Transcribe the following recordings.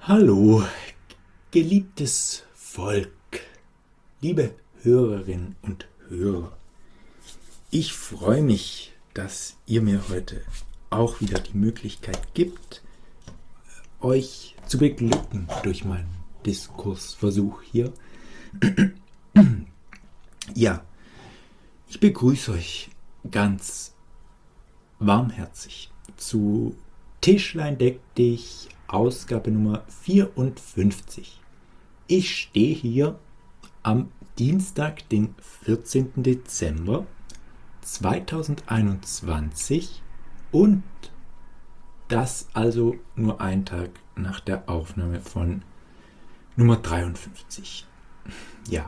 Hallo, geliebtes Volk, liebe Hörerinnen und Hörer. Ich freue mich, dass ihr mir heute auch wieder die Möglichkeit gibt, euch zu beglücken durch meinen Diskursversuch hier. Ja, ich begrüße euch ganz warmherzig zu Tischlein deck dich, Ausgabe Nummer 54. Ich stehe hier am Dienstag, den 14. Dezember 2021 und das also nur ein Tag nach der Aufnahme von Nummer 53. Ja.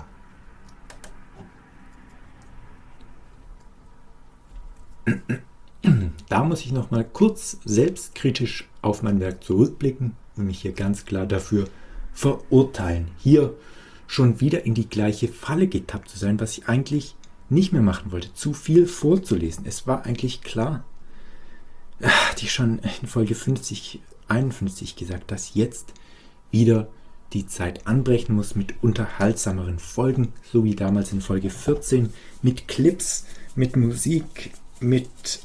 Da muss ich noch mal kurz selbstkritisch auf mein Werk zurückblicken und mich hier ganz klar dafür verurteilen, hier schon wieder in die gleiche Falle getappt zu sein, was ich eigentlich nicht mehr machen wollte, zu viel vorzulesen. Es war eigentlich klar, hatte ich schon in Folge 51 gesagt, dass jetzt wieder die Zeit anbrechen muss mit unterhaltsameren Folgen, so wie damals in Folge 14, mit Clips, mit Musik, mit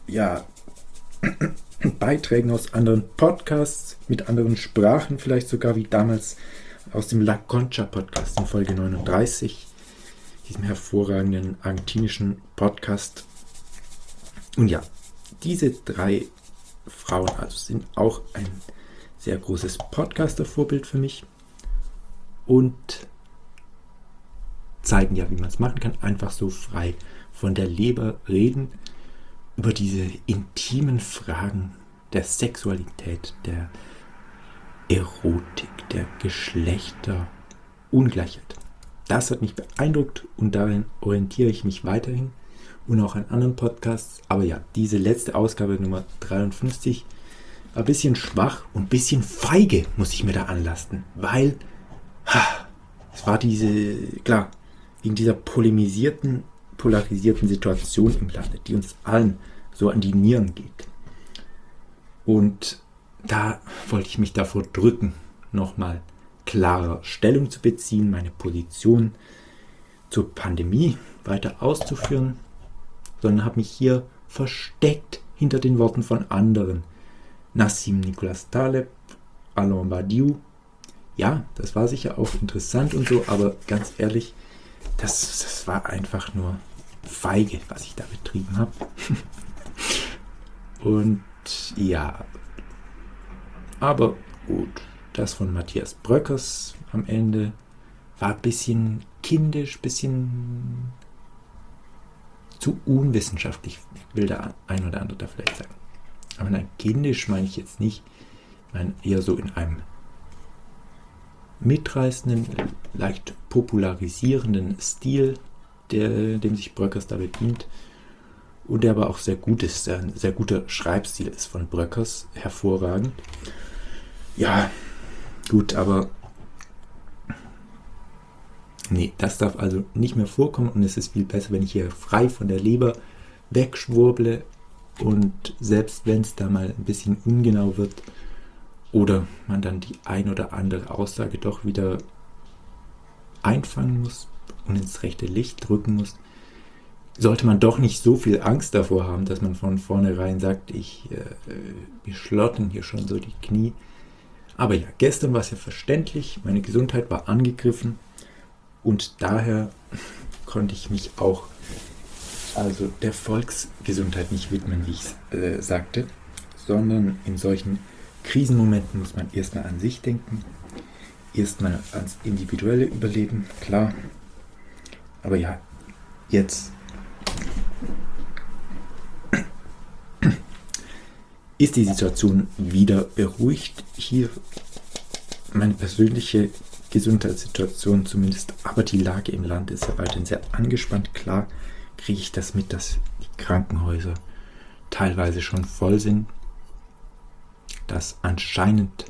Beiträgen aus anderen Podcasts, mit anderen Sprachen, vielleicht sogar wie damals aus dem La Concha Podcast in Folge 39, diesem hervorragenden argentinischen Podcast. Und ja, diese drei Frauen also sind auch ein sehr großes Podcaster-Vorbild für mich und zeigen ja, wie man es machen kann, einfach so frei von der Leber reden, über diese intimen Fragen der Sexualität, der Erotik, der Geschlechterungleichheit. Das hat mich beeindruckt und darin orientiere ich mich weiterhin und auch an anderen Podcasts. Aber ja, diese letzte Ausgabe Nummer 53 war ein bisschen schwach und ein bisschen feige, muss ich mir da anlasten, weil es war wegen dieser polarisierten Situation im Lande, die uns allen so an die Nieren geht. Und da wollte ich mich davor drücken, nochmal klarer Stellung zu beziehen, meine Position zur Pandemie weiter auszuführen, sondern habe mich hier versteckt hinter den Worten von anderen. Nassim Nicholas Taleb, Alain Badiou. Ja, das war sicher auch interessant und so, aber ganz ehrlich, das war einfach nur feige, was ich da betrieben habe. Und ja, aber gut, das von Matthias Bröckers am Ende war ein bisschen kindisch, ein bisschen zu unwissenschaftlich, will der ein oder andere da vielleicht sagen. Aber nein, kindisch meine ich jetzt nicht, ich meine eher so in einem mitreißenden, leicht popularisierenden Stil, dem sich Bröckers da bedient und der aber auch sehr gut ist, ein sehr guter Schreibstil ist von Bröckers, hervorragend. Ja, gut, aber nee, das darf also nicht mehr vorkommen und es ist viel besser, wenn ich hier frei von der Leber wegschwurble und selbst wenn es da mal ein bisschen ungenau wird oder man dann die ein oder andere Aussage doch wieder einfangen muss und ins rechte Licht drücken muss, sollte man doch nicht so viel Angst davor haben, dass man von vornherein sagt, wir schlottern hier schon so die Knie. Aber ja, gestern war es ja verständlich, meine Gesundheit war angegriffen und daher konnte ich mich auch also der Volksgesundheit nicht widmen, wie ich sagte, sondern in solchen Krisenmomenten muss man erstmal an sich denken, erstmal ans individuelle Überleben, klar. Aber ja, jetzt ist die Situation wieder beruhigt. Hier meine persönliche Gesundheitssituation zumindest, aber die Lage im Land ist ja weiterhin sehr angespannt. Klar kriege ich das mit, dass die Krankenhäuser teilweise schon voll sind, dass anscheinend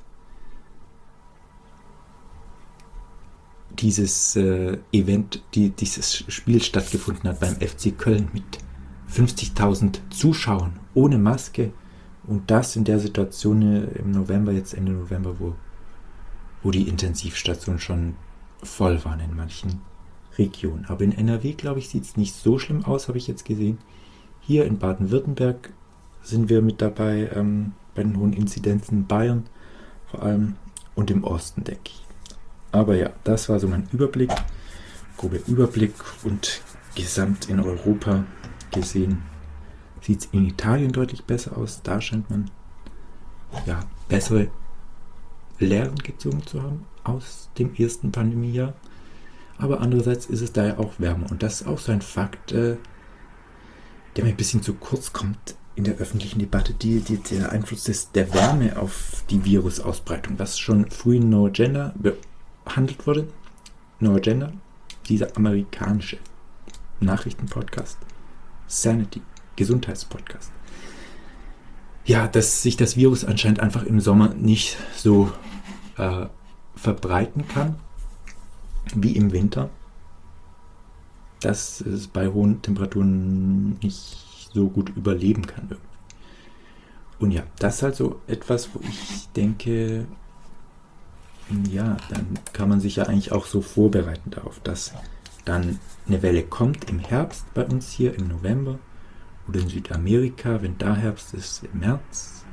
dieses dieses Spiel stattgefunden hat beim FC Köln mit 50.000 Zuschauern ohne Maske und das in der Situation im November, jetzt Ende November, wo wo die Intensivstationen schon voll waren in manchen Regionen. Aber in NRW, glaube ich, sieht es nicht so schlimm aus, habe ich jetzt gesehen. Hier in Baden-Württemberg sind wir mit dabei, bei den hohen Inzidenzen, Bayern vor allem und im Osten, denke ich. Aber ja, das war so mein Überblick, grober Überblick, und gesamt in Europa gesehen sieht es in Italien deutlich besser aus. Da scheint man bessere Lehren gezogen zu haben aus dem ersten Pandemiejahr. Aber andererseits ist es da ja auch wärmer. Und das ist auch so ein Fakt, der mir ein bisschen zu kurz kommt in der öffentlichen Debatte, der Einfluss der Wärme auf die Virusausbreitung, was schon früh in No Agenda behandelt wurde. No Agenda, dieser amerikanische Nachrichtenpodcast, Sanity, Gesundheitspodcast. Ja, dass sich das Virus anscheinend einfach im Sommer nicht so verbreiten kann wie im Winter. Dass es bei hohen Temperaturen nicht so gut überleben kann. Und ja, das ist halt so etwas, wo ich denke, ja, dann kann man sich ja eigentlich auch so vorbereiten darauf, dass dann eine Welle kommt im Herbst bei uns hier im November oder in Südamerika, wenn da Herbst ist, im März.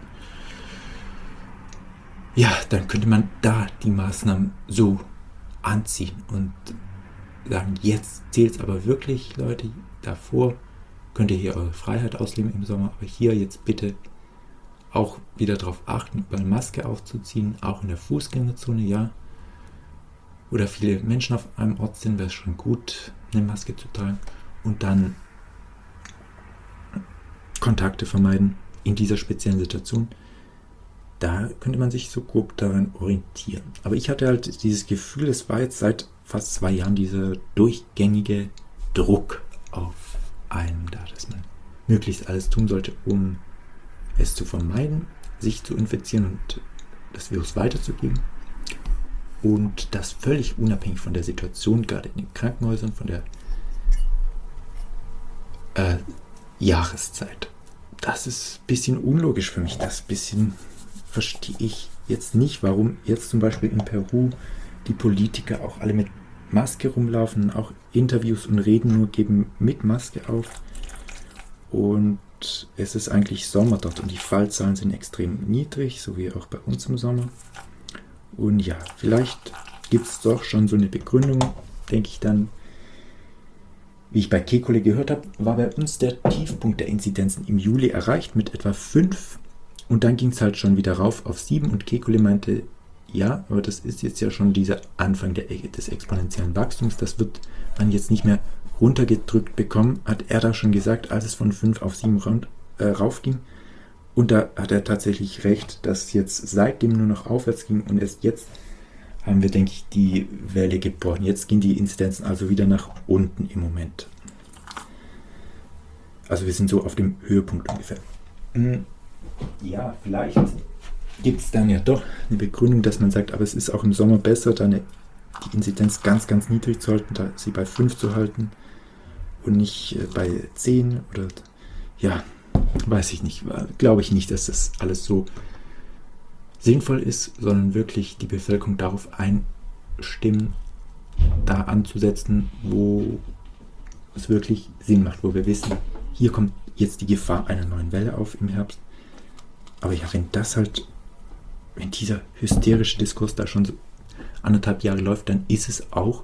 Ja, dann könnte man da die Maßnahmen so anziehen und sagen, jetzt zählt es aber wirklich, Leute, davor könnt ihr hier eure Freiheit ausleben im Sommer, aber hier jetzt bitte auch wieder darauf achten, eine Maske aufzuziehen, auch in der Fußgängerzone, ja. Oder viele Menschen auf einem Ort sind, wäre es schon gut, eine Maske zu tragen. Und dann Kontakte vermeiden in dieser speziellen Situation. Da könnte man sich so grob daran orientieren. Aber ich hatte halt dieses Gefühl, es war jetzt seit fast 2 Jahren dieser durchgängige Druck auf einem da, dass man möglichst alles tun sollte, um es zu vermeiden, sich zu infizieren und das Virus weiterzugeben. Und das völlig unabhängig von der Situation, gerade in den Krankenhäusern, von der Jahreszeit. Das ist ein bisschen unlogisch für mich. Das bisschen verstehe ich jetzt nicht, warum jetzt zum Beispiel in Peru die Politiker auch alle mit Maske rumlaufen, auch Interviews und Reden nur geben mit Maske auf. Und es ist eigentlich Sommer dort und die Fallzahlen sind extrem niedrig, so wie auch bei uns im Sommer. Und ja, vielleicht gibt es doch schon so eine Begründung, denke ich dann. Wie ich bei Kekulé gehört habe, war bei uns der Tiefpunkt der Inzidenzen im Juli erreicht mit etwa 5 und dann ging es halt schon wieder rauf auf 7 und Kekulé meinte, ja, aber das ist jetzt ja schon dieser Anfang des exponentiellen Wachstums, das wird man jetzt nicht mehr runtergedrückt bekommen, hat er da schon gesagt, als es von 5 auf 7 raufging. Und da hat er tatsächlich recht, dass jetzt seitdem nur noch aufwärts ging und erst jetzt haben wir, denke ich, die Welle gebrochen. Jetzt gehen die Inzidenzen also wieder nach unten im Moment. Also wir sind so auf dem Höhepunkt ungefähr. Ja, vielleicht gibt es dann ja doch eine Begründung, dass man sagt, aber es ist auch im Sommer besser, dann die Inzidenz ganz, ganz niedrig zu halten, da sie bei 5 zu halten und nicht bei 10 oder ja, weiß ich nicht. Glaube ich nicht, dass das alles so sinnvoll ist, sondern wirklich die Bevölkerung darauf einstimmen, da anzusetzen, wo es wirklich Sinn macht, wo wir wissen, hier kommt jetzt die Gefahr einer neuen Welle auf im Herbst. Aber ja, wenn dieser hysterische Diskurs da schon so 1,5 Jahre läuft, dann ist es auch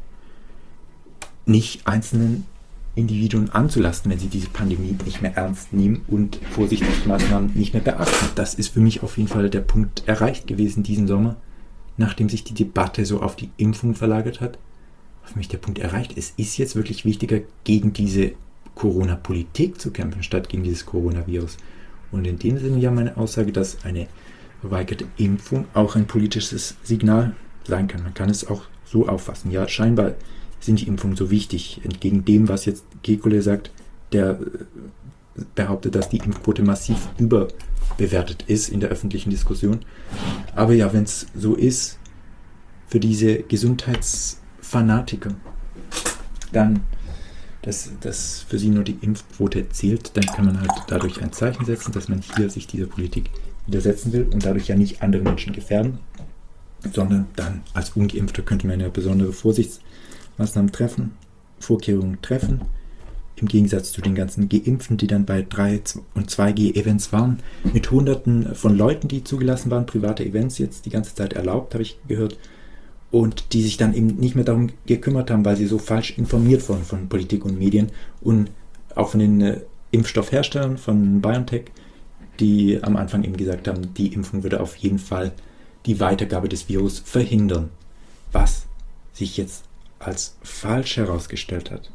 nicht einzelnen Individuen anzulasten, wenn sie diese Pandemie nicht mehr ernst nehmen und Vorsichtsmaßnahmen nicht mehr beachten. Das ist für mich auf jeden Fall der Punkt erreicht gewesen diesen Sommer, nachdem sich die Debatte so auf die Impfung verlagert hat. Für mich der Punkt erreicht, es ist jetzt wirklich wichtiger, gegen diese Corona-Politik zu kämpfen, statt gegen dieses Coronavirus. Und in dem Sinne ja meine Aussage, dass eine verweigerte Impfung auch ein politisches Signal sein kann. Man kann es auch so auffassen. Ja, scheinbar sind die Impfungen so wichtig, entgegen dem, was jetzt Kekulé sagt, der behauptet, dass die Impfquote massiv überbewertet ist in der öffentlichen Diskussion. Aber ja, wenn es so ist, für diese Gesundheitsfanatiker, dann, dass für sie nur die Impfquote zählt, dann kann man halt dadurch ein Zeichen setzen, dass man hier sich dieser Politik widersetzen will und dadurch ja nicht andere Menschen gefährden. sondern dann als Ungeimpfter könnte man ja besondere Vorsichtsmaßnahmen Vorkehrungen treffen. Im Gegensatz zu den ganzen Geimpften, die dann bei 3- und 2G-Events waren, mit Hunderten von Leuten, die zugelassen waren, private Events jetzt die ganze Zeit erlaubt, habe ich gehört, und die sich dann eben nicht mehr darum gekümmert haben, weil sie so falsch informiert wurden von Politik und Medien und auch von den Impfstoffherstellern von BioNTech, die am Anfang eben gesagt haben, die Impfung würde auf jeden Fall die Weitergabe des Virus verhindern, was sich jetzt als falsch herausgestellt hat.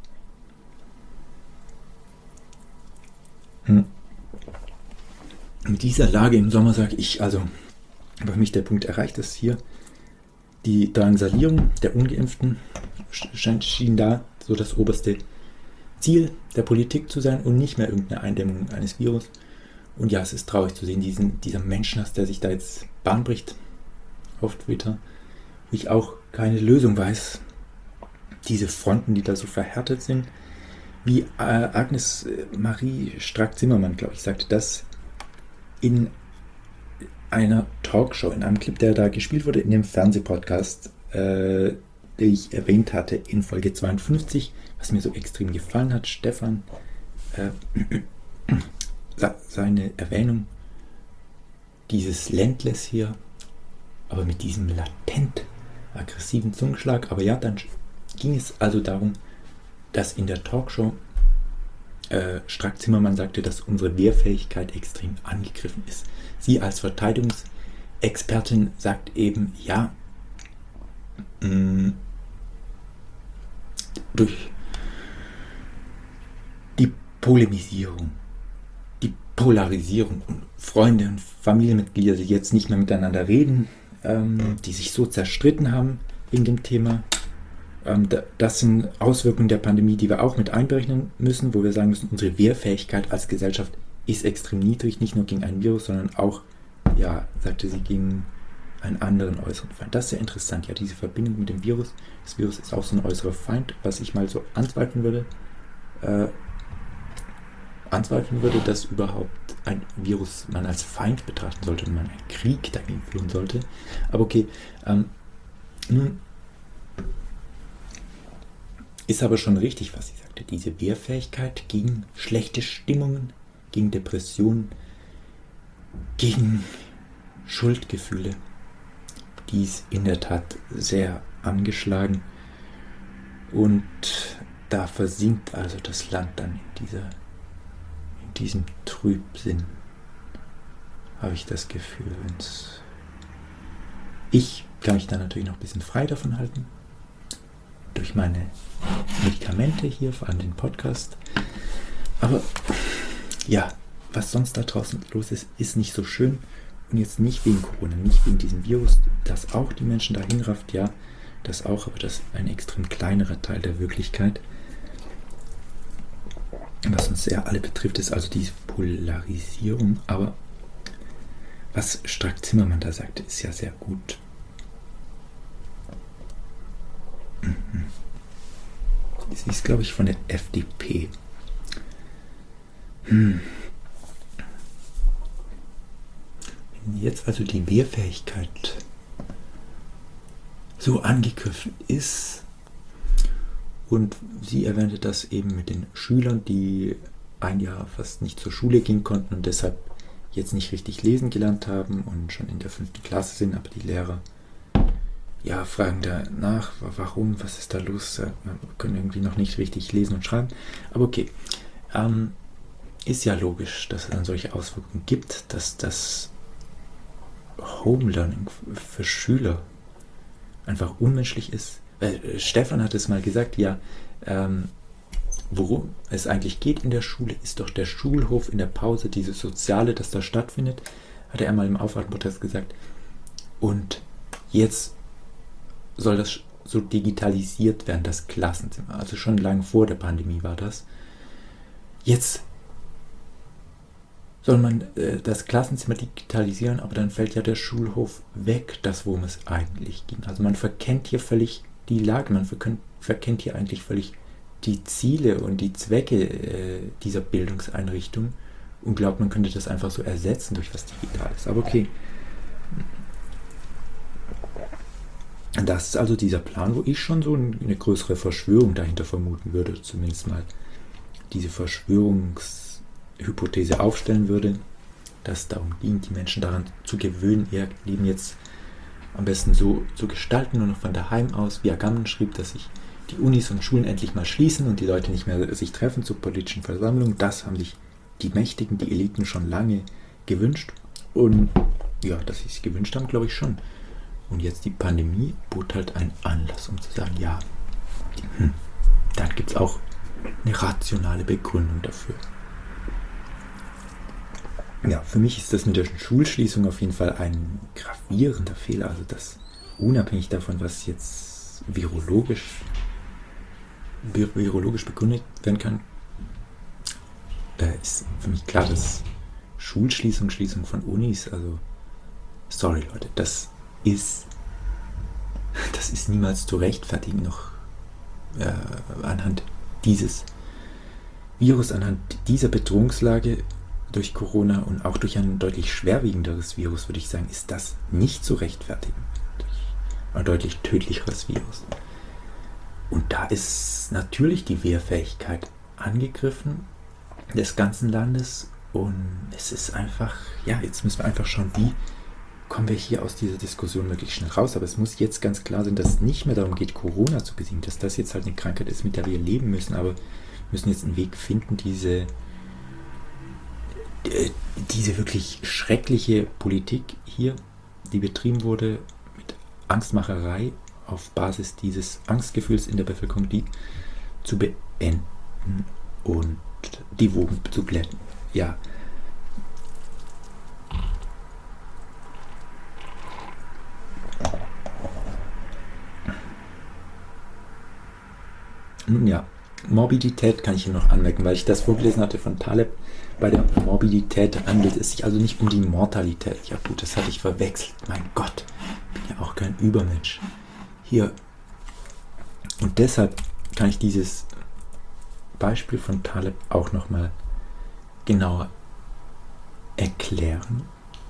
In dieser Lage im Sommer sage ich, also bei mich der Punkt erreicht, dass hier die Drangsalierung der Ungeimpften schien da so das oberste Ziel der Politik zu sein und nicht mehr irgendeine Eindämmung eines Virus. Und ja, es ist traurig zu sehen, dieser Menschenhass, der sich da jetzt Bahn bricht auf Twitter, wo ich auch keine Lösung weiß. Diese Fronten, die da so verhärtet sind, wie Agnes Marie Strack-Zimmermann, glaube ich, sagte das in einer Talkshow, in einem Clip, der da gespielt wurde, in dem Fernsehpodcast, den ich erwähnt hatte in Folge 52, was mir so extrem gefallen hat. Stefan, seine Erwähnung dieses Ländles hier, aber mit diesem latent aggressiven Zungenschlag. Aber ja, dann ging es also darum, dass in der Talkshow Strack-Zimmermann sagte, dass unsere Wehrfähigkeit extrem angegriffen ist. Sie als Verteidigungsexpertin sagt eben, ja, durch die Polemisierung, die Polarisierung und Freunde und Familienmitglieder, die jetzt nicht mehr miteinander reden, die sich so zerstritten haben wegen dem Thema. Das sind Auswirkungen der Pandemie, die wir auch mit einberechnen müssen, wo wir sagen müssen, unsere Wehrfähigkeit als Gesellschaft ist extrem niedrig, nicht nur gegen ein Virus, sondern auch, ja, sagte sie, gegen einen anderen äußeren Feind. Das ist sehr interessant, ja, diese Verbindung mit dem Virus. Das Virus ist auch so ein äußerer Feind, was ich mal so anzweifeln würde, dass überhaupt ein Virus man als Feind betrachten sollte und man einen Krieg dagegen führen sollte. Aber okay, nun ist aber schon richtig, was sie sagte. Diese Wehrfähigkeit gegen schlechte Stimmungen, gegen Depressionen, gegen Schuldgefühle, die ist in der Tat sehr angeschlagen. Und da versinkt also das Land dann in diesem Trübsinn, habe ich das Gefühl. Ich kann mich da natürlich noch ein bisschen frei davon halten, durch meine Medikamente hier, vor allem den Podcast. Aber ja, was sonst da draußen los ist, ist nicht so schön. Und jetzt nicht wegen Corona, nicht wegen diesem Virus, das auch die Menschen dahin rafft, ja, das auch, aber das ist ein extrem kleinerer Teil der Wirklichkeit. Was uns ja alle betrifft, ist also diese Polarisierung. Aber was Strack-Zimmermann da sagte, ist ja sehr gut. Sie ist, glaube ich, von der FDP. Wenn jetzt also die Wehrfähigkeit so angegriffen ist, und sie erwähnte das eben mit den Schülern, die ein Jahr fast nicht zur Schule gehen konnten und deshalb jetzt nicht richtig lesen gelernt haben und schon in der 5. Klasse sind, aber die Lehrer fragen danach, warum, was ist da los, wir können irgendwie noch nicht richtig lesen und schreiben. Aber okay, ist ja logisch, dass es dann solche Auswirkungen gibt, dass das Home Learning für Schüler einfach unmenschlich ist. Stefan hat es mal gesagt, ja, worum es eigentlich geht in der Schule, ist doch der Schulhof in der Pause, dieses Soziale, das da stattfindet, hat er einmal im Aufwachen-Podcast gesagt. Und jetzt soll das so digitalisiert werden, das Klassenzimmer. Also schon lange vor der Pandemie war das. Jetzt soll man das Klassenzimmer digitalisieren, aber dann fällt ja der Schulhof weg, das worum es eigentlich ging. Also man verkennt hier völlig die Lage, man verkennt hier eigentlich völlig die Ziele und die Zwecke dieser Bildungseinrichtung und glaubt, man könnte das einfach so ersetzen durch was Digitales. Aber okay. Das ist also dieser Plan, wo ich schon so eine größere Verschwörung dahinter vermuten würde, zumindest mal diese Verschwörungshypothese aufstellen würde, dass es darum ging, die Menschen daran zu gewöhnen, ihr Leben jetzt am besten so zu gestalten, nur noch von daheim aus, wie Agamben schrieb, dass sich die Unis und Schulen endlich mal schließen und die Leute nicht mehr sich treffen zu politischen Versammlungen. Das haben sich die Mächtigen, die Eliten schon lange gewünscht. Und ja, dass sie es gewünscht haben, glaube ich schon. Und jetzt die Pandemie bot halt einen Anlass, um zu sagen, ja, dann gibt es auch eine rationale Begründung dafür. Ja, für mich ist das mit der Schulschließung auf jeden Fall ein gravierender Fehler. Also das unabhängig davon, was jetzt virologisch begründet werden kann, ist für mich klar, dass Schließung von Unis, also sorry Leute, das ist niemals zu rechtfertigen, noch anhand dieses Virus, anhand dieser Bedrohungslage durch Corona und auch durch ein deutlich schwerwiegenderes Virus, würde ich sagen, ist das nicht zu rechtfertigen. Durch ein deutlich tödlicheres Virus. Und da ist natürlich die Wehrfähigkeit angegriffen des ganzen Landes und es ist einfach, ja, jetzt müssen wir einfach schauen, wie kommen wir hier aus dieser Diskussion möglichst schnell raus. Aber es muss jetzt ganz klar sein, dass es nicht mehr darum geht, Corona zu besiegen, dass das jetzt halt eine Krankheit ist, mit der wir leben müssen, aber wir müssen jetzt einen Weg finden, diese wirklich schreckliche Politik hier, die betrieben wurde, mit Angstmacherei auf Basis dieses Angstgefühls in der Bevölkerung, die zu beenden und die Wogen zu glätten. Ja. Nun ja, Morbidität kann ich hier noch anmerken, weil ich das vorgelesen hatte von Taleb. Bei der Morbidität handelt es sich also nicht um die Mortalität. Ja gut, das hatte ich verwechselt. Mein Gott, ich bin ja auch kein Übermensch. Hier. Und deshalb kann ich dieses Beispiel von Taleb auch nochmal genauer erklären.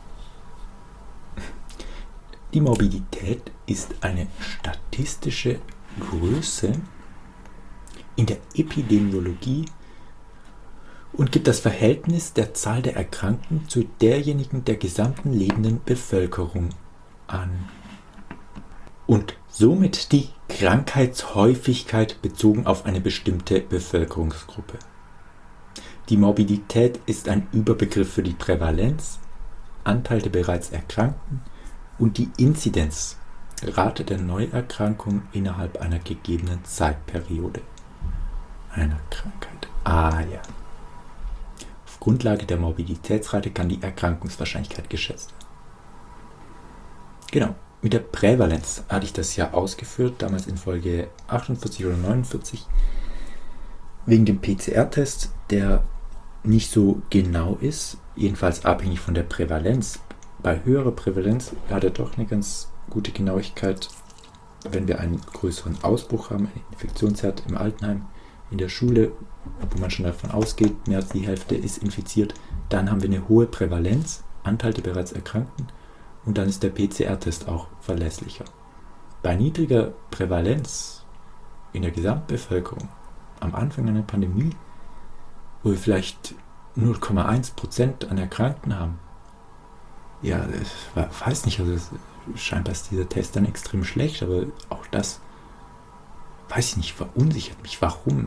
Die Morbidität ist eine statistische Größe in der Epidemiologie und gibt das Verhältnis der Zahl der Erkrankten zu derjenigen der gesamten lebenden Bevölkerung an. Und somit die Krankheitshäufigkeit bezogen auf eine bestimmte Bevölkerungsgruppe. Die Morbidität ist ein Überbegriff für die Prävalenz, Anteil der bereits Erkrankten und die Inzidenzrate der Neuerkrankung innerhalb einer gegebenen Zeitperiode einer Krankheit. Ah ja. Auf Grundlage der Morbiditätsrate kann die Erkrankungswahrscheinlichkeit geschätzt werden. Genau. Mit der Prävalenz hatte ich das ja ausgeführt, damals in Folge 48 oder 49, wegen dem PCR-Test, der nicht so genau ist, jedenfalls abhängig von der Prävalenz. Bei höherer Prävalenz hat er doch eine ganz gute Genauigkeit, wenn wir einen größeren Ausbruch haben, einen Infektionsherd im Altenheim, in der Schule, wo man schon davon ausgeht, mehr als die Hälfte ist infiziert, dann haben wir eine hohe Prävalenz, Anteil der bereits Erkrankten, und dann ist der PCR-Test auch verlässlicher. Bei niedriger Prävalenz in der Gesamtbevölkerung am Anfang einer Pandemie, wo wir vielleicht 0,1% an Erkrankten haben, ja, ich weiß nicht, also scheinbar ist dieser Test dann extrem schlecht, aber auch das, weiß ich nicht, verunsichert mich. Warum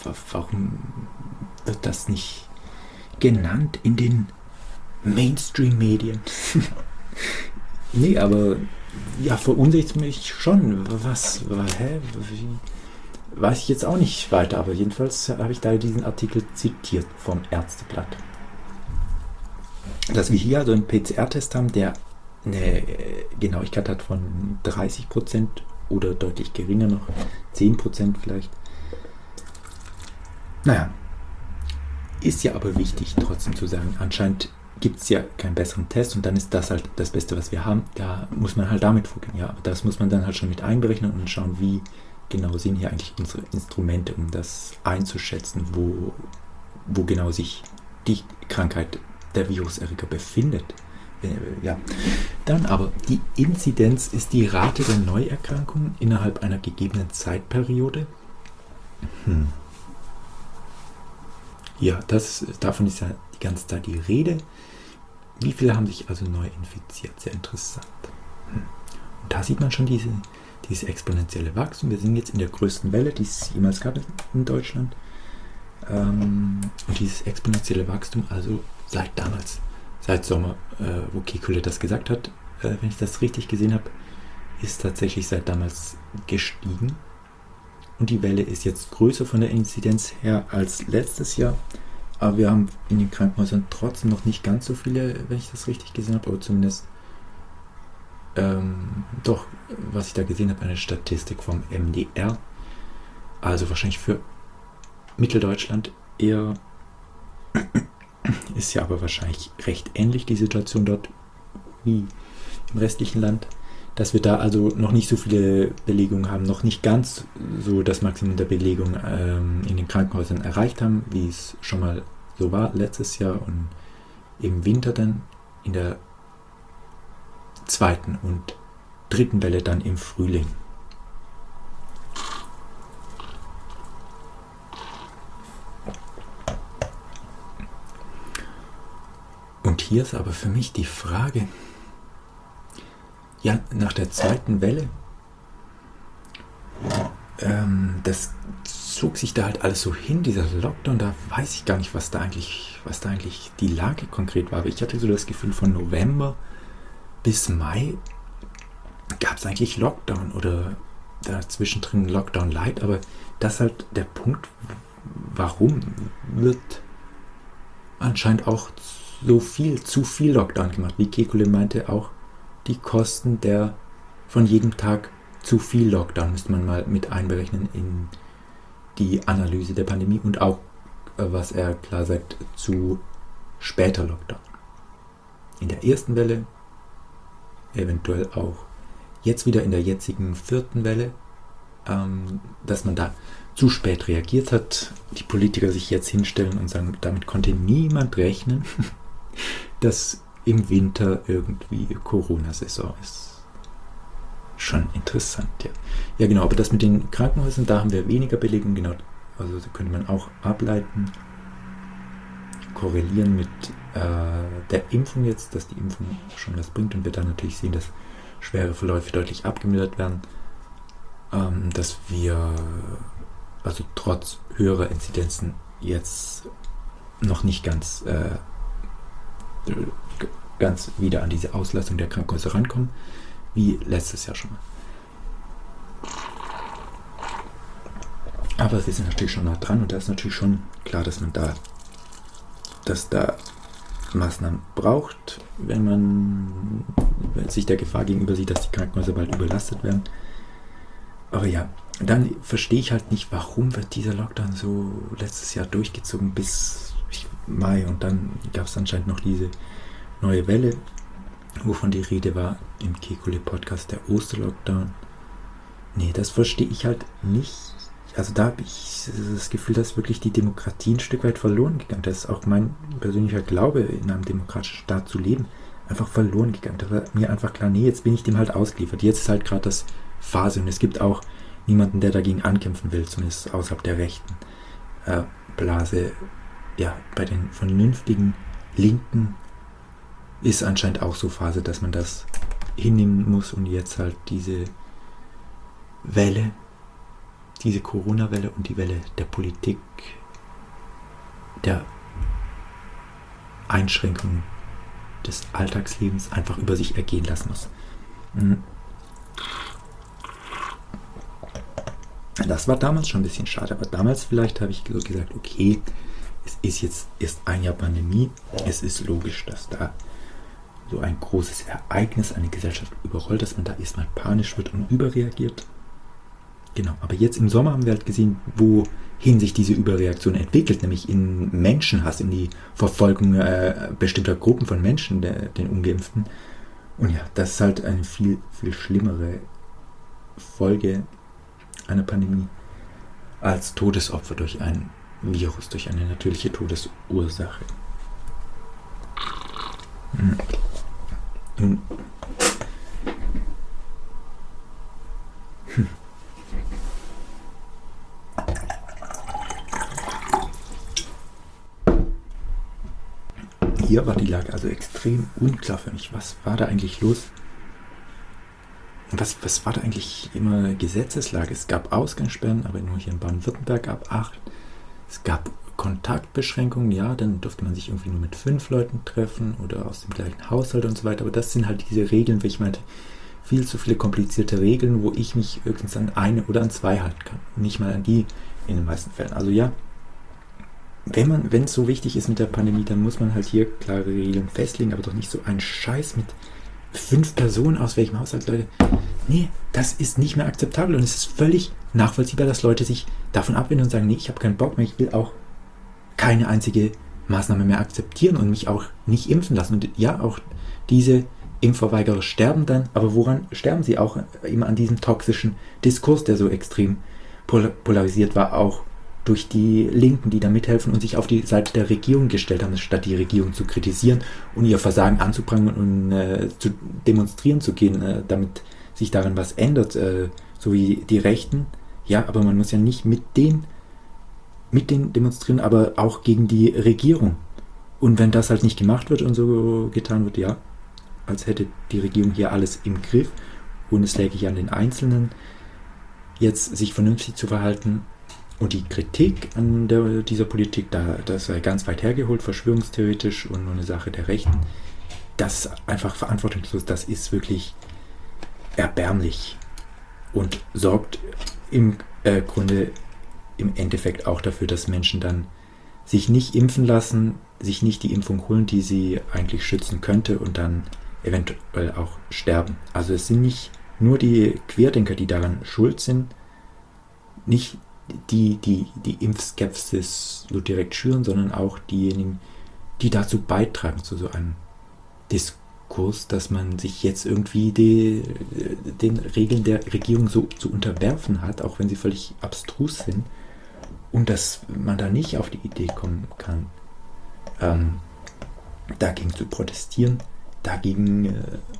wird das nicht genannt in den Mainstream-Medien? Nee, aber ja, verunsichert mich schon. Weiß ich jetzt auch nicht weiter, aber jedenfalls habe ich da diesen Artikel zitiert vom Ärzteblatt. Dass wir hier also einen PCR-Test haben, der eine Genauigkeit hat von 30% oder deutlich geringer noch, 10% vielleicht. Naja, ist ja aber wichtig trotzdem zu sagen, anscheinend gibt es ja keinen besseren Test und dann ist das halt das Beste, was wir haben. Da muss man halt damit vorgehen. Ja, das muss man dann halt schon mit einberechnen und schauen, wie genau sind hier eigentlich unsere Instrumente, um das einzuschätzen, wo genau sich die Krankheit, der Viruserreger befindet. Ja. Dann aber, die Inzidenz ist die Rate der Neuerkrankungen innerhalb einer gegebenen Zeitperiode. Ja, davon ist ja die ganze Zeit die Rede. Wie viele haben sich also neu infiziert? Sehr interessant. Und da sieht man schon dieses exponentielle Wachstum. Wir sind jetzt in der größten Welle, die es jemals gab in Deutschland. Und dieses exponentielle Wachstum, also seit Sommer, wo Kekulé das gesagt hat, wenn ich das richtig gesehen habe, ist tatsächlich seit damals gestiegen. Und die Welle ist jetzt größer von der Inzidenz her als letztes Jahr. Aber wir haben in den Krankenhäusern trotzdem noch nicht ganz so viele, wenn ich das richtig gesehen habe, oder zumindest doch, was ich da gesehen habe, eine Statistik vom MDR. Also wahrscheinlich für Mitteldeutschland eher, ist ja aber wahrscheinlich recht ähnlich die Situation dort wie im restlichen Land, dass wir da also noch nicht so viele Belegungen haben, noch nicht ganz so das Maximum der Belegung in den Krankenhäusern erreicht haben, wie es schon mal so war letztes Jahr und im Winter dann in der zweiten und dritten Welle dann im Frühling. Und hier ist aber für mich die Frage, ja, nach der zweiten Welle, das zog sich da halt alles so hin, dieser Lockdown, da weiß ich gar nicht, was da eigentlich die Lage konkret war. Aber ich hatte so das Gefühl, von November bis Mai gab es eigentlich Lockdown oder dazwischen Lockdown Light, aber das ist halt der Punkt, warum wird anscheinend auch zu viel Lockdown gemacht. Wie Kekulé meinte, auch die Kosten der von jedem Tag zu viel Lockdown müsste man mal mit einberechnen in die Analyse der Pandemie und auch, was er klar sagt, zu später Lockdown. In der ersten Welle, eventuell auch jetzt wieder in der jetzigen vierten Welle, dass man da zu spät reagiert hat, die Politiker sich jetzt hinstellen und sagen, damit konnte niemand rechnen, dass im Winter irgendwie Corona-Saison ist. Schon interessant, ja. Ja, genau, aber das mit den Krankenhäusern, da haben wir weniger Belegung, genau. Also da könnte man auch ableiten, korrelieren mit der Impfung jetzt, dass die Impfung schon was bringt und wir dann natürlich sehen, dass schwere Verläufe deutlich abgemildert werden, dass wir also trotz höherer Inzidenzen jetzt noch nicht ganz wieder an diese Auslastung der Krankenhäuser rankommen, wie letztes Jahr schon mal. Aber wir sind natürlich schon nah dran und da ist natürlich schon klar, dass da Maßnahmen braucht, wenn sich der Gefahr gegenüber sieht, dass die Krankenhäuser bald überlastet werden. Aber ja, dann verstehe ich halt nicht, warum wird dieser Lockdown so letztes Jahr durchgezogen bis Mai und dann gab es anscheinend noch diese neue Welle, wovon die Rede war im Kekulé-Podcast, der Osterlockdown. Nee, das verstehe ich halt nicht. Also da habe ich das Gefühl, dass wirklich die Demokratie ein Stück weit verloren gegangen ist. Das ist auch mein persönlicher Glaube, in einem demokratischen Staat zu leben, einfach verloren gegangen. Da war mir einfach klar, nee, jetzt bin ich dem halt ausgeliefert. Jetzt ist halt gerade das Phase und es gibt auch niemanden, der dagegen ankämpfen will, zumindest außerhalb der rechten Blase. Ja, bei den vernünftigen Linken ist anscheinend auch so Phase, dass man das hinnehmen muss und jetzt halt diese Welle, diese Corona-Welle und die Welle der Politik, der Einschränkung des Alltagslebens einfach über sich ergehen lassen muss. Das war damals schon ein bisschen schade, aber damals vielleicht habe ich so gesagt, okay, es ist jetzt erst ein Jahr Pandemie, es ist logisch, dass da so ein großes Ereignis eine Gesellschaft überrollt, dass man da erstmal panisch wird und überreagiert. Genau, aber jetzt im Sommer haben wir halt gesehen, wohin sich diese Überreaktion entwickelt, nämlich in Menschenhass, in die Verfolgung bestimmter Gruppen von Menschen, den Ungeimpften. Und ja, das ist halt eine viel, viel schlimmere Folge einer Pandemie als Todesopfer durch ein Virus, durch eine natürliche Todesursache. Nun, hier war die Lage also extrem unklar für mich. Was war da eigentlich los? Was war da eigentlich immer Gesetzeslage? Es gab Ausgangssperren, aber nur hier in Baden-Württemberg ab 8. Es gab Kontaktbeschränkungen, ja, dann durfte man sich irgendwie nur mit 5 Leuten treffen oder aus dem gleichen Haushalt und so weiter. Aber das sind halt diese Regeln, wie ich meinte, viel zu viele komplizierte Regeln, wo ich mich höchstens an eine oder an 2 halten kann. Nicht mal an die in den meisten Fällen. Also ja, wenn es so wichtig ist mit der Pandemie, dann muss man halt hier klare Regeln festlegen, aber doch nicht so ein Scheiß mit 5 Personen aus welchem Haushalt, Leute. Nee, das ist nicht mehr akzeptabel und es ist völlig nachvollziehbar, dass Leute sich davon abwenden und sagen, nee, ich habe keinen Bock mehr, ich will auch keine einzige Maßnahme mehr akzeptieren und mich auch nicht impfen lassen. Und ja, auch diese Impfverweigerer sterben dann, aber woran sterben sie? Auch immer an diesem toxischen Diskurs, der so extrem polarisiert war, auch durch die Linken, die da mithelfen und sich auf die Seite der Regierung gestellt haben, statt die Regierung zu kritisieren und ihr Versagen anzuprangern und zu demonstrieren zu gehen, damit sich daran was ändert, so wie die Rechten. Ja, aber man muss ja nicht mit denen demonstrieren, aber auch gegen die Regierung. Und wenn das halt nicht gemacht wird und so getan wird, ja, als hätte die Regierung hier alles im Griff und es läge hier an den Einzelnen, jetzt sich vernünftig zu verhalten. Und die Kritik an dieser Politik, das sei ganz weit hergeholt, verschwörungstheoretisch und nur eine Sache der Rechten. Das ist einfach verantwortungslos, das ist wirklich erbärmlich und sorgt im Grunde im Endeffekt auch dafür, dass Menschen dann sich nicht impfen lassen, sich nicht die Impfung holen, die sie eigentlich schützen könnte und dann eventuell auch sterben. Also es sind nicht nur die Querdenker, die daran schuld sind, nicht die Impfskepsis so direkt schüren, sondern auch diejenigen, die dazu beitragen, zu so einem Diskurs, dass man sich jetzt irgendwie den Regeln der Regierung so zu unterwerfen hat, auch wenn sie völlig abstrus sind, und dass man da nicht auf die Idee kommen kann, dagegen zu protestieren, dagegen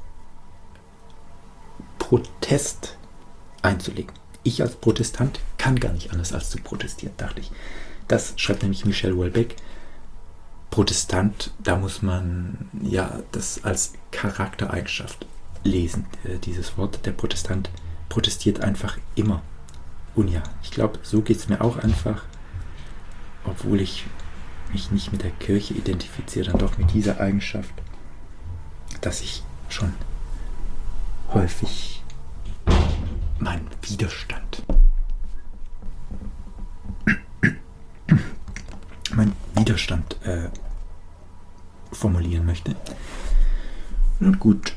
Protest einzulegen. Ich als Protestant kann gar nicht anders als zu protestieren, dachte ich. Das schreibt nämlich Michel Houellebecq. Protestant, da muss man ja das als Charaktereigenschaft lesen, dieses Wort. Der Protestant protestiert einfach immer. Und ja, ich glaube, so geht es mir auch einfach, obwohl ich mich nicht mit der Kirche identifiziere, dann doch mit dieser Eigenschaft, dass ich schon häufig meinen Widerstand formulieren möchte. Und gut,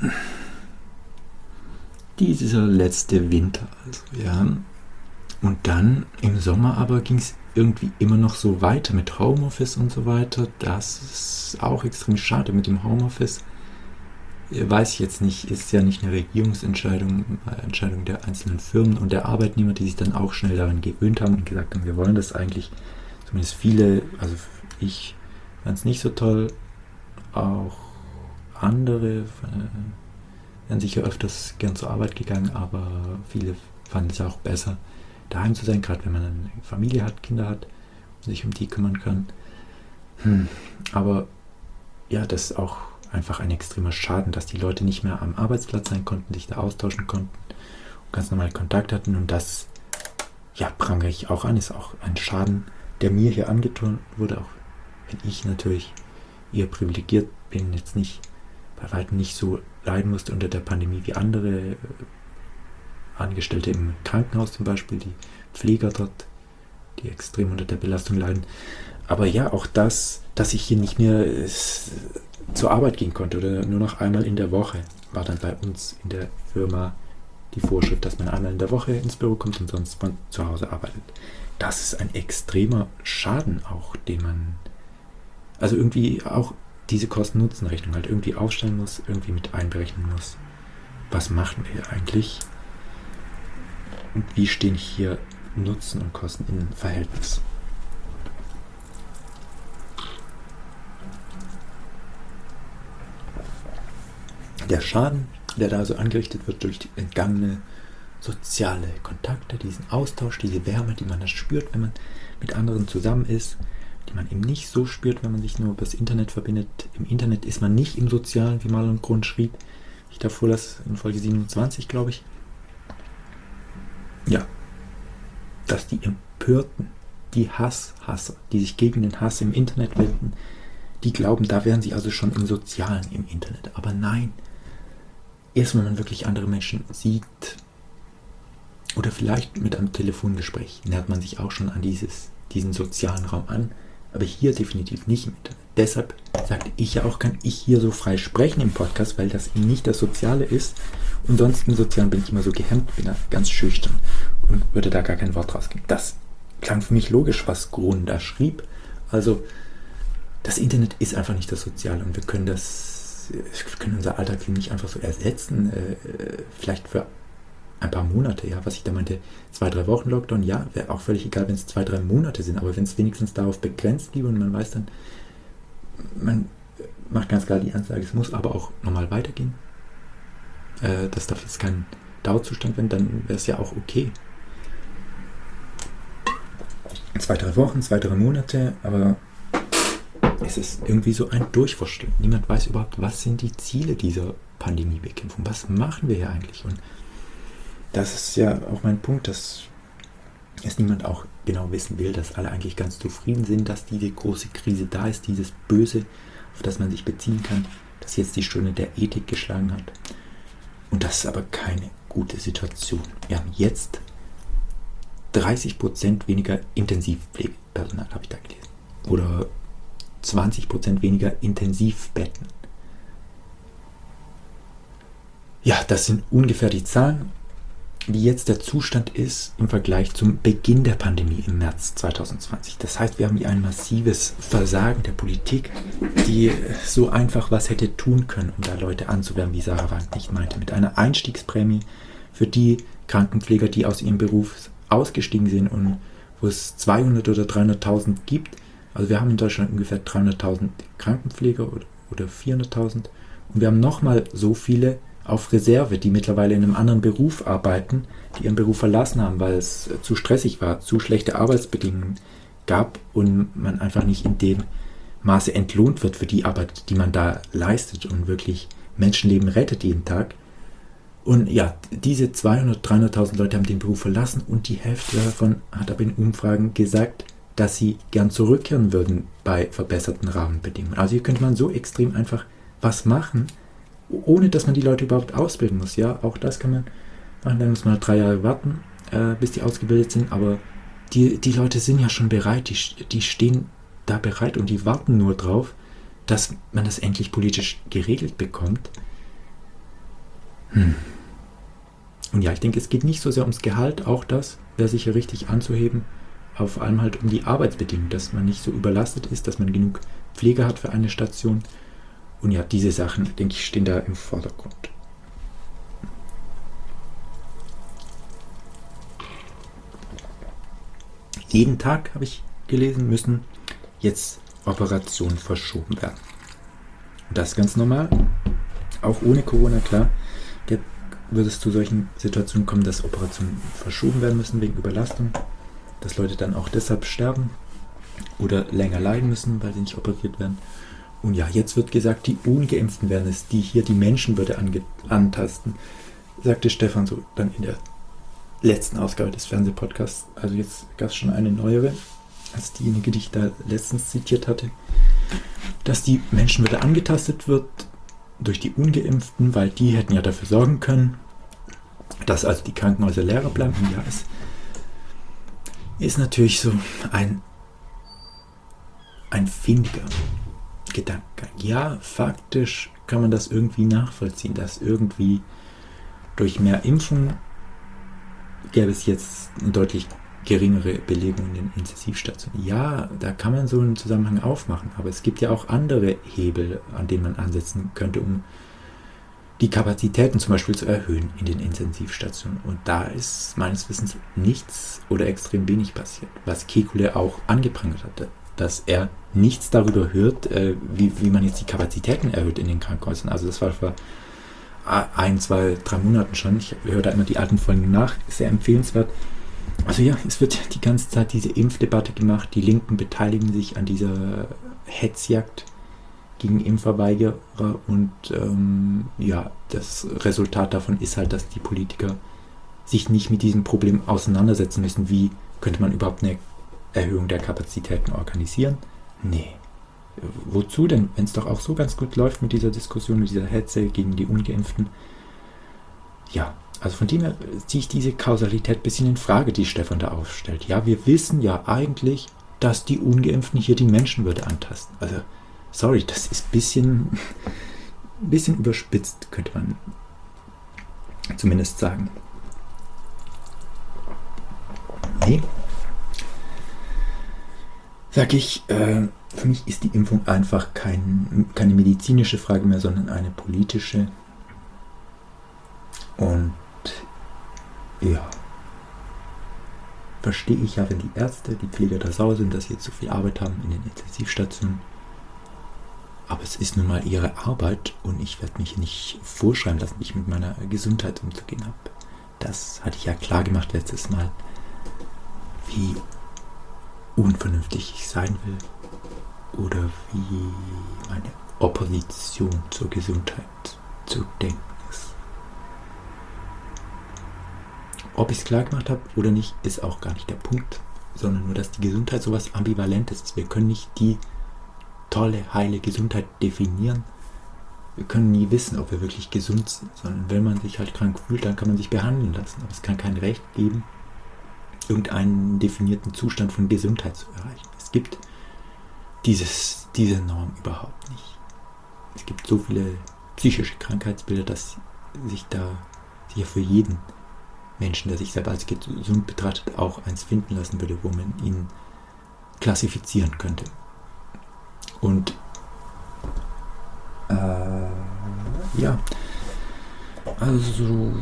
dieser letzte Winter, also ja, und dann im Sommer aber ging es irgendwie immer noch so weiter mit Homeoffice und so weiter. Das ist auch extrem schade mit dem Homeoffice. Weiß ich jetzt nicht, ist ja nicht eine Regierungsentscheidung, Entscheidung der einzelnen Firmen und der Arbeitnehmer, die sich dann auch schnell daran gewöhnt haben und gesagt haben, wir wollen das eigentlich. Zumindest viele, also ich fand es nicht so toll, auch andere wären sicher öfters gern zur Arbeit gegangen, aber viele fanden es auch besser, daheim zu sein, gerade wenn man eine Familie hat, Kinder hat, sich um die kümmern kann. Aber ja, das ist auch einfach ein extremer Schaden, dass die Leute nicht mehr am Arbeitsplatz sein konnten, sich da austauschen konnten, ganz normal Kontakt hatten, und das, ja, prangere ich auch an, ist auch ein Schaden, der mir hier angetan wurde, auch wenn ich natürlich eher privilegiert bin, jetzt nicht, bei weitem nicht so leiden musste unter der Pandemie wie andere Angestellte im Krankenhaus zum Beispiel, die Pfleger dort, die extrem unter der Belastung leiden. Aber ja, auch das, dass ich hier nicht mehr zur Arbeit gehen konnte oder nur noch einmal in der Woche, war dann bei uns in der Firma die Vorschrift, dass man einmal in der Woche ins Büro kommt und sonst von zu Hause arbeitet. Das ist ein extremer Schaden auch, den man, also irgendwie auch diese Kosten-Nutzen-Rechnung halt irgendwie aufstellen muss, irgendwie mit einberechnen muss. Was machen wir eigentlich? Und wie stehen hier Nutzen und Kosten in Verhältnis? der Schaden, der da so angerichtet wird durch die entgangene soziale Kontakte, diesen Austausch, diese Wärme, die man da spürt, wenn man mit anderen zusammen ist, die man eben nicht so spürt, wenn man sich nur über das Internet verbindet. Im Internet ist man nicht im Sozialen, wie Marlon Grund schrieb. Ich da vorlas in Folge 27, glaube ich. Ja, dass die Empörten, die Hasser, die sich gegen den Hass im Internet wenden, die glauben, da wären sie also schon im Sozialen im Internet. Aber nein, erst wenn man wirklich andere Menschen sieht oder vielleicht mit einem Telefongespräch nähert man sich auch schon an diesen sozialen Raum an, aber hier definitiv nicht im Internet. Deshalb sagte ich ja auch, kann ich hier so frei sprechen im Podcast, weil das eben nicht das Soziale ist. Und sonst im Sozialen bin ich immer so gehemmt, bin da ganz schüchtern und würde da gar kein Wort rausgeben. Das klang für mich logisch, was Grun da schrieb. Also das Internet ist einfach nicht das Soziale und wir können unser Alltag nicht einfach so ersetzen, vielleicht für ein paar Monate, ja, was ich da meinte, 2-3 Wochen Lockdown, ja, wäre auch völlig egal, wenn es 2-3 Monate sind, aber wenn es wenigstens darauf begrenzt bliebe und man weiß dann, man macht ganz klar die Ansage, es muss aber auch normal weitergehen, das darf jetzt kein Dauerzustand werden, dann wäre es ja auch okay. 2-3 Wochen, 2-3 Monate, aber es ist irgendwie so ein Durchwursteln. Niemand weiß überhaupt, was sind die Ziele dieser Pandemiebekämpfung, was machen wir hier eigentlich? Und das ist ja auch mein Punkt, dass es niemand auch genau wissen will, dass alle eigentlich ganz zufrieden sind, dass diese große Krise da ist, dieses Böse, auf das man sich beziehen kann, das jetzt die Stunde der Ethik geschlagen hat. Und das ist aber keine gute Situation. Wir haben jetzt 30% weniger Intensivpflegepersonal, habe ich da gelesen. Oder 20% weniger Intensivbetten. Ja, das sind ungefähr die Zahlen, wie jetzt der Zustand ist im Vergleich zum Beginn der Pandemie im März 2020. Das heißt, wir haben hier ein massives Versagen der Politik, die so einfach was hätte tun können, um da Leute anzuwerben, wie Sarah Wagenknecht nicht meinte, mit einer Einstiegsprämie für die Krankenpfleger, die aus ihrem Beruf ausgestiegen sind und wo es 200 oder 300.000 gibt. Also wir haben in Deutschland ungefähr 300.000 Krankenpfleger oder 400.000 und wir haben nochmal so viele auf Reserve, die mittlerweile in einem anderen Beruf arbeiten, die ihren Beruf verlassen haben, weil es zu stressig war, zu schlechte Arbeitsbedingungen gab und man einfach nicht in dem Maße entlohnt wird für die Arbeit, die man da leistet und wirklich Menschenleben rettet jeden Tag. Und ja, diese 200.000, 300.000 Leute haben den Beruf verlassen und die Hälfte davon hat aber in Umfragen gesagt, dass sie gern zurückkehren würden bei verbesserten Rahmenbedingungen. Also hier könnte man so extrem einfach was machen, ohne dass man die Leute überhaupt ausbilden muss. Ja, auch das kann man machen. Dann muss man 3 Jahre warten, bis die ausgebildet sind. Aber die Leute sind ja schon bereit. Die stehen da bereit und die warten nur drauf, dass man das endlich politisch geregelt bekommt. Und ja, ich denke, es geht nicht so sehr ums Gehalt. Auch das wäre sicher richtig anzuheben. Aber vor allem halt um die Arbeitsbedingungen, dass man nicht so überlastet ist, dass man genug Pflege hat für eine Station. Und ja, diese Sachen, denke ich, stehen da im Vordergrund. Jeden Tag, habe ich gelesen, müssen jetzt Operationen verschoben werden. Und das ist ganz normal. Auch ohne Corona, klar, wird es zu solchen Situationen kommen, dass Operationen verschoben werden müssen wegen Überlastung. Dass Leute dann auch deshalb sterben oder länger leiden müssen, weil sie nicht operiert werden. Und ja, jetzt wird gesagt, die Ungeimpften werden es, die hier die Menschenwürde antasten, sagte Stefan so dann in der letzten Ausgabe des Fernsehpodcasts. Also jetzt gab es schon eine neuere, als diejenige, die ich da letztens zitiert hatte, dass die Menschenwürde angetastet wird durch die Ungeimpften, weil die hätten ja dafür sorgen können, dass also die Krankenhäuser leerer bleiben. Und ja, es ist natürlich so ein findiger Gedanke. Ja, faktisch kann man das irgendwie nachvollziehen, dass irgendwie durch mehr Impfung gäbe es jetzt eine deutlich geringere Belegung in den Intensivstationen. Ja, da kann man so einen Zusammenhang aufmachen, aber es gibt ja auch andere Hebel, an denen man ansetzen könnte, um die Kapazitäten zum Beispiel zu erhöhen in den Intensivstationen. Und da ist meines Wissens nichts oder extrem wenig passiert, was Kekulé auch angeprangert hatte, dass er nichts darüber hört, wie man jetzt die Kapazitäten erhöht in den Krankenhäusern. Also das war ein, zwei, 3 Monaten schon. Ich höre da immer die alten Folgen nach. Sehr empfehlenswert. Also ja, es wird die ganze Zeit diese Impfdebatte gemacht. Die Linken beteiligen sich an dieser Hetzjagd gegen Impfverweigerer. Und ja, das Resultat davon ist halt, dass die Politiker sich nicht mit diesem Problem auseinandersetzen müssen. Wie könnte man überhaupt eine Erhöhung der Kapazitäten organisieren? Nee. Wozu denn, wenn es doch auch so ganz gut läuft mit dieser Diskussion, mit dieser Hetze gegen die Ungeimpften? Ja, also von dem her ziehe ich diese Kausalität ein bisschen in Frage, die Stefan da aufstellt. Ja, wir wissen ja eigentlich, dass die Ungeimpften hier die Menschenwürde antasten. Also, sorry, das ist ein bisschen überspitzt, könnte man zumindest sagen. Nee. Sag ich, für mich ist die Impfung einfach keine medizinische Frage mehr, sondern eine politische. Und ja, verstehe ich ja, wenn die Ärzte, die Pfleger da sauer sind, dass sie jetzt so viel Arbeit haben in den Intensivstationen. Aber es ist nun mal ihre Arbeit und ich werde mich nicht vorschreiben lassen, wie ich mit meiner Gesundheit umzugehen habe. Das hatte ich ja klar gemacht letztes Mal, wie unvernünftig ich sein will oder wie meine Opposition zur Gesundheit zu denken ist. Ob ich es klar gemacht habe oder nicht, ist auch gar nicht der Punkt, sondern nur, dass die Gesundheit sowas Ambivalentes ist. Wir können nicht die tolle, heile Gesundheit definieren. Wir können nie wissen, ob wir wirklich gesund sind, sondern wenn man sich halt krank fühlt, dann kann man sich behandeln lassen. Aber es kann kein Recht geben, irgendeinen definierten Zustand von Gesundheit zu erreichen. Es gibt diese Norm überhaupt nicht. Es gibt so viele psychische Krankheitsbilder, dass sich ja für jeden Menschen, der sich selber als gesund betrachtet, auch eins finden lassen würde, wo man ihn klassifizieren könnte. Und ja, also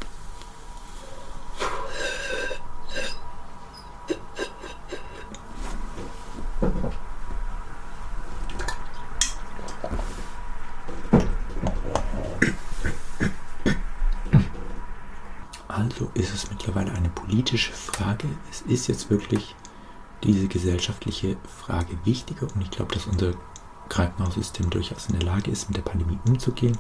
ist es mittlerweile eine politische Frage. Es ist jetzt wirklich diese gesellschaftliche Frage wichtiger und ich glaube, dass unser Krankenhaussystem durchaus in der Lage ist, mit der Pandemie umzugehen.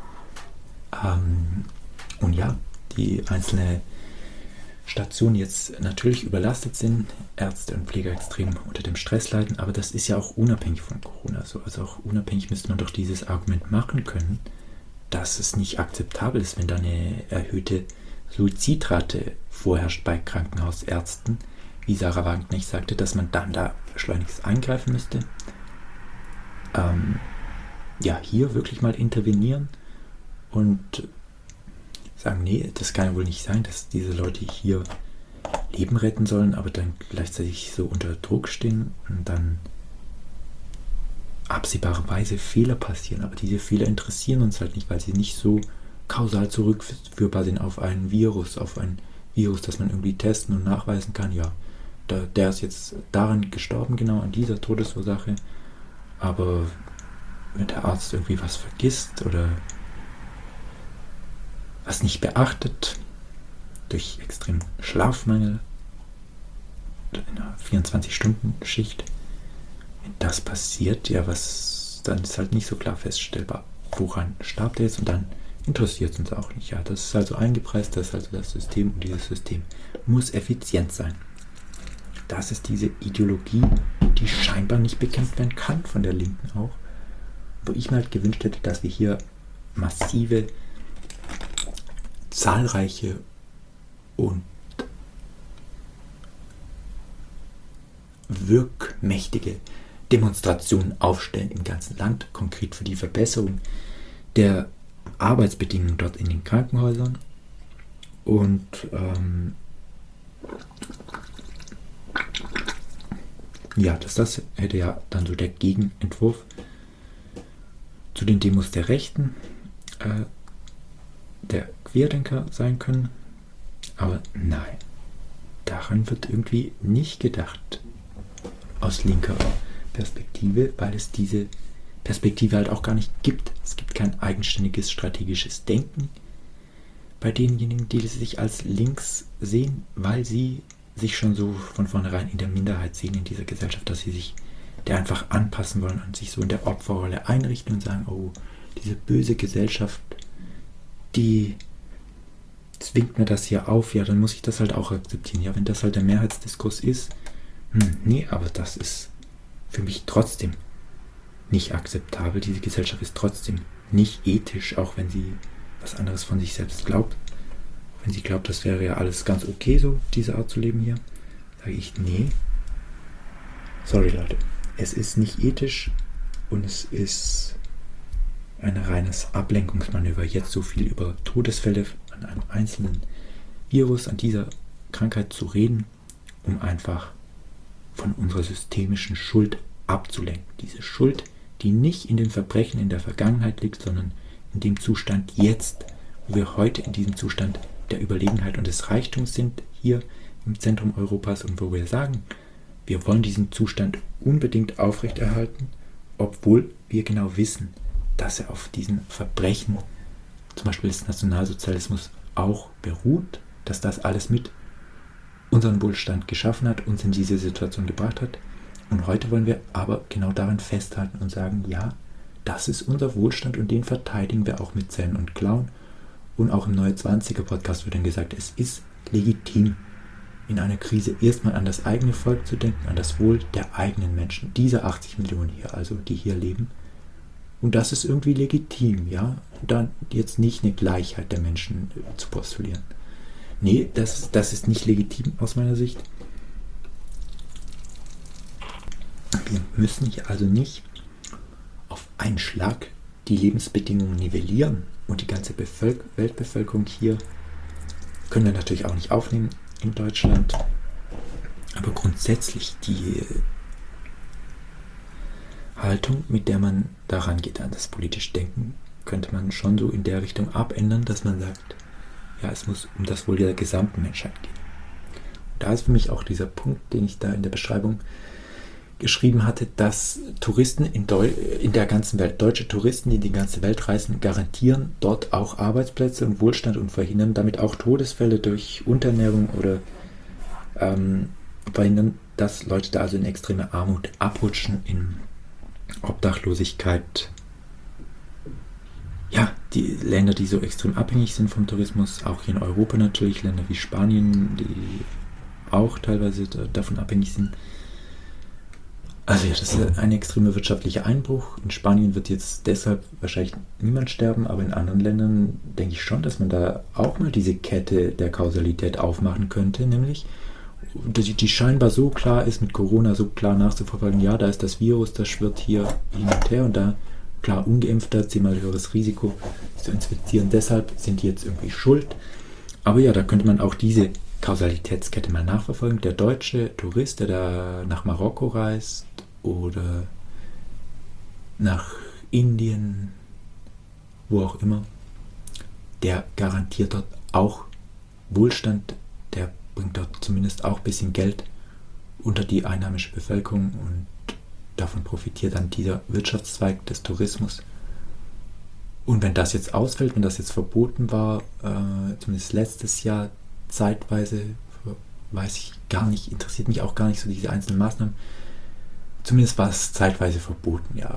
Und ja, die einzelnen Stationen jetzt natürlich überlastet sind, Ärzte und Pfleger extrem unter dem Stress leiden, aber das ist ja auch unabhängig von Corona. Also auch unabhängig müsste man doch dieses Argument machen können, dass es nicht akzeptabel ist, wenn da eine erhöhte Suizidrate vorherrscht bei Krankenhausärzten, wie Sarah Wagenknecht sagte, dass man dann da schleunigst eingreifen müsste. Ja, hier wirklich mal intervenieren und sagen, nee, das kann ja wohl nicht sein, dass diese Leute hier Leben retten sollen, aber dann gleichzeitig so unter Druck stehen und dann absehbarerweise Fehler passieren. Aber diese Fehler interessieren uns halt nicht, weil sie nicht so kausal zurückführbar sind auf ein Virus, das man irgendwie testen und nachweisen kann. Ja, der ist jetzt daran gestorben, genau an dieser Todesursache. Aber wenn der Arzt irgendwie was vergisst oder was nicht beachtet, durch extremen Schlafmangel oder in einer 24-Stunden-Schicht, wenn das passiert, ja, dann ist halt nicht so klar feststellbar, woran starb der jetzt und dann interessiert es uns auch nicht. Ja, das ist also eingepreist, das ist also das System und dieses System muss effizient sein. Das ist diese Ideologie, die scheinbar nicht bekämpft werden kann von der Linken auch, wo ich mir halt gewünscht hätte, dass wir hier massive, zahlreiche und wirkmächtige Demonstrationen aufstellen im ganzen Land, konkret für die Verbesserung der Arbeitsbedingungen dort in den Krankenhäusern und ja, das hätte ja dann so der Gegenentwurf zu den Demos der Rechten, der Querdenker sein können, aber nein, daran wird irgendwie nicht gedacht aus linker Perspektive, weil es diese Perspektive halt auch gar nicht gibt. Es gibt kein eigenständiges strategisches Denken bei denjenigen, die sich als links sehen, weil sie sich schon so von vornherein in der Minderheit sehen in dieser Gesellschaft, dass sie sich der einfach anpassen wollen und sich so in der Opferrolle einrichten und sagen, oh, diese böse Gesellschaft, die zwingt mir das hier auf, ja, dann muss ich das halt auch akzeptieren. Ja, wenn das halt der Mehrheitsdiskurs ist, nee, aber das ist für mich trotzdem nicht akzeptabel. Diese Gesellschaft ist trotzdem nicht ethisch, auch wenn sie was anderes von sich selbst glaubt. Wenn sie glaubt, das wäre ja alles ganz okay so, diese Art zu leben hier, sage ich, nee. Sorry Leute, es ist nicht ethisch und es ist ein reines Ablenkungsmanöver, jetzt so viel über Todesfälle an einem einzelnen Virus, an dieser Krankheit zu reden, um einfach von unserer systemischen Schuld abzulenken. Diese Schuld, die nicht in den Verbrechen in der Vergangenheit liegt, sondern in dem Zustand jetzt, wo wir heute in diesem Zustand der Überlegenheit und des Reichtums sind, hier im Zentrum Europas, und wo wir sagen, wir wollen diesen Zustand unbedingt aufrechterhalten, obwohl wir genau wissen, dass er auf diesen Verbrechen, zum Beispiel des Nationalsozialismus, auch beruht, dass das alles mit unseren Wohlstand geschaffen hat, uns in diese Situation gebracht hat. Und heute wollen wir aber genau daran festhalten und sagen, ja, das ist unser Wohlstand und den verteidigen wir auch mit Zähnen und Klauen. Und auch im Neue 20er Podcast wird dann gesagt, es ist legitim, in einer Krise erstmal an das eigene Volk zu denken, an das Wohl der eigenen Menschen, dieser 80 Millionen hier, also die hier leben. Und das ist irgendwie legitim, ja, dann jetzt nicht eine Gleichheit der Menschen zu postulieren. Nee, das ist nicht legitim aus meiner Sicht. Wir müssen hier also nicht auf einen Schlag die Lebensbedingungen nivellieren und die ganze Weltbevölkerung hier können wir natürlich auch nicht aufnehmen in Deutschland. Aber grundsätzlich die Haltung, mit der man daran geht, an das politische Denken, könnte man schon so in der Richtung abändern, dass man sagt, ja, es muss um das Wohl der gesamten Menschheit gehen. Und da ist für mich auch dieser Punkt, den ich da in der Beschreibung geschrieben hatte, dass Touristen in der ganzen Welt, deutsche Touristen, die die ganze Welt reisen, garantieren dort auch Arbeitsplätze und Wohlstand und verhindern damit auch Todesfälle durch Unterernährung oder verhindern, dass Leute da also in extreme Armut abrutschen, in Obdachlosigkeit. Ja, die Länder, die so extrem abhängig sind vom Tourismus, auch hier in Europa natürlich, Länder wie Spanien, die auch teilweise davon abhängig sind. Also ja, das ist ein extremer wirtschaftlicher Einbruch. In Spanien wird jetzt deshalb wahrscheinlich niemand sterben, aber in anderen Ländern denke ich schon, dass man da auch mal diese Kette der Kausalität aufmachen könnte, nämlich die scheinbar so klar ist, mit Corona so klar nachzuverfolgen, ja, da ist das Virus, das schwirrt hier hin und her und da, klar, Ungeimpfter, 10-mal höheres Risiko zu infizieren, deshalb sind die jetzt irgendwie schuld. Aber ja, da könnte man auch diese Kausalitätskette mal nachverfolgen. Der deutsche Tourist, der da nach Marokko reist oder nach Indien, wo auch immer, der garantiert dort auch Wohlstand, der bringt dort zumindest auch ein bisschen Geld unter die einheimische Bevölkerung und davon profitiert dann dieser Wirtschaftszweig des Tourismus. Und wenn das jetzt ausfällt, wenn das jetzt verboten war, zumindest letztes Jahr zeitweise, weiß ich gar nicht, interessiert mich auch gar nicht so diese einzelnen Maßnahmen, zumindest war es zeitweise verboten, ja.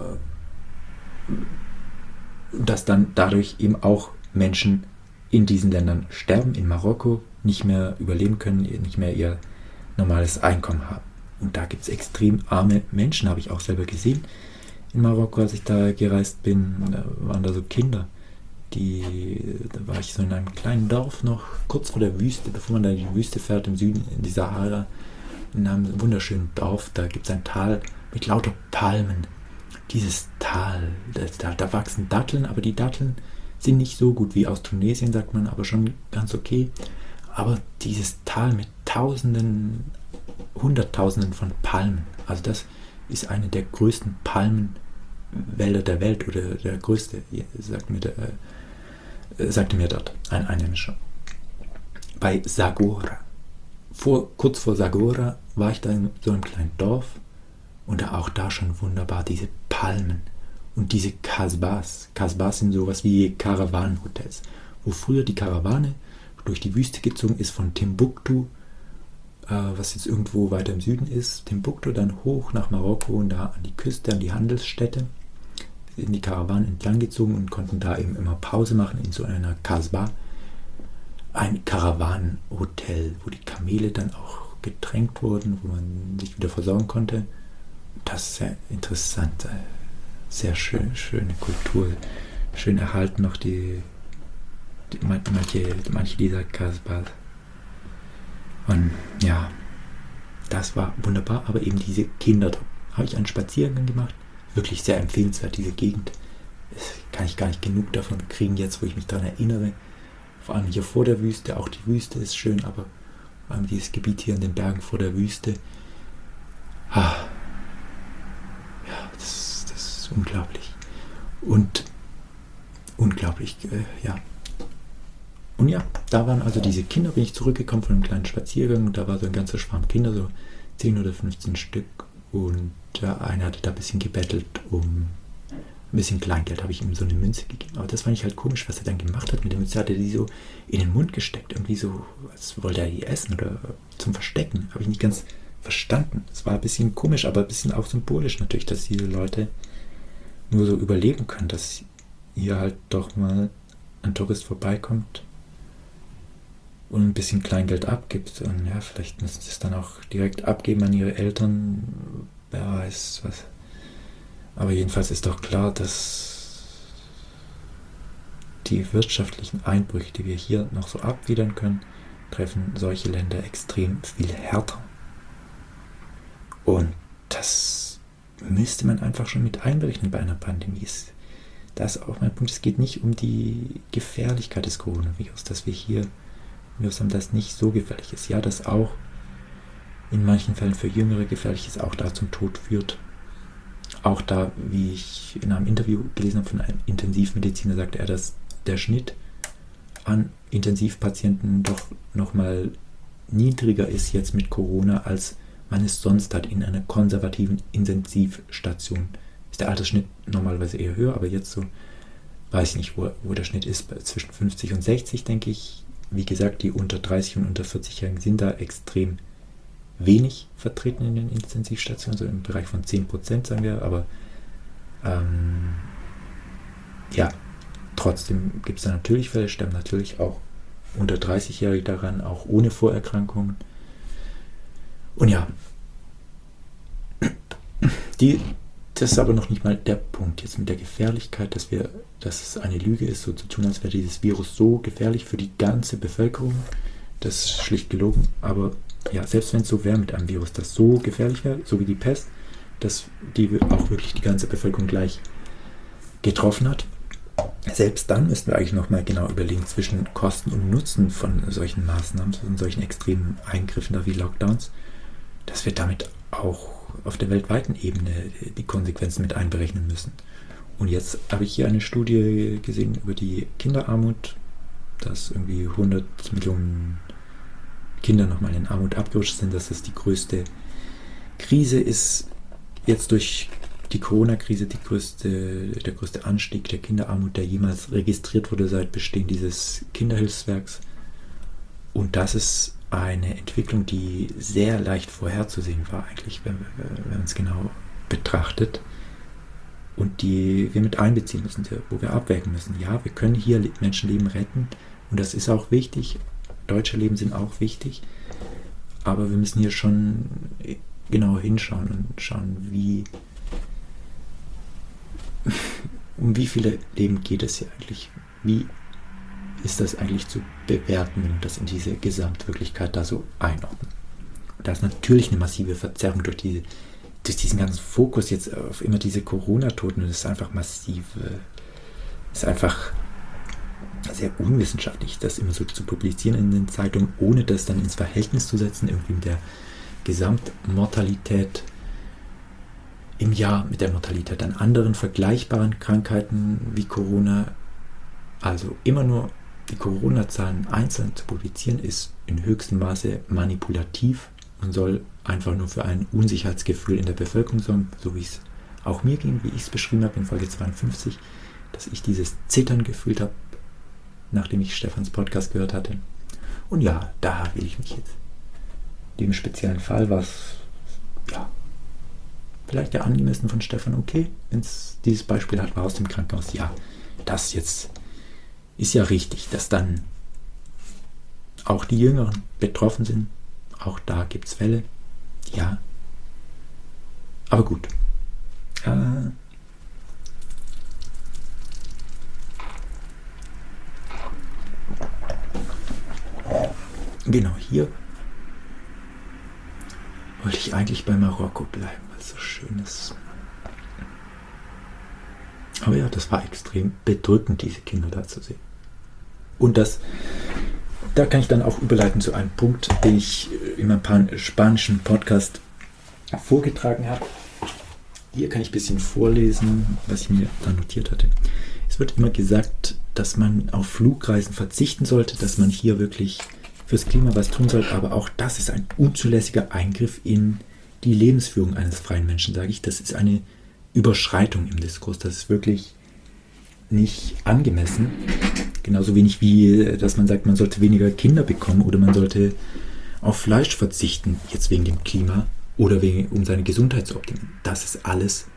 Dass dann dadurch eben auch Menschen in diesen Ländern sterben, in Marokko, nicht mehr überleben können, nicht mehr ihr normales Einkommen haben. Und da gibt es extrem arme Menschen, habe ich auch selber gesehen. In Marokko, als ich da gereist bin, da waren da so Kinder, da war ich so in einem kleinen Dorf noch, kurz vor der Wüste, bevor man da in die Wüste fährt, im Süden, in die Sahara, in einem wunderschönen Dorf, da gibt es ein Tal mit lauter Palmen. Dieses Tal, da wachsen Datteln, aber die Datteln sind nicht so gut wie aus Tunesien, sagt man, aber schon ganz okay. Aber dieses Tal mit Tausenden, Hunderttausenden von Palmen, also das ist eine der größten Palmenwälder der Welt oder der größte, sagte mir dort ein Einheimischer. Bei Zagora. Kurz vor Zagora war ich da in so einem kleinen Dorf und auch da schon wunderbar diese Palmen Und diese Kasbahs sind sowas wie Karawanenhotels, wo früher die Karawane durch die Wüste gezogen ist von Timbuktu, was jetzt irgendwo weiter im Süden ist, Timbuktu, dann hoch nach Marokko und da an die Küste, an die Handelsstädte, in die Karawanen entlang gezogen und konnten da eben immer Pause machen in so einer Kasbah, ein Karawanenhotel, wo die Kamele dann auch getränkt wurden, wo man sich wieder versorgen konnte. Das ist sehr interessant, sehr schöne Kultur, schön erhalten noch manche dieser Kasbahs. Und ja, das war wunderbar, aber eben diese Kinder, da habe ich einen Spaziergang gemacht, wirklich sehr empfehlenswert, diese Gegend. Das kann ich gar nicht genug davon kriegen, jetzt wo ich mich daran erinnere. Vor allem hier vor der Wüste, auch die Wüste ist schön, aber vor allem dieses Gebiet hier in den Bergen vor der Wüste. Ja, das ist unglaublich. Und unglaublich, ja. Und ja, da waren also diese Kinder, bin ich zurückgekommen von einem kleinen Spaziergang und da war so ein ganzer Schwarm Kinder, so 10 oder 15 Stück und der eine hatte da ein bisschen gebettelt um ein bisschen Kleingeld, habe ich ihm so eine Münze gegeben. Aber das fand ich halt komisch, was er dann gemacht hat mit der Münze, hat er die so in den Mund gesteckt, irgendwie so, als wollte er die essen oder zum Verstecken, habe ich nicht ganz verstanden. Es war ein bisschen komisch, aber ein bisschen auch symbolisch natürlich, dass diese Leute nur so überleben können, dass hier halt doch mal ein Tourist vorbeikommt und ein bisschen Kleingeld abgibt. Und ja, vielleicht müssen sie es dann auch direkt abgeben an ihre Eltern. Wer weiß was. Aber jedenfalls ist doch klar, dass die wirtschaftlichen Einbrüche, die wir hier noch so abwidern können, treffen solche Länder extrem viel härter. Und das müsste man einfach schon mit einberechnen bei einer Pandemie. Das ist auch mein Punkt. Es geht nicht um die Gefährlichkeit des Coronavirus, dass wir hier haben, das nicht so gefährlich ist. Ja, das auch in manchen Fällen für Jüngere gefährlich ist, auch da zum Tod führt. Auch da, wie ich in einem Interview gelesen habe von einem Intensivmediziner, sagte er, dass der Schnitt an Intensivpatienten doch nochmal niedriger ist jetzt mit Corona, als man es sonst hat in einer konservativen Intensivstation. Ist der Altersschnitt normalerweise eher höher, aber jetzt so, weiß ich nicht, wo der Schnitt ist, zwischen 50 und 60, denke ich. Wie gesagt, die unter 30 und unter 40-Jährigen sind da extrem wenig vertreten in den Intensivstationen, so im Bereich von 10%, sagen wir, aber ja, trotzdem gibt es da natürlich Fälle, sterben natürlich auch unter 30-Jährige daran, auch ohne Vorerkrankungen. Und ja, das ist aber noch nicht mal der Punkt jetzt mit der Gefährlichkeit, dass es eine Lüge ist, so zu tun, als wäre dieses Virus so gefährlich für die ganze Bevölkerung. Das ist schlicht gelogen. Aber ja, selbst wenn es so wäre mit einem Virus, das so gefährlich wäre, so wie die Pest, dass die auch wirklich die ganze Bevölkerung gleich getroffen hat, selbst dann müssten wir eigentlich nochmal genau überlegen zwischen Kosten und Nutzen von solchen Maßnahmen, von solchen extremen Eingriffen da wie Lockdowns, dass wir damit auch auf der weltweiten Ebene die Konsequenzen mit einberechnen müssen. Und jetzt habe ich hier eine Studie gesehen über die Kinderarmut, dass irgendwie 100 Millionen Kinder nochmal in Armut abgerutscht sind, dass das die größte Krise ist, jetzt durch die Corona-Krise der größte Anstieg der Kinderarmut, der jemals registriert wurde seit Bestehen dieses Kinderhilfswerks. Und das ist eine Entwicklung, die sehr leicht vorherzusehen war eigentlich, wenn man es genau betrachtet und die wir mit einbeziehen müssen, wo wir abwägen müssen. Ja, wir können hier Menschenleben retten und das ist auch wichtig. Deutsche Leben sind auch wichtig, aber wir müssen hier schon genau hinschauen und schauen, um wie viele Leben geht es hier eigentlich? Wie ist das eigentlich zu bewerten, wenn wir das in diese Gesamtwirklichkeit da so einordnen? Und da ist natürlich eine massive Verzerrung durch diesen ganzen Fokus jetzt auf immer diese Corona-Toten. Und das ist einfach massiv, ist einfach sehr unwissenschaftlich, das immer so zu publizieren in den Zeitungen, ohne das dann ins Verhältnis zu setzen, irgendwie mit der Gesamtmortalität im Jahr, mit der Mortalität an anderen vergleichbaren Krankheiten wie Corona. Also immer nur die Corona-Zahlen einzeln zu publizieren, ist in höchstem Maße manipulativ und soll einfach nur für ein Unsicherheitsgefühl in der Bevölkerung sorgen, so wie ich es auch mir ging, wie ich es beschrieben habe in Folge 52, dass ich dieses Zittern gefühlt habe, nachdem ich Stefans Podcast gehört hatte. Und ja, da will ich mich jetzt. In dem speziellen Fall war es, ja, vielleicht ja angemessen von Stefan, okay, wenn es dieses Beispiel hat, war aus dem Krankenhaus, ja, das jetzt ist ja richtig, dass dann auch die Jüngeren betroffen sind. Auch da gibt es Fälle, ja. Aber gut. Genau, hier wollte ich eigentlich bei Marokko bleiben, weil es so schön ist. Aber ja, das war extrem bedrückend, diese Kinder da zu sehen. Und da kann ich dann auch überleiten zu einem Punkt, den ich in meinem spanischen Podcast vorgetragen habe. Hier kann ich ein bisschen vorlesen, was ich mir da notiert hatte. Es wird immer gesagt, dass man auf Flugreisen verzichten sollte, dass man hier wirklich fürs Klima was tun sollte, aber auch das ist ein unzulässiger Eingriff in die Lebensführung eines freien Menschen, sage ich. Das ist eine Überschreitung im Diskurs, das ist wirklich nicht angemessen. Genauso wenig wie, dass man sagt, man sollte weniger Kinder bekommen oder man sollte auf Fleisch verzichten, jetzt wegen dem Klima oder um seine Gesundheit zu optimieren. Das ist alles,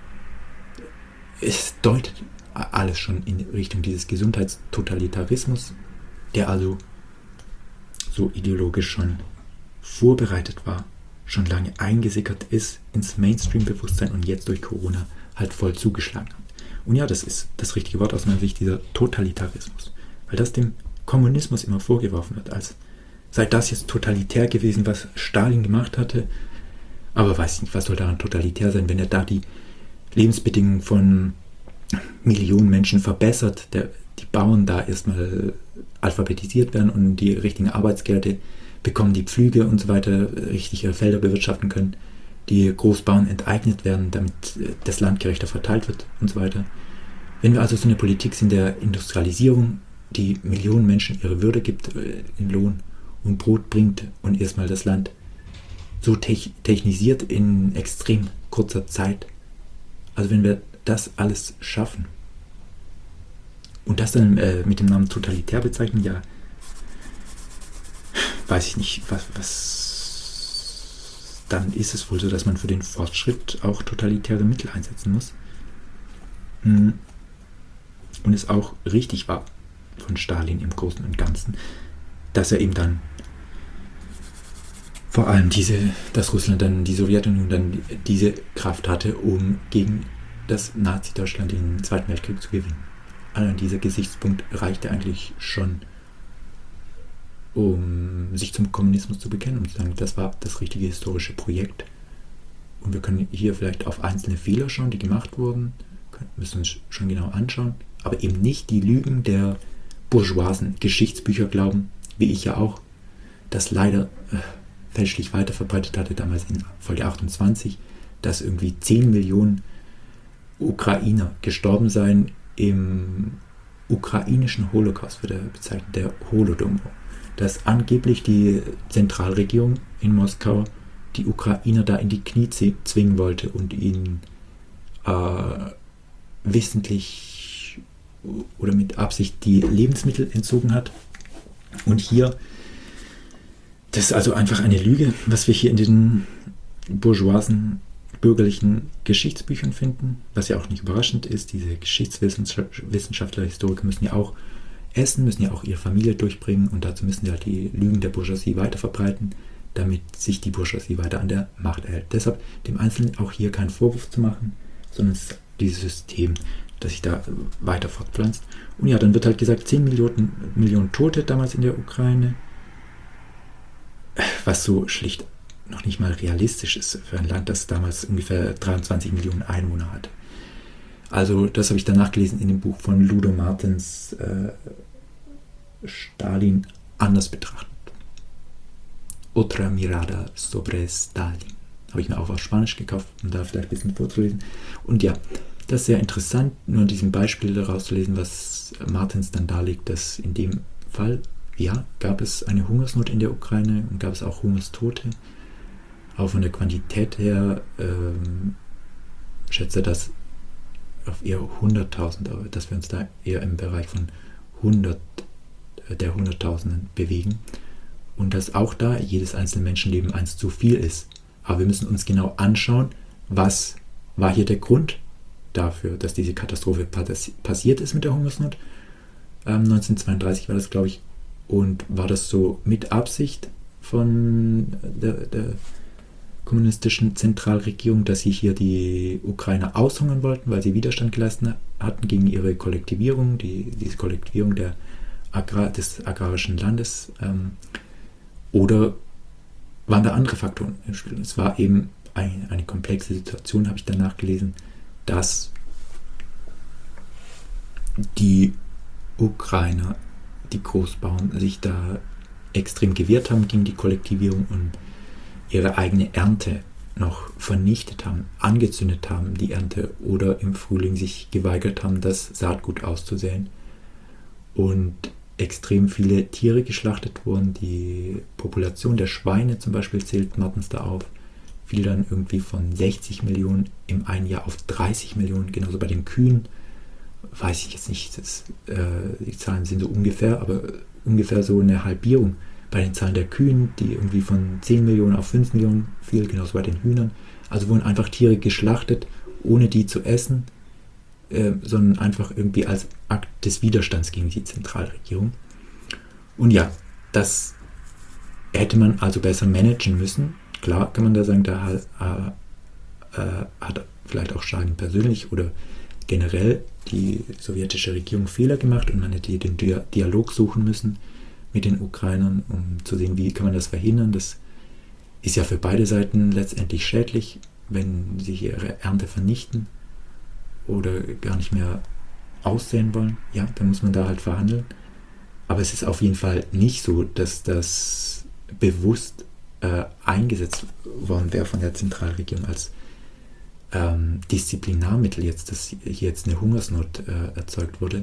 es deutet alles schon in Richtung dieses Gesundheitstotalitarismus, der also so ideologisch schon vorbereitet war, schon lange eingesickert ist ins Mainstream-Bewusstsein und jetzt durch Corona halt voll zugeschlagen hat. Und ja, das ist das richtige Wort aus meiner Sicht, dieser Totalitarismus. Weil das dem Kommunismus immer vorgeworfen wird, als sei das jetzt totalitär gewesen, was Stalin gemacht hatte. Aber weiß ich nicht, was soll daran totalitär sein, wenn er da die Lebensbedingungen von Millionen Menschen verbessert, die Bauern da erstmal alphabetisiert werden und die richtigen Arbeitskräfte bekommen, die Pflüge und so weiter richtig ihre Felder bewirtschaften können, die Großbauern enteignet werden, damit das Land gerechter verteilt wird und so weiter. Wenn wir also so eine Politik sind der Industrialisierung, die Millionen Menschen ihre Würde gibt, in Lohn und Brot bringt und erstmal das Land so technisiert in extrem kurzer Zeit. Also wenn wir das alles schaffen und das dann mit dem Namen totalitär bezeichnen, ja, weiß ich nicht, was dann ist es wohl so, dass man für den Fortschritt auch totalitäre Mittel einsetzen muss. Und es auch richtig war von Stalin im Großen und Ganzen, dass er eben dann vor allem dass Russland dann, die Sowjetunion dann diese Kraft hatte, um gegen das Nazi-Deutschland den Zweiten Weltkrieg zu gewinnen. Allein dieser Gesichtspunkt reichte eigentlich schon, um sich zum Kommunismus zu bekennen und zu sagen, das war das richtige historische Projekt. Und wir können hier vielleicht auf einzelne Fehler schauen, die gemacht wurden, müssen uns schon genau anschauen, aber eben nicht die Lügen der bourgeoisen Geschichtsbücher glauben, wie ich ja auch, das leider fälschlich weiterverbreitet hatte, damals in Folge 28, dass irgendwie 10 Millionen Ukrainer gestorben seien im ukrainischen Holocaust, wird er bezeichnet, der Holodomor. Dass angeblich die Zentralregierung in Moskau die Ukrainer da in die Knie zwingen wollte und ihnen wissentlich oder mit Absicht die Lebensmittel entzogen hat. Und hier, das ist also einfach eine Lüge, was wir hier in den bourgeoisen bürgerlichen Geschichtsbüchern finden, was ja auch nicht überraschend ist. Diese Geschichtswissenschaftler, Historiker müssen ja auch essen, müssen ja auch ihre Familie durchbringen und dazu müssen sie halt die Lügen der Bourgeoisie weiter verbreiten, damit sich die Bourgeoisie weiter an der Macht erhält. Deshalb dem Einzelnen auch hier keinen Vorwurf zu machen, sondern es ist dieses System, das sich da weiter fortpflanzt. Und ja, dann wird halt gesagt, 10 Millionen Tote damals in der Ukraine, was so schlicht noch nicht mal realistisch ist für ein Land, das damals ungefähr 23 Millionen Einwohner hatte. Also das habe ich danach gelesen in dem Buch von Ludo Martens, Stalin anders betrachtet. Otra mirada sobre Stalin. Habe ich mir auch auf Spanisch gekauft, um da vielleicht ein bisschen vorzulesen. Und ja, das ist sehr interessant, nur an diesem Beispiel daraus zu lesen, was Martens dann darlegt, dass in dem Fall, ja, gab es eine Hungersnot in der Ukraine und gab es auch Hungerstote. Auch von der Quantität her schätze das auf eher 100.000, aber dass wir uns da eher im Bereich von 100 der Hunderttausenden bewegen und dass auch da jedes einzelne Menschenleben eins zu viel ist. Aber wir müssen uns genau anschauen, was war hier der Grund dafür, dass diese Katastrophe passiert ist mit der Hungersnot. 1932 war das, glaube ich, und war das so mit Absicht von der kommunistischen Zentralregierung, dass sie hier die Ukrainer aushungern wollten, weil sie Widerstand geleistet hatten gegen ihre Kollektivierung, diese Kollektivierung des agrarischen Landes, oder waren da andere Faktoren im Spiel? Es war eben eine komplexe Situation, habe ich danach gelesen, dass die Ukrainer, die Großbauern, sich da extrem gewehrt haben gegen die Kollektivierung und ihre eigene Ernte noch vernichtet haben, angezündet haben, die Ernte, oder im Frühling sich geweigert haben, das Saatgut auszusäen. Und extrem viele Tiere geschlachtet wurden. Die Population der Schweine zum Beispiel zählt Martens da auf, fiel dann irgendwie von 60 Millionen im einen Jahr auf 30 Millionen, genauso bei den Kühen. Weiß ich jetzt nicht, die Zahlen sind so ungefähr, aber ungefähr so eine Halbierung bei den Zahlen der Kühen, die irgendwie von 10 Millionen auf 5 Millionen fiel, genauso bei den Hühnern. Also wurden einfach Tiere geschlachtet, ohne die zu essen, sondern einfach irgendwie als Akt des Widerstands gegen die Zentralregierung. Und ja, das hätte man also besser managen müssen. Klar kann man da sagen, da hat vielleicht auch Stalin persönlich oder generell die sowjetische Regierung Fehler gemacht und man hätte den Dialog suchen müssen mit den Ukrainern, um zu sehen, wie kann man das verhindern. Das ist ja für beide Seiten letztendlich schädlich, wenn sie ihre Ernte vernichten oder gar nicht mehr aussehen wollen. Ja, dann muss man da halt verhandeln. Aber es ist auf jeden Fall nicht so, dass das bewusst eingesetzt worden wäre von der Zentralregierung als Disziplinarmittel, dass hier jetzt eine Hungersnot erzeugt wurde.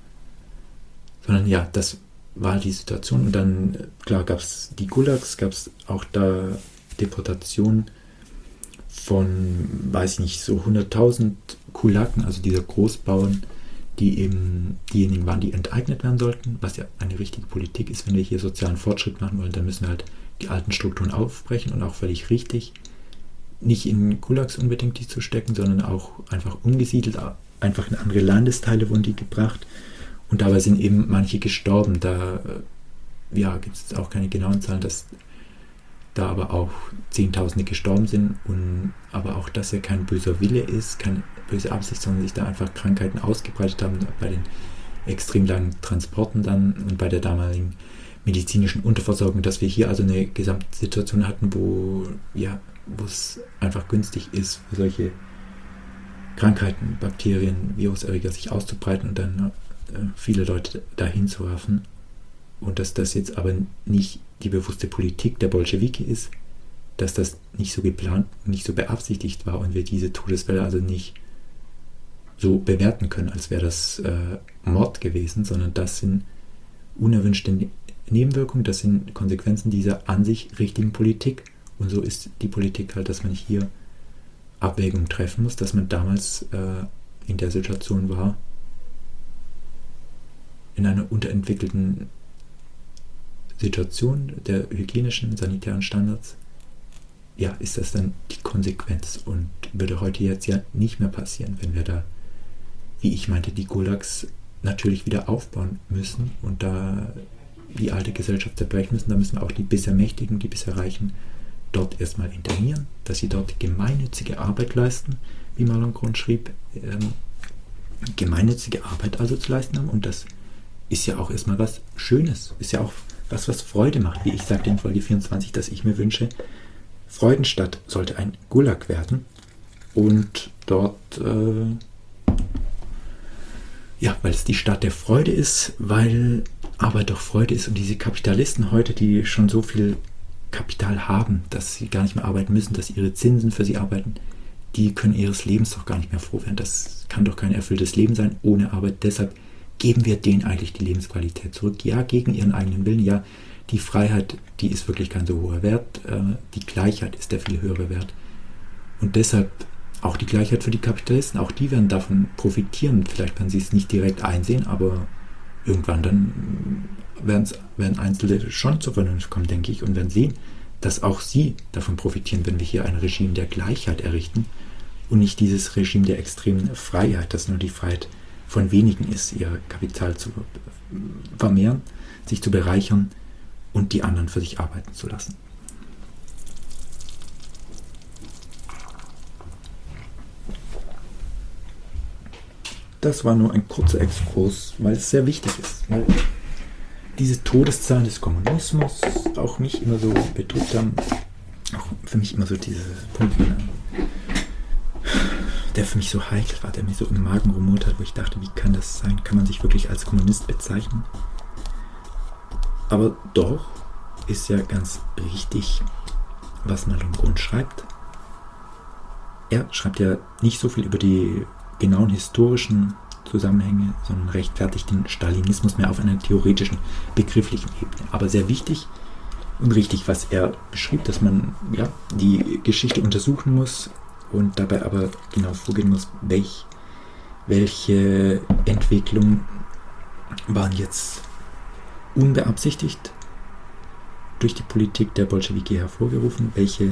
Sondern ja, das war die Situation. Und dann, klar, gab es die Gulags, gab es auch da Deportationen von, weiß ich nicht, so 100.000 Kulaken, also dieser Großbauern, die eben diejenigen waren, die enteignet werden sollten, was ja eine richtige Politik ist. Wenn wir hier sozialen Fortschritt machen wollen, dann müssen wir halt die alten Strukturen aufbrechen und auch völlig richtig. Nicht in Gulags unbedingt die zu stecken, sondern auch einfach umgesiedelt, einfach in andere Landesteile wurden die gebracht. Und dabei sind eben manche gestorben. Da gibt es auch keine genauen Zahlen, dass da aber auch Zehntausende gestorben sind. Und aber auch, dass ja kein böser Wille ist, keine böse Absicht, sondern sich da einfach Krankheiten ausgebreitet haben bei den extrem langen Transporten dann und bei der damaligen medizinischen Unterversorgung, dass wir hier also eine Gesamtsituation hatten, wo es einfach günstig ist, für solche Krankheiten, Bakterien, Viruserreger sich auszubreiten und dann viele Leute dahin zu werfen. Und dass das jetzt aber nicht die bewusste Politik der Bolschewiki ist, dass das nicht so geplant, nicht so beabsichtigt war und wir diese Todesfälle also nicht so bewerten können, als wäre das Mord gewesen, sondern das sind unerwünschte Nebenwirkungen, das sind Konsequenzen dieser an sich richtigen Politik. Und so ist die Politik halt, dass man hier Abwägungen treffen muss, dass man damals in der Situation war, in einer unterentwickelten Situation der hygienischen, sanitären Standards. Ja, ist das dann die Konsequenz und würde heute jetzt ja nicht mehr passieren, wenn wir da, wie ich meinte, die Gulags natürlich wieder aufbauen müssen und da die alte Gesellschaft zerbrechen müssen. Da müssen wir auch die bisher Mächtigen, die bisher Reichen dort erstmal internieren, dass sie dort gemeinnützige Arbeit leisten, wie Malengron schrieb, gemeinnützige Arbeit also zu leisten haben. Und das ist ja auch erstmal was Schönes, ist ja auch was Freude macht. Wie ich sagte in Folge 24, dass ich mir wünsche, Freudenstadt sollte ein Gulag werden und dort, weil es die Stadt der Freude ist, weil Arbeit doch Freude ist und diese Kapitalisten heute, die schon so viel Kapital haben, dass sie gar nicht mehr arbeiten müssen, dass ihre Zinsen für sie arbeiten, die können ihres Lebens doch gar nicht mehr froh werden. Das kann doch kein erfülltes Leben sein ohne Arbeit. Deshalb geben wir denen eigentlich die Lebensqualität zurück. Ja, gegen ihren eigenen Willen. Ja, die Freiheit, die ist wirklich kein so hoher Wert. Die Gleichheit ist der viel höhere Wert. Und deshalb auch die Gleichheit für die Kapitalisten, auch die werden davon profitieren. Vielleicht werden sie es nicht direkt einsehen, aber irgendwann dann werden Einzelne schon zur Vernunft kommen, denke ich, und werden sehen, dass auch sie davon profitieren, wenn wir hier ein Regime der Gleichheit errichten und nicht dieses Regime der extremen Freiheit, das nur die Freiheit von wenigen ist, ihr Kapital zu vermehren, sich zu bereichern und die anderen für sich arbeiten zu lassen. Das war nur ein kurzer Exkurs, weil es sehr wichtig ist, weil diese Todeszahlen des Kommunismus auch mich immer so bedrückt haben, auch für mich immer so dieser Punkt, der für mich so heikel war, der mir so im Magen rumort hat, wo ich dachte, wie kann das sein? Kann man sich wirklich als Kommunist bezeichnen? Aber doch ist ja ganz richtig, was Malon Grund schreibt. Er schreibt ja nicht so viel über die genauen historischen Zusammenhänge, sondern rechtfertigt den Stalinismus mehr auf einer theoretischen, begrifflichen Ebene. Aber sehr wichtig und richtig, was er beschrieb, dass man die Geschichte untersuchen muss und dabei aber genau vorgehen muss, welche Entwicklungen waren jetzt unbeabsichtigt durch die Politik der Bolschewiki hervorgerufen, welche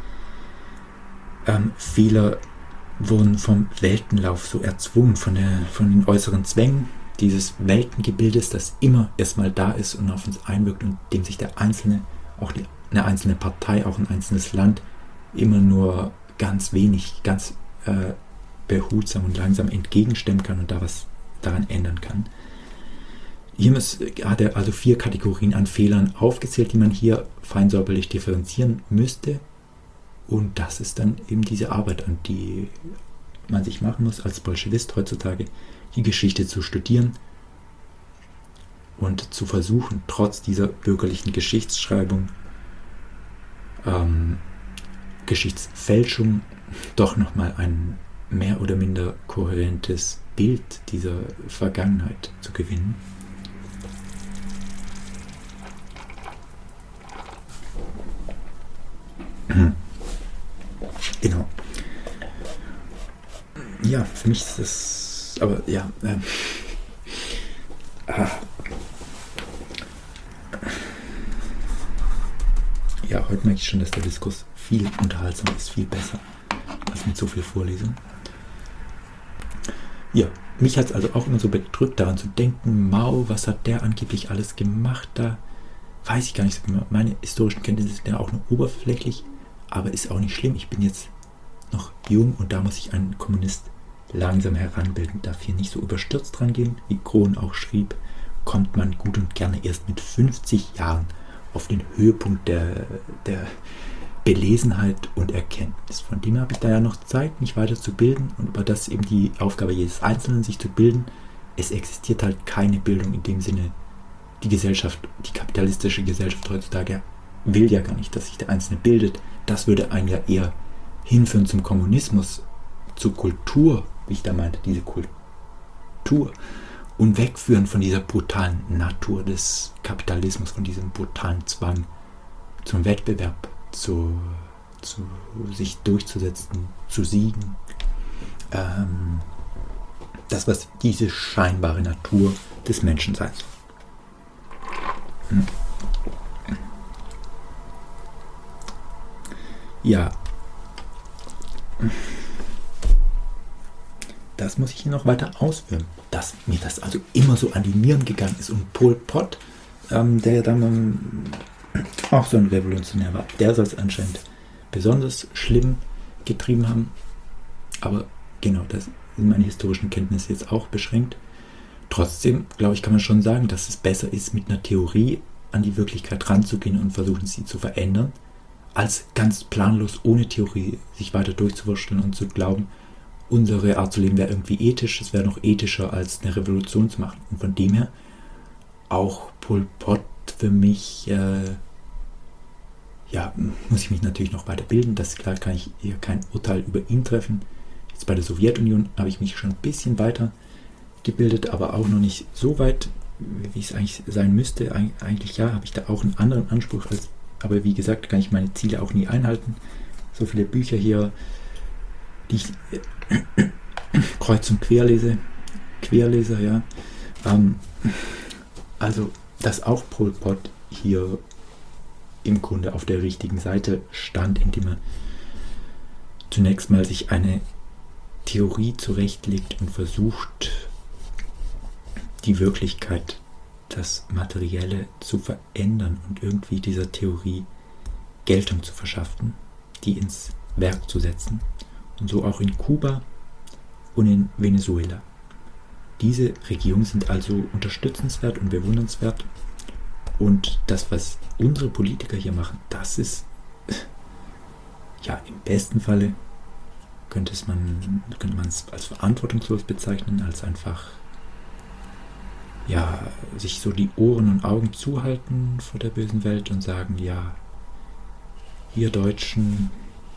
Fehler wurden vom Weltenlauf so erzwungen, von den äußeren Zwängen dieses Weltengebildes, das immer erstmal da ist und auf uns einwirkt und dem sich der Einzelne, auch eine einzelne Partei, auch ein einzelnes Land immer nur ganz wenig, ganz behutsam und langsam entgegenstemmen kann und da was daran ändern kann. Hier hat er also 4 Kategorien an Fehlern aufgezählt, die man hier feinsäuberlich differenzieren müsste. Und das ist dann eben diese Arbeit, an die man sich machen muss als Bolschewist heutzutage, die Geschichte zu studieren und zu versuchen, trotz dieser bürgerlichen Geschichtsschreibung, Geschichtsfälschung, doch nochmal ein mehr oder minder kohärentes Bild dieser Vergangenheit zu gewinnen. Genau. Ja, für mich ist das, aber ja, ja, heute merke ich schon, dass der Diskurs viel unterhaltsamer ist, viel besser als mit so viel Vorlesung. Ja, mich hat es also auch immer so bedrückt, daran zu denken, Mao, was hat der angeblich alles gemacht da? Weiß ich gar nicht so genau. Meine historischen Kenntnisse sind ja auch nur oberflächlich, aber ist auch nicht schlimm. Ich bin jetzt noch jung und da muss sich ein Kommunist langsam heranbilden, darf hier nicht so überstürzt dran gehen, wie Krohn auch schrieb, kommt man gut und gerne erst mit 50 Jahren auf den Höhepunkt der Belesenheit und Erkenntnis. Von dem her habe ich da ja noch Zeit, mich weiter zu bilden und über das eben die Aufgabe jedes Einzelnen, sich zu bilden. Es existiert halt keine Bildung in dem Sinne, die Gesellschaft, die kapitalistische Gesellschaft heutzutage will ja gar nicht, dass sich der Einzelne bildet. Das würde einen ja eher hinführen zum Kommunismus, zur Kultur, wie ich da meinte, diese Kultur, und wegführen von dieser brutalen Natur des Kapitalismus, von diesem brutalen Zwang zum Wettbewerb, zu sich durchzusetzen, zu siegen. Das, was diese scheinbare Natur des Menschen sein soll. Ja, das muss ich hier noch weiter ausführen, dass mir das also immer so an die Nieren gegangen ist. Und Pol Pot, der dann auch so ein Revolutionär war, der soll es anscheinend besonders schlimm getrieben haben. Aber genau, das sind meine historischen Kenntnisse jetzt auch beschränkt. Trotzdem, glaube ich, kann man schon sagen, dass es besser ist, mit einer Theorie an die Wirklichkeit ranzugehen und versuchen, sie zu verändern, als ganz planlos, ohne Theorie, sich weiter durchzuwurschteln und zu glauben, unsere Art zu leben wäre irgendwie ethisch, es wäre noch ethischer, als eine Revolution zu machen. Und von dem her auch Pol Pot für mich, muss ich mich natürlich noch weiter bilden. Das ist klar, kann ich hier kein Urteil über ihn treffen. Jetzt bei der Sowjetunion habe ich mich schon ein bisschen weiter gebildet, aber auch noch nicht so weit, wie es eigentlich sein müsste. Eigentlich ja, habe ich da auch einen anderen Anspruch, aber wie gesagt, kann ich meine Ziele auch nie einhalten. So viele Bücher hier die ich kreuz- und Querleser, ja. Also, dass auch Pol Pot hier im Grunde auf der richtigen Seite stand, indem er zunächst mal sich eine Theorie zurechtlegt und versucht, die Wirklichkeit, das Materielle zu verändern und irgendwie dieser Theorie Geltung zu verschaffen, die ins Werk zu setzen. Und so auch in Kuba und in Venezuela. Diese Regierungen sind also unterstützenswert und bewundernswert. Und das, was unsere Politiker hier machen, das ist, ja, im besten Falle könnte man es als verantwortungslos bezeichnen, als einfach, ja, sich so die Ohren und Augen zuhalten vor der bösen Welt und sagen, ja, wir Deutschen,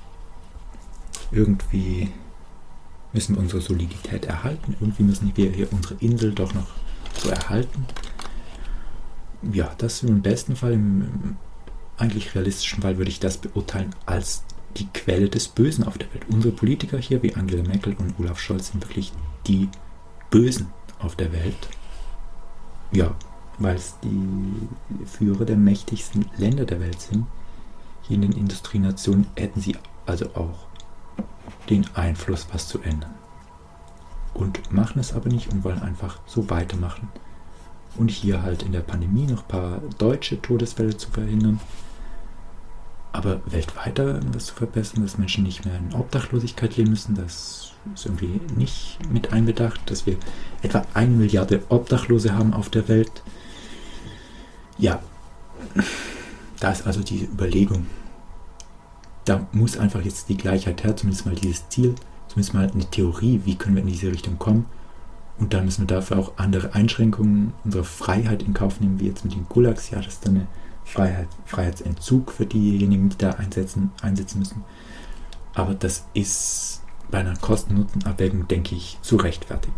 irgendwie müssen wir unsere Solidität erhalten, irgendwie müssen wir hier unsere Insel doch noch so erhalten. Ja, das im besten Fall, im eigentlich realistischen Fall würde ich das beurteilen als die Quelle des Bösen auf der Welt. Unsere Politiker hier, wie Angela Merkel und Olaf Scholz, sind wirklich die Bösen auf der Welt. Ja, weil es die Führer der mächtigsten Länder der Welt sind. Hier in den Industrienationen hätten sie also auch den Einfluss, was zu ändern. Und machen es aber nicht und wollen einfach so weitermachen. Und hier halt in der Pandemie noch ein paar deutsche Todesfälle zu verhindern. Aber weltweit das zu verbessern, dass Menschen nicht mehr in Obdachlosigkeit leben müssen, das ist irgendwie nicht mit einbedacht, dass wir etwa 1 Milliarde Obdachlose haben auf der Welt. Ja, da ist also die Überlegung, da muss einfach jetzt die Gleichheit her, zumindest mal dieses Ziel, zumindest mal eine Theorie, wie können wir in diese Richtung kommen. Und dann müssen wir dafür auch andere Einschränkungen unserer Freiheit in Kauf nehmen, wie jetzt mit den Gulags. Ja, das ist dann eine Freiheitsentzug für diejenigen, die da einsetzen müssen. Aber das ist bei einer Kosten-Nutzen-Abwägung, denke ich, zu rechtfertigen.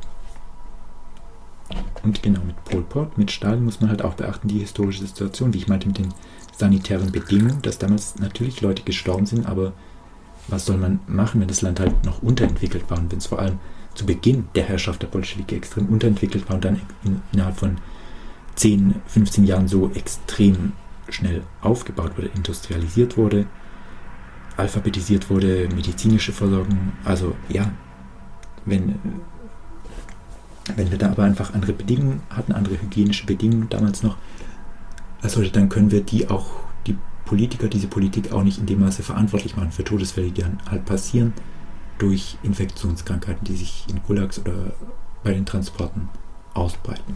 Und genau, mit Pol Pot, mit Stalin muss man halt auch beachten, die historische Situation, wie ich meinte, mit den sanitären Bedingungen, dass damals natürlich Leute gestorben sind, aber was soll man machen, wenn das Land halt noch unterentwickelt war und wenn es vor allem zu Beginn der Herrschaft der Bolschewiki extrem unterentwickelt war und dann innerhalb von 10, 15 Jahren so extrem schnell aufgebaut wurde, industrialisiert wurde, alphabetisiert wurde, medizinische Versorgung. Also ja, wenn wir da aber einfach andere Bedingungen hatten, andere hygienische Bedingungen damals noch, also dann können wir diese Politik auch nicht in dem Maße verantwortlich machen für Todesfälle, die dann halt passieren durch Infektionskrankheiten, die sich in Gulags oder bei den Transporten ausbreiten.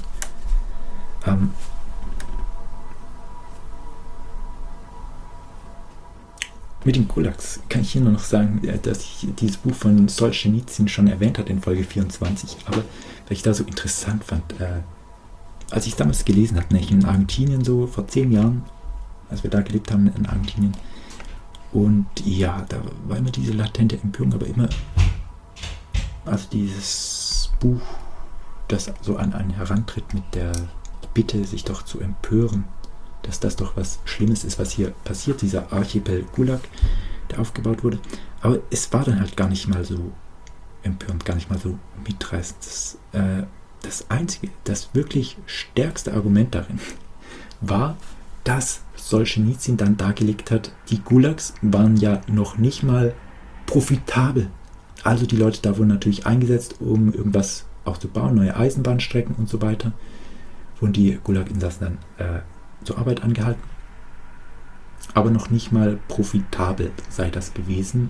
Mit den Gulags kann ich hier nur noch sagen, dass ich dieses Buch von Solzhenitsyn schon erwähnt hatte in Folge 24, aber weil ich da so interessant fand, als ich es damals gelesen habe, nämlich in Argentinien so vor 10 Jahren, als wir da gelebt haben in Argentinien, und ja, da war immer diese latente Empörung, aber immer, also dieses Buch, das so an einen herantritt mit der Bitte, sich doch zu empören, dass das doch was Schlimmes ist, was hier passiert, dieser Archipel Gulag, der aufgebaut wurde. Aber es war dann halt gar nicht mal so empörend, gar nicht mal so mitreißend. Das einzige, das wirklich stärkste Argument darin war, dass Solzhenitsyn dann dargelegt hat, die Gulags waren ja noch nicht mal profitabel. Also die Leute da wurden natürlich eingesetzt, um irgendwas auch zu bauen, neue Eisenbahnstrecken und so weiter. Wurden die Gulag-Insassen dann zur Arbeit angehalten. Aber noch nicht mal profitabel sei das gewesen,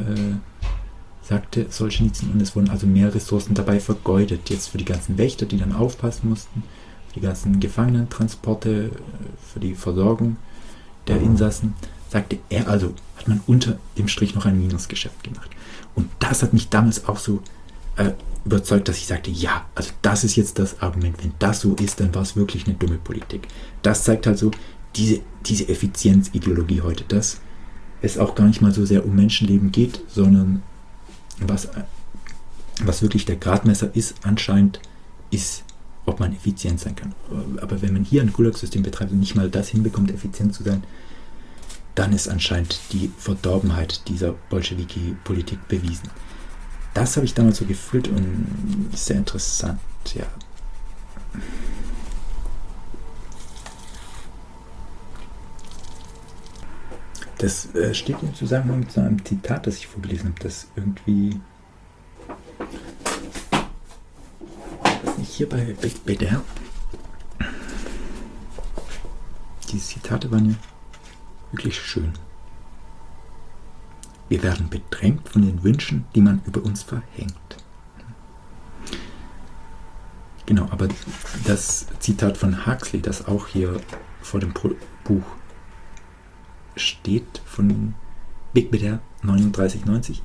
sagte Solzhenitsyn. Und es wurden also mehr Ressourcen dabei vergeudet. Jetzt für die ganzen Wächter, die dann aufpassen mussten, für die ganzen Gefangenentransporte, für die Versorgung der Insassen, sagte er also, hat man unter dem Strich noch ein Minusgeschäft gemacht. Und das hat mich damals auch so überzeugt, dass ich sagte, ja, also das ist jetzt das Argument. Wenn das so ist, dann war es wirklich eine dumme Politik. Das zeigt halt so diese Effizienzideologie heute, dass es auch gar nicht mal so sehr um Menschenleben geht, sondern was wirklich der Gradmesser ist, anscheinend ist, ob man effizient sein kann. Aber wenn man hier ein Gulag-System betreibt und nicht mal das hinbekommt, effizient zu sein, dann ist anscheinend die Verdorbenheit dieser Bolschewiki-Politik bewiesen. das habe ich damals so gefühlt und ist sehr interessant, ja. Das steht im Zusammenhang mit so einem Zitat, das ich vorgelesen habe, das irgendwie, was nicht hier bei Big Bear. Diese Zitate waren ja wirklich schön. Wir werden bedrängt von den Wünschen, die man über uns verhängt. Genau, aber das Zitat von Huxley, das auch hier vor dem Buch steht, von Big Bear 3990.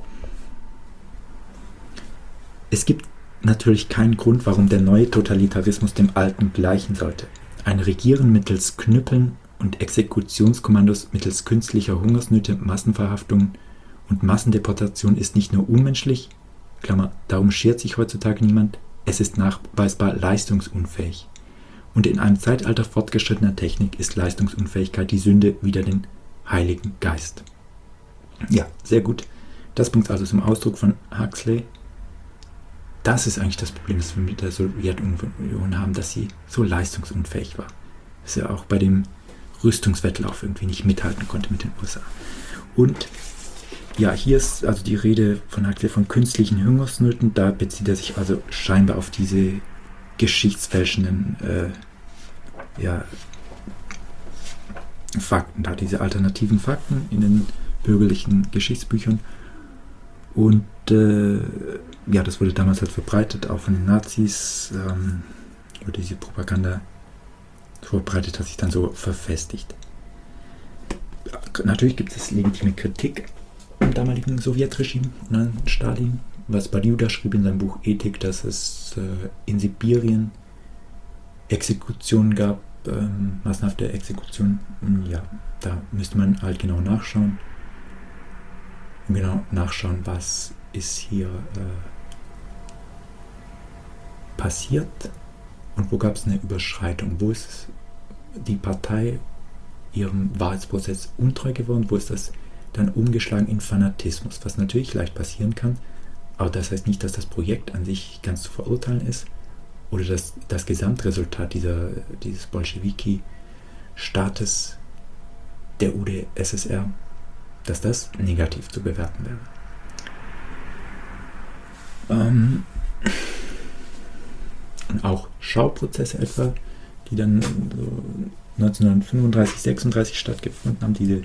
Es gibt natürlich keinen Grund, warum der neue Totalitarismus dem alten gleichen sollte. Ein Regieren mittels Knüppeln und Exekutionskommandos mittels künstlicher Hungersnöte, Massenverhaftungen und Massendeportation ist nicht nur unmenschlich, Klammer, darum schert sich heutzutage niemand, es ist nachweisbar leistungsunfähig. Und in einem Zeitalter fortgeschrittener Technik ist Leistungsunfähigkeit die Sünde wider den Heiligen Geist. Ja, sehr gut. Das bringt also zum Ausdruck von Huxley. Das ist eigentlich das Problem, das wir mit der Sowjetunion haben, dass sie so leistungsunfähig war. Dass sie auch bei dem Rüstungswettlauf irgendwie nicht mithalten konnte mit den USA. Und ja, hier ist also die Rede von Huxley von künstlichen Hungersnöten. Da bezieht er sich also scheinbar auf diese geschichtsfälschenden Fakten, da diese alternativen Fakten in den bürgerlichen Geschichtsbüchern. Und das wurde damals halt verbreitet, auch von den Nazis. Oder diese Propaganda verbreitet hat sich dann so verfestigt. Natürlich gibt es legitime Kritik am damaligen Sowjetregime und an Stalin. Was Badiouda schrieb in seinem Buch Ethik, dass es in Sibirien Exekutionen gab, massenhafte Exekutionen. Ja, da müsste man halt genau nachschauen. Und genau nachschauen, was ist hier passiert und wo gab es eine Überschreitung. Wo ist die Partei ihrem Wahrheitsprozess untreu geworden? Wo ist das dann umgeschlagen in Fanatismus? Was natürlich leicht passieren kann, aber das heißt nicht, dass das Projekt an sich ganz zu verurteilen ist oder dass das Gesamtresultat dieses Bolschewiki-Staates der UdSSR, dass das negativ zu bewerten wäre. Und auch Schauprozesse etwa, die dann so 1935, 36 stattgefunden haben, diese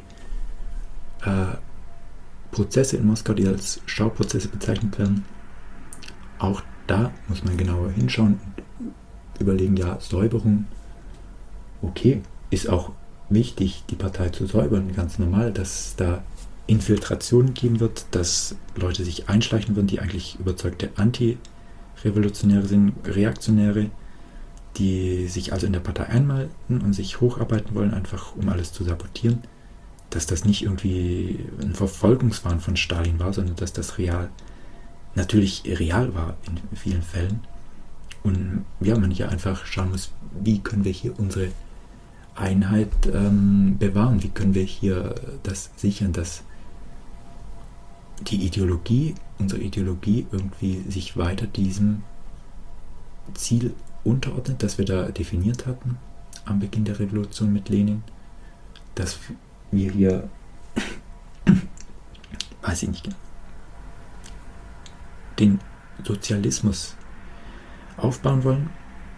Prozesse in Moskau, die als Schauprozesse bezeichnet werden, auch da muss man genauer hinschauen und überlegen, ja, Säuberung, okay, ist auch wichtig, die Partei zu säubern, ganz normal, dass da Infiltration geben wird, dass Leute sich einschleichen würden, die eigentlich überzeugte Anti-Revolutionäre sind, Reaktionäre, die sich also in der Partei einmalten und sich hocharbeiten wollen, einfach um alles zu sabotieren, dass das nicht irgendwie ein Verfolgungswahn von Stalin war, sondern dass das natürlich real war in vielen Fällen. Und ja, man hier einfach schauen muss, wie können wir hier unsere Einheit bewahren, wie können wir hier das sichern, dass unsere Ideologie irgendwie sich weiter diesem Ziel unterordnet, das wir da definiert hatten am Beginn der Revolution mit Lenin, dass wir hier, weiß ich nicht genau, den Sozialismus aufbauen wollen.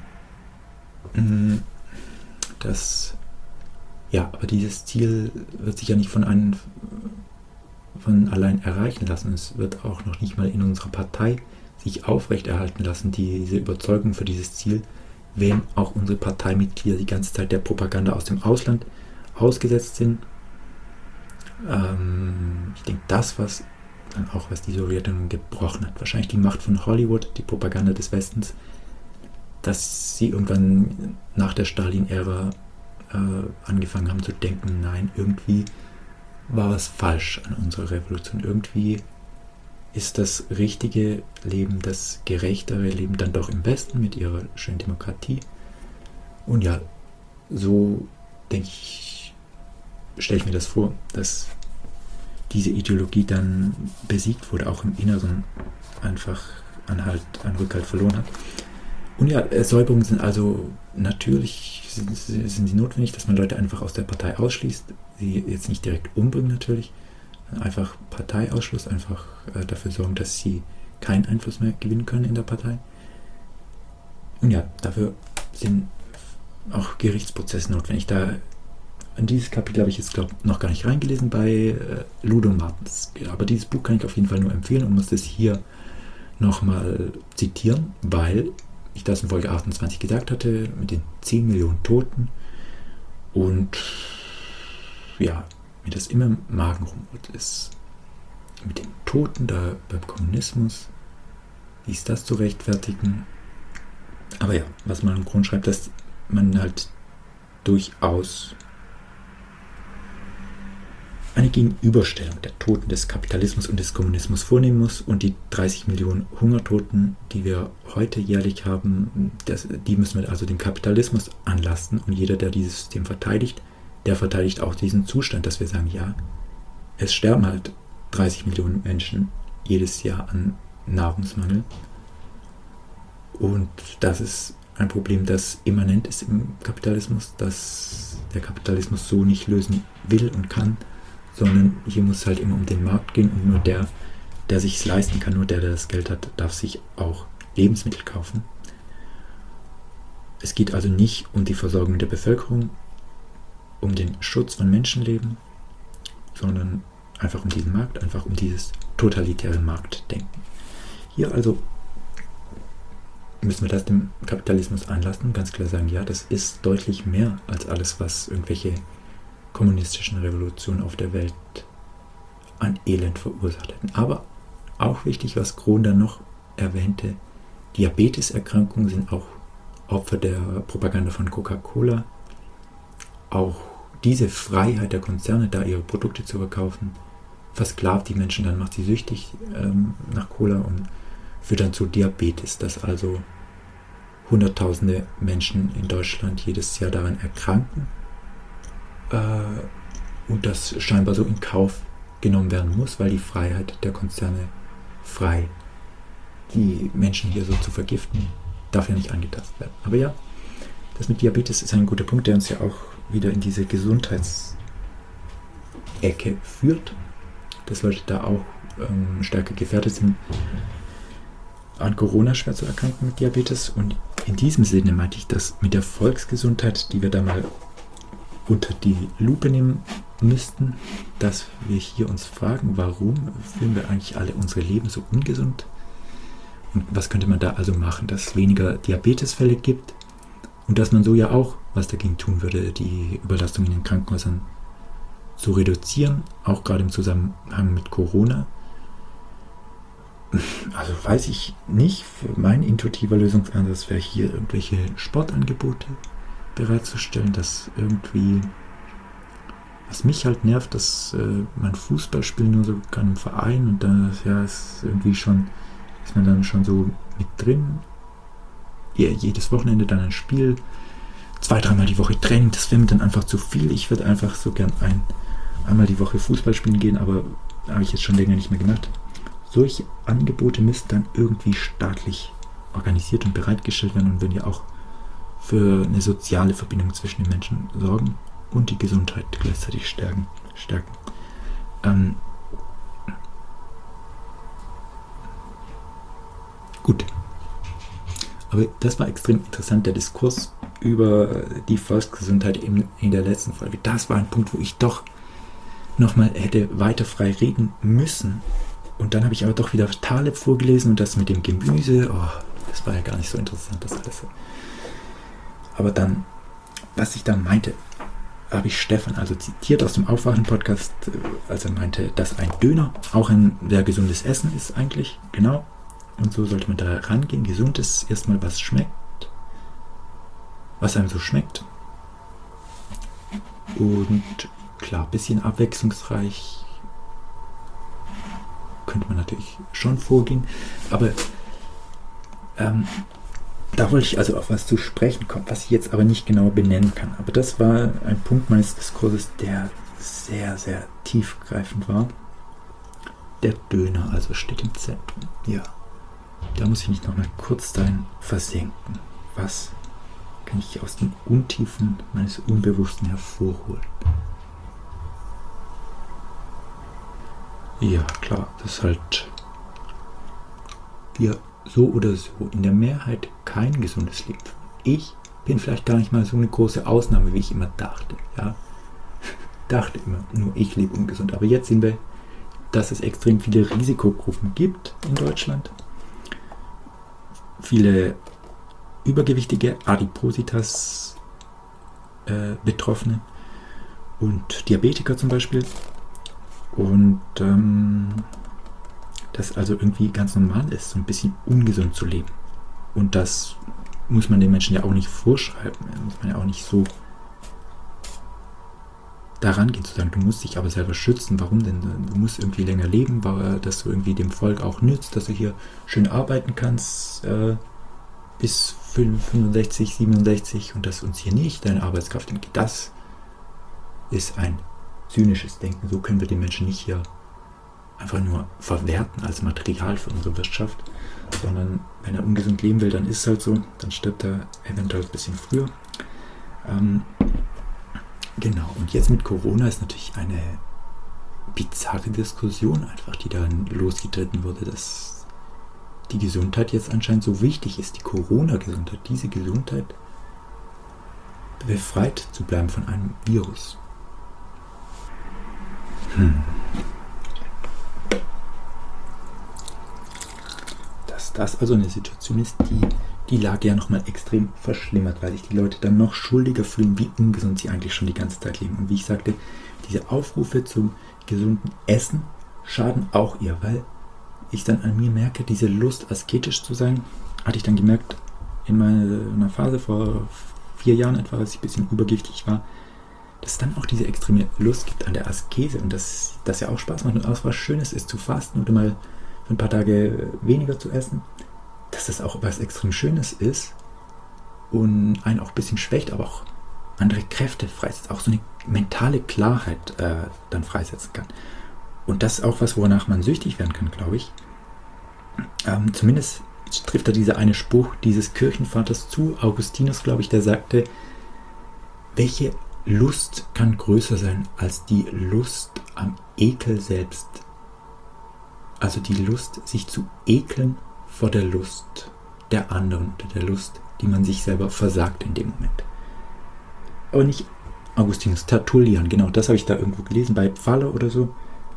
Aber dieses Ziel wird sich ja nicht von allein erreichen lassen. Es wird auch noch nicht mal in unserer Partei sich aufrechterhalten lassen, diese Überzeugung für dieses Ziel, wenn auch unsere Parteimitglieder die ganze Zeit der Propaganda aus dem Ausland ausgesetzt sind. Ich denke, was die Sowjetunion gebrochen hat, wahrscheinlich die Macht von Hollywood, die Propaganda des Westens, dass sie irgendwann nach der Stalin-Ära angefangen haben zu denken, nein, irgendwie war was falsch an unserer Revolution. Irgendwie ist das richtige Leben, das gerechtere Leben dann doch im Westen mit ihrer schönen Demokratie. Und ja, so denke ich, stelle ich mir das vor, dass diese Ideologie dann besiegt wurde, auch im Inneren einfach an Rückhalt verloren hat. Und ja, Säuberungen sind also natürlich sind sie notwendig, dass man Leute einfach aus der Partei ausschließt, sie jetzt nicht direkt umbringen natürlich, einfach Parteiausschluss, einfach dafür sorgen, dass sie keinen Einfluss mehr gewinnen können in der Partei. Und ja, dafür sind auch Gerichtsprozesse notwendig. In dieses Kapitel habe ich jetzt, glaube ich, noch gar nicht reingelesen bei Ludo Martens. Aber dieses Buch kann ich auf jeden Fall nur empfehlen und muss das hier nochmal zitieren, weil ich das in Folge 28 gesagt hatte, mit den 10 Millionen Toten und ja, mir das immer im Magen rumholt ist. Mit den Toten da beim Kommunismus, wie ist das zu rechtfertigen? Aber ja, was man im Grund schreibt, dass man halt durchaus eine Gegenüberstellung der Toten des Kapitalismus und des Kommunismus vornehmen muss und die 30 Millionen Hungertoten, die wir heute jährlich haben, die müssen wir also dem Kapitalismus anlasten und jeder, der dieses System verteidigt, der verteidigt auch diesen Zustand, dass wir sagen, ja, es sterben halt 30 Millionen Menschen jedes Jahr an Nahrungsmangel und das ist ein Problem, das immanent ist im Kapitalismus, das der Kapitalismus so nicht lösen will und kann, sondern hier muss es halt immer um den Markt gehen und nur der sich es leisten kann, nur der das Geld hat, darf sich auch Lebensmittel kaufen. Es geht also nicht um die Versorgung der Bevölkerung, um den Schutz von Menschenleben, sondern einfach um diesen Markt, einfach um dieses totalitäre Marktdenken. Hier also müssen wir das dem Kapitalismus anlassen und ganz klar sagen, ja, das ist deutlich mehr als alles, was irgendwelche kommunistischen Revolutionen auf der Welt an Elend verursacht hätten. Aber auch wichtig, was Krohn dann noch erwähnte, Diabeteserkrankungen sind auch Opfer der Propaganda von Coca-Cola. Auch diese Freiheit der Konzerne, da ihre Produkte zu verkaufen, versklavt die Menschen, dann macht sie süchtig nach Cola und führt dann zu Diabetes, dass also Hunderttausende Menschen in Deutschland jedes Jahr daran erkranken und das scheinbar so in Kauf genommen werden muss, weil die Freiheit der Konzerne frei, die Menschen hier so zu vergiften, darf ja nicht angetastet werden. Aber ja, das mit Diabetes ist ein guter Punkt, der uns ja auch wieder in diese Gesundheitsecke führt, dass Leute da auch stärker gefährdet sind, an Corona schwer zu erkranken mit Diabetes. Und in diesem Sinne meinte ich das mit der Volksgesundheit, die wir da mal unter die Lupe nehmen müssten, dass wir hier uns fragen, warum führen wir eigentlich alle unsere Leben so ungesund? Und was könnte man da also machen, dass es weniger Diabetesfälle gibt und dass man so ja auch was dagegen tun würde, die Überlastung in den Krankenhäusern zu reduzieren, auch gerade im Zusammenhang mit Corona. Also weiß ich nicht, mein intuitiver Lösungsansatz wäre hier irgendwelche Sportangebote bereitzustellen, dass irgendwie, was mich halt nervt, dass man Fußball spielen nur so kann im Verein und dann ist man dann schon so mit drin. Jedes Wochenende dann ein Spiel, 2-3 Mal die Woche Training, das wäre mir dann einfach zu viel. Ich würde einfach so gern einmal die Woche Fußball spielen gehen, aber habe ich jetzt schon länger nicht mehr gemacht. Solche Angebote müssten dann irgendwie staatlich organisiert und bereitgestellt werden und würden ja auch für eine soziale Verbindung zwischen den Menschen sorgen und die Gesundheit gleichzeitig stärken. Gut. Aber das war extrem interessant, der Diskurs über die Volksgesundheit in der letzten Folge. Das war ein Punkt, wo ich doch nochmal hätte weiter frei reden müssen. Und dann habe ich aber doch wieder Taleb vorgelesen und das mit dem Gemüse. Das war ja gar nicht so interessant, das alles. Aber dann, was ich da meinte, habe ich Stefan also zitiert aus dem Aufwachen-Podcast, als er meinte, dass ein Döner auch ein sehr gesundes Essen ist eigentlich. Genau. Und so sollte man da rangehen. Gesund ist erstmal, was schmeckt. Was einem so schmeckt. Und klar, ein bisschen abwechslungsreich könnte man natürlich schon vorgehen. Aber da wollte ich also auf was zu sprechen kommen, was ich jetzt aber nicht genau benennen kann. Aber das war ein Punkt meines Diskurses, der sehr, sehr tiefgreifend war. der Döner also steht im Zentrum. Ja, da muss ich mich nochmal kurz dahin versenken. Was kann ich aus den Untiefen meines Unbewussten hervorholen? Ja, klar, dass halt wir so oder so in der Mehrheit kein gesundes Leben führen. Ich bin vielleicht gar nicht mal so eine große Ausnahme, wie ich immer dachte. Ja, dachte immer, nur ich lebe ungesund. Aber jetzt sehen wir, dass es extrem viele Risikogruppen gibt in Deutschland. Viele übergewichtige Adipositas Betroffene und Diabetiker zum Beispiel. Und das also irgendwie ganz normal ist, so ein bisschen ungesund zu leben. Und das muss man den Menschen ja auch nicht vorschreiben. Da muss man ja auch nicht so daran gehen, zu sagen, du musst dich aber selber schützen. Warum denn? Du musst irgendwie länger leben, dass du irgendwie dem Volk auch nützt, dass du hier schön arbeiten kannst bis 65, 67 und dass uns hier nicht deine Arbeitskraft entgeht. Das ist ein zynisches Denken. So können wir den Menschen nicht hier einfach nur verwerten als Material für unsere Wirtschaft, sondern wenn er ungesund leben will, dann ist es halt so, dann stirbt er eventuell ein bisschen früher. Genau, und jetzt mit Corona ist natürlich eine bizarre Diskussion einfach, die dann losgetreten wurde, dass die Gesundheit jetzt anscheinend so wichtig ist, die Corona-Gesundheit, diese Gesundheit befreit zu bleiben von einem Virus. Dass das also eine Situation ist, die Lage ja nochmal extrem verschlimmert, weil sich die Leute dann noch schuldiger fühlen, wie ungesund sie eigentlich schon die ganze Zeit leben. Und wie ich sagte, diese Aufrufe zum gesunden Essen schaden auch ihr, weil ich dann an mir merke, diese Lust, asketisch zu sein, hatte ich dann gemerkt in meiner Phase vor 4 Jahren etwa, als ich ein bisschen übergewichtig war, dass es dann auch diese extreme Lust gibt an der Askese und dass das ja auch Spaß macht und auch was Schönes ist, zu fasten oder mal für ein paar Tage weniger zu essen, dass das auch was extrem Schönes ist und einen auch ein bisschen schwächt, aber auch andere Kräfte freisetzt, auch so eine mentale Klarheit dann freisetzen kann. Und das ist auch was, wonach man süchtig werden kann, glaube ich. Zumindest trifft da dieser eine Spruch dieses Kirchenvaters zu, Augustinus, glaube ich, der sagte, welche Lust kann größer sein als die Lust am Ekel selbst? Also die Lust, sich zu ekeln vor der Lust der anderen oder der Lust, die man sich selber versagt in dem Moment. Aber nicht Augustinus, Tertullian, genau, das habe ich da irgendwo gelesen, bei Pfaller oder so,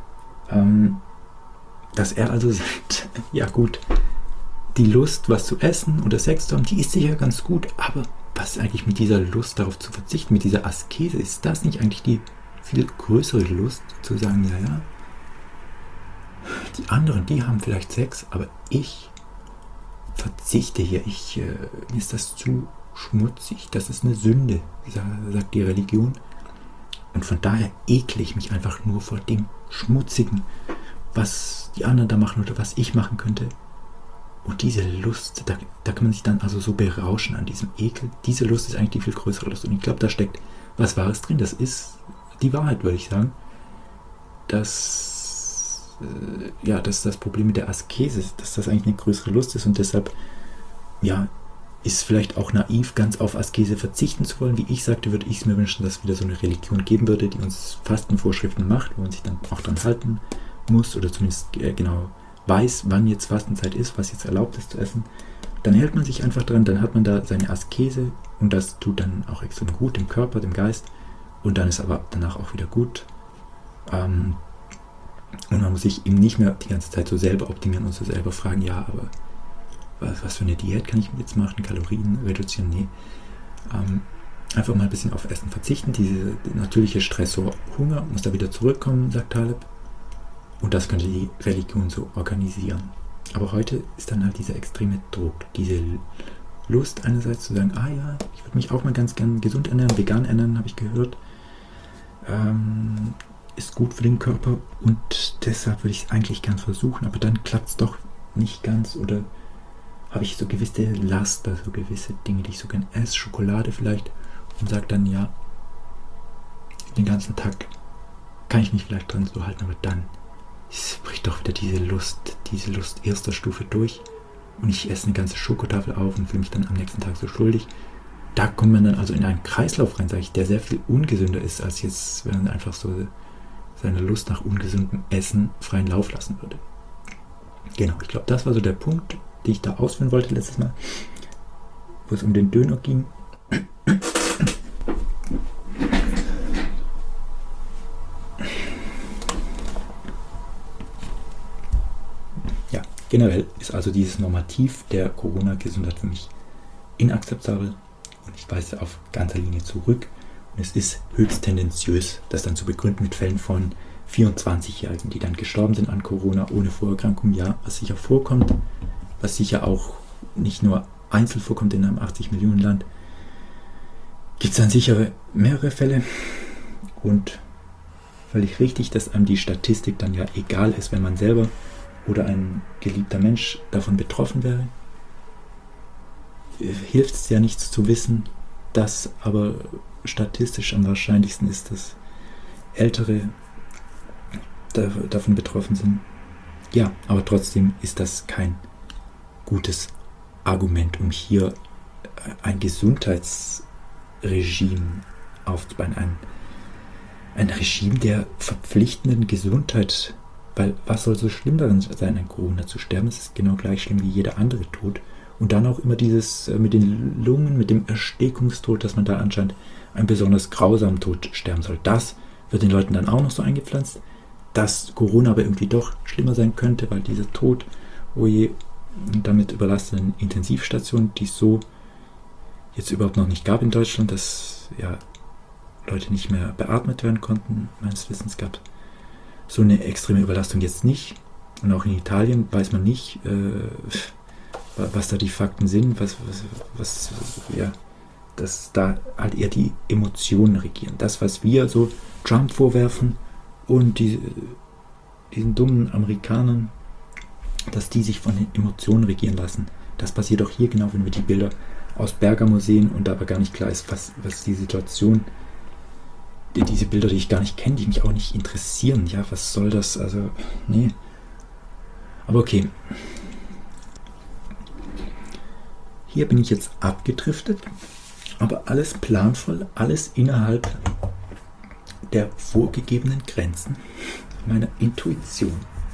dass er also sagt, ja gut, die Lust, was zu essen oder Sex zu haben, die ist sicher ganz gut, aber was ist eigentlich mit dieser Lust darauf zu verzichten, mit dieser Askese, ist das nicht eigentlich die viel größere Lust, zu sagen, ja, die anderen, die haben vielleicht Sex, aber ich verzichte hier, mir ist das zu schmutzig, das ist eine Sünde, sagt die Religion. Und von daher ekle ich mich einfach nur vor dem Schmutzigen, was die anderen da machen oder was ich machen könnte. Und diese Lust, da kann man sich dann also so berauschen an diesem Ekel. Diese Lust ist eigentlich die viel größere Lust. Und ich glaube, da steckt was Wahres drin. Das ist die Wahrheit, würde ich sagen. Dass das Problem mit der Askese ist, dass das eigentlich eine größere Lust ist. Und deshalb, ja, ist vielleicht auch naiv, ganz auf Askese verzichten zu wollen. Wie ich sagte, würde ich es mir wünschen, dass es wieder so eine Religion geben würde, die uns Fastenvorschriften macht, wo man sich dann auch dran halten muss oder zumindest genau weiß, wann jetzt Fastenzeit ist, was jetzt erlaubt ist zu essen. Dann hält man sich einfach dran, dann hat man da seine Askese und das tut dann auch extrem gut dem Körper, dem Geist und dann ist aber danach auch wieder gut. Und man muss sich eben nicht mehr die ganze Zeit so selber optimieren und so selber fragen, ja, aber was für eine Diät kann ich jetzt machen, Kalorien reduzieren? Nee. Einfach mal ein bisschen auf Essen verzichten. Diese natürliche Stressor Hunger muss da wieder zurückkommen, sagt Taleb. Und das könnte die Religion so organisieren. Aber heute ist dann halt dieser extreme Druck, diese Lust einerseits zu sagen, ja, ich würde mich auch mal ganz gern gesund ernähren, vegan ernähren, habe ich gehört. Ist gut für den Körper und deshalb würde ich es eigentlich gern versuchen, aber dann klappt es doch nicht ganz oder habe ich so gewisse Laster, so gewisse Dinge, die ich so gern esse, Schokolade vielleicht und sage dann, ja, den ganzen Tag kann ich mich vielleicht dran so halten, aber dann es bricht doch wieder diese Lust erster Stufe durch und ich esse eine ganze Schokotafel auf und fühle mich dann am nächsten Tag so schuldig. Da kommt man dann also in einen Kreislauf rein, sage ich, der sehr viel ungesünder ist, als jetzt, wenn man einfach so seine Lust nach ungesundem Essen freien Lauf lassen würde. Genau, ich glaube, das war so der Punkt, den ich da ausführen wollte letztes Mal, wo es um den Döner ging. Ja, generell ist also dieses Normativ der Corona-Gesundheit für mich inakzeptabel und ich weise auf ganzer Linie zurück. Und es ist höchst tendenziös, das dann zu begründen mit Fällen von 24-Jährigen, die dann gestorben sind an Corona ohne Vorerkrankung. Ja, was sicher vorkommt, was sicher auch nicht nur einzeln vorkommt in einem 80-Millionen-Land, gibt es dann sicher mehrere Fälle. Und völlig richtig, dass einem die Statistik dann ja egal ist, wenn man selber oder ein geliebter Mensch davon betroffen wäre. Hilft es ja nichts zu wissen, dass aber statistisch am wahrscheinlichsten ist, dass Ältere davon betroffen sind. Ja, aber trotzdem ist das kein gutes Argument, um hier ein Gesundheitsregime aufzubauen. Ein Regime der verpflichtenden Gesundheit. Weil was soll so schlimm darin sein, an Corona zu sterben? Es ist genau gleich schlimm wie jeder andere Tod. Und dann auch immer dieses mit den Lungen, mit dem Erstickungstod, dass man da anscheinend einen besonders grausamen Tod sterben soll. Das wird den Leuten dann auch noch so eingepflanzt, dass Corona aber irgendwie doch schlimmer sein könnte, weil dieser Tod, oh je, damit überlasteten Intensivstationen, die es so jetzt überhaupt noch nicht gab in Deutschland, dass ja Leute nicht mehr beatmet werden konnten, meines Wissens gab so eine extreme Überlastung jetzt nicht. Und auch in Italien weiß man nicht, was da die Fakten sind, dass da halt eher die Emotionen regieren. Das, was wir so Trump vorwerfen und diesen dummen Amerikanern, dass die sich von den Emotionen regieren lassen. Das passiert auch hier genau, wenn wir die Bilder aus Bergamo sehen und aber gar nicht klar ist, was die Situation, diese Bilder, die ich gar nicht kenne, die mich auch nicht interessieren. Ja, was soll das? Also, nee. Aber okay. Hier bin ich jetzt abgedriftet, aber alles planvoll, alles innerhalb der vorgegebenen Grenzen meiner Intuition.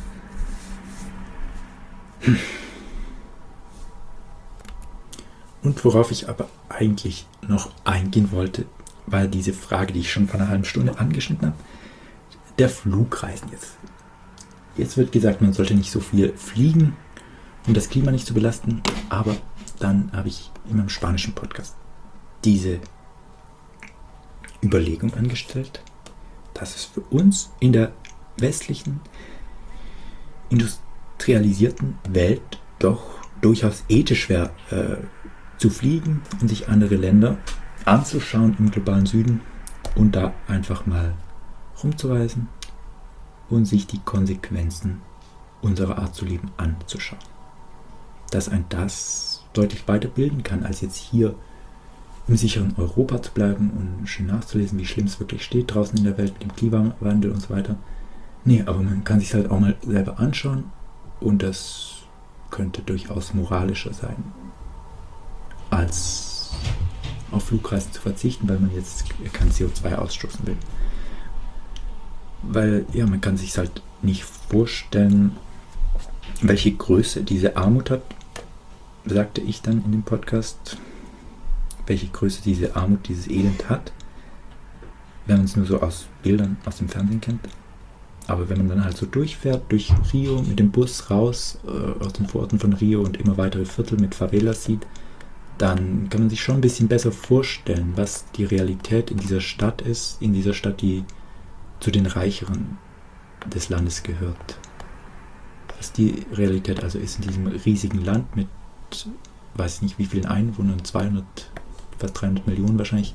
Und worauf ich aber eigentlich noch eingehen wollte, war diese Frage, die ich schon vor einer halben Stunde angeschnitten habe, der Flugreisen jetzt. Jetzt wird gesagt, man sollte nicht so viel fliegen, um das Klima nicht zu belasten, aber dann habe ich in meinem spanischen Podcast diese Überlegung angestellt, dass es für uns in der westlichen, industrialisierten Welt doch durchaus ethisch wäre, zu fliegen und sich andere Länder anzuschauen im globalen Süden und da einfach mal rumzureisen und sich die Konsequenzen unserer Art zu leben anzuschauen. Dass ein das deutlich weiterbilden kann, als jetzt hier im sicheren Europa zu bleiben und schön nachzulesen, wie schlimm es wirklich steht draußen in der Welt mit dem Klimawandel und so weiter. Nee, aber man kann sich halt auch mal selber anschauen und das könnte durchaus moralischer sein, als auf Flugreisen zu verzichten, weil man jetzt kein CO2 ausstoßen will. Weil, ja, man kann sich halt nicht vorstellen, welche Größe diese Armut hat, sagte ich dann in dem Podcast, welche Größe diese Armut, dieses Elend hat, wenn man es nur so aus Bildern aus dem Fernsehen kennt. Aber wenn man dann halt so durchfährt, durch Rio mit dem Bus raus, aus den Vororten von Rio und immer weitere Viertel mit Favelas sieht, dann kann man sich schon ein bisschen besser vorstellen, was die Realität in dieser Stadt ist, in dieser Stadt, die zu den Reicheren des Landes gehört. Was die Realität also ist in diesem riesigen Land mit, weiß ich nicht wie vielen Einwohnern, 200, fast 300 Millionen wahrscheinlich.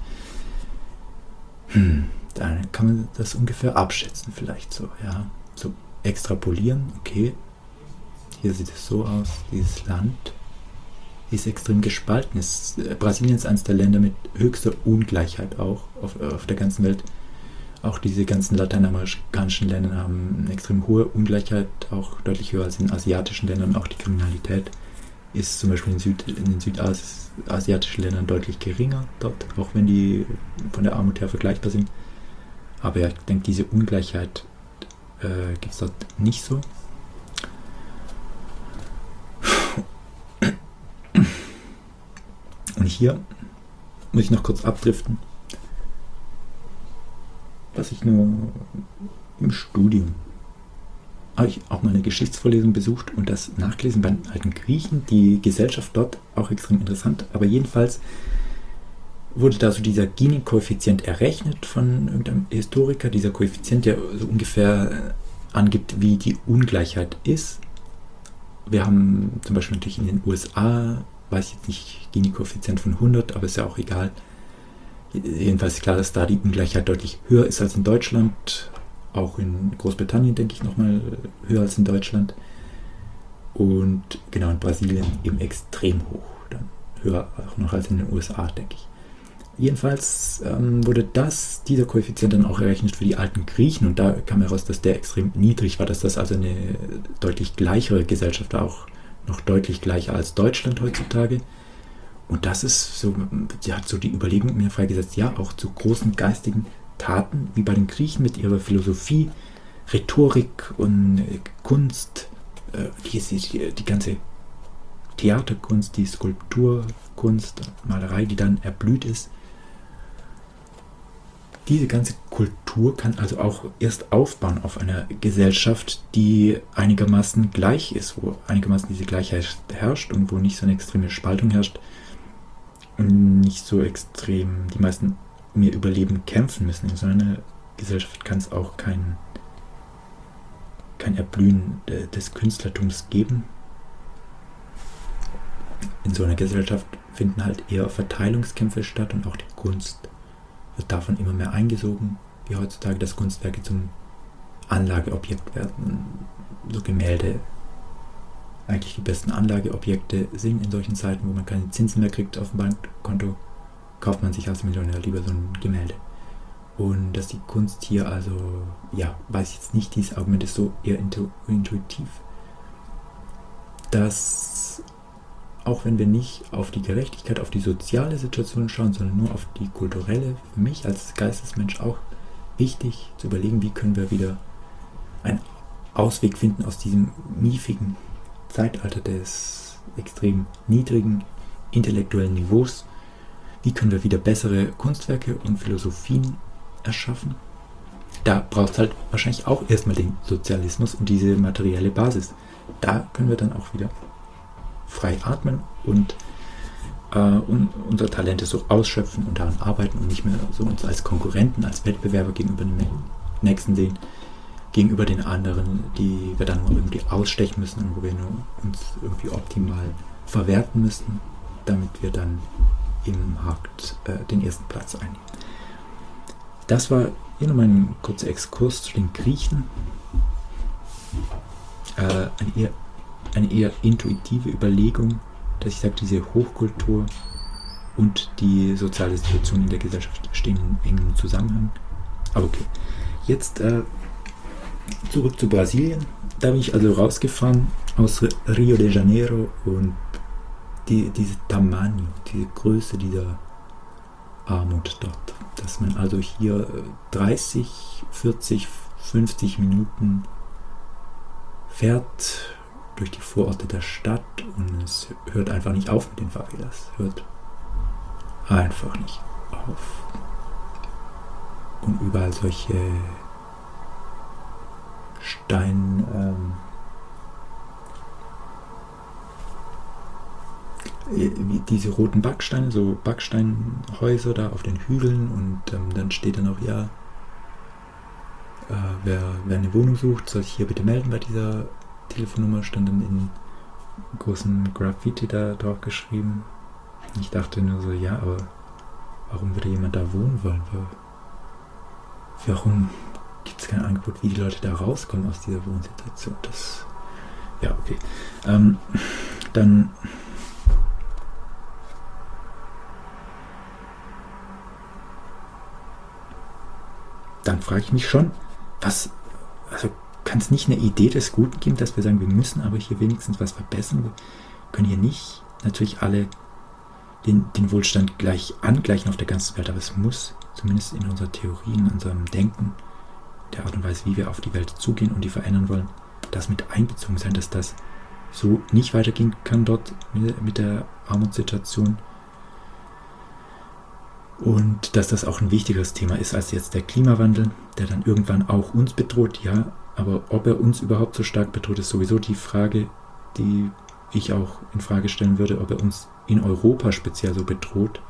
Dann kann man das ungefähr abschätzen vielleicht so, ja. So extrapolieren, okay, hier sieht es so aus, dieses Land ist extrem gespalten. Brasilien ist eines der Länder mit höchster Ungleichheit auch auf der ganzen Welt. Auch diese ganzen lateinamerikanischen Länder haben eine extrem hohe Ungleichheit, auch deutlich höher als in asiatischen Ländern. Auch die Kriminalität ist zum Beispiel in den südasiatischen Ländern deutlich geringer dort, auch wenn die von der Armut her vergleichbar sind. Aber ja, ich denke, diese Ungleichheit gibt es dort nicht so. Und hier muss ich noch kurz abdriften, was ich nur im Studium habe ich auch mal eine Geschichtsvorlesung besucht und das nachgelesen bei den alten Griechen. Die Gesellschaft dort auch extrem interessant, aber jedenfalls wurde da so dieser Gini-Koeffizient errechnet von irgendeinem Historiker, dieser Koeffizient, der so ungefähr angibt, wie die Ungleichheit ist. Wir haben zum Beispiel natürlich in den USA, weiß ich jetzt nicht, Gini-Koeffizient von 100, aber ist ja auch egal. Jedenfalls ist klar, dass da die Ungleichheit deutlich höher ist als in Deutschland. Auch in Großbritannien, denke ich, nochmal höher als in Deutschland. Und genau in Brasilien eben extrem hoch. Dann höher auch noch als in den USA, denke ich. Jedenfalls wurde dieser Koeffizient dann auch errechnet für die alten Griechen. Und da kam heraus, dass der extrem niedrig war, dass das also eine deutlich gleichere Gesellschaft war, auch noch deutlich gleicher als Deutschland heutzutage. Und das ist so, sie hat so die Überlegung mir freigesetzt, ja, auch zu großen geistigen Taten, wie bei den Griechen mit ihrer Philosophie, Rhetorik und Kunst, die ganze Theaterkunst, die Skulpturkunst, Malerei, die dann erblüht ist. Diese ganze Kultur kann also auch erst aufbauen auf einer Gesellschaft, die einigermaßen gleich ist, wo einigermaßen diese Gleichheit herrscht und wo nicht so eine extreme Spaltung herrscht und nicht so extrem die meisten um ihr Überleben kämpfen müssen. In so einer Gesellschaft kann es auch kein Erblühen des Künstlertums geben. In so einer Gesellschaft finden halt eher Verteilungskämpfe statt und auch die Kunst wird davon immer mehr eingesogen, wie heutzutage, dass Kunstwerke zum Anlageobjekt werden. So Gemälde eigentlich die besten Anlageobjekte sind in solchen Zeiten, wo man keine Zinsen mehr kriegt auf dem Bankkonto, kauft man sich als Millionär lieber so ein Gemälde. Und dass die Kunst hier also, ja, weiß ich jetzt nicht, dieses Argument ist so eher intuitiv, dass auch wenn wir nicht auf die Gerechtigkeit, auf die soziale Situation schauen, sondern nur auf die kulturelle, für mich als Geistesmensch auch wichtig zu überlegen, wie können wir wieder einen Ausweg finden aus diesem miefigen Zeitalter des extrem niedrigen intellektuellen Niveaus. Wie können wir wieder bessere Kunstwerke und Philosophien erschaffen? Da braucht es halt wahrscheinlich auch erstmal den Sozialismus und diese materielle Basis. Da können wir dann auch wieder frei atmen und unsere Talente so ausschöpfen und daran arbeiten und nicht mehr so uns als Konkurrenten, als Wettbewerber gegenüber dem Nächsten sehen, gegenüber den anderen, die wir dann irgendwie ausstechen müssen und wo wir nur uns irgendwie optimal verwerten müssen, damit wir dann im Markt den ersten Platz einnehmen. Das war hier nochmal ein kurzer Exkurs zu den Griechen. Eine eher intuitive Überlegung, dass ich sage, diese Hochkultur und die soziale Situation in der Gesellschaft stehen in engem Zusammenhang. Aber okay, jetzt zurück zu Brasilien. Da bin ich also rausgefahren aus Rio de Janeiro und diese Tamanho, diese Größe dieser Armut dort, dass man also hier 30, 40, 50 Minuten fährt durch die Vororte der Stadt und es hört einfach nicht auf mit den Favelas. Hört einfach nicht auf. Und überall solche diese roten Backsteine, so Backsteinhäuser da auf den Hügeln und dann steht dann auch, ja, wer eine Wohnung sucht, soll sich hier bitte melden bei dieser Telefonnummer, stand dann in großem Graffiti da drauf geschrieben. Ich dachte nur so, ja, aber warum würde jemand da wohnen wollen? Warum gibt es kein Angebot, wie die Leute da rauskommen aus dieser Wohnsituation? Ja, okay. Dann dann frage ich mich schon, kann es nicht eine Idee des Guten geben, dass wir sagen, wir müssen aber hier wenigstens was verbessern? Wir können hier nicht natürlich alle den Wohlstand gleich angleichen auf der ganzen Welt, aber es muss zumindest in unserer Theorie, in unserem Denken, der Art und Weise, wie wir auf die Welt zugehen und die verändern wollen, das mit einbezogen sein, dass das so nicht weitergehen kann dort mit der Armutssituation und dass das auch ein wichtigeres Thema ist als jetzt der Klimawandel, der dann irgendwann auch uns bedroht, ja, aber ob er uns überhaupt so stark bedroht, ist sowieso die Frage, die ich auch in Frage stellen würde, ob er uns in Europa speziell so bedroht.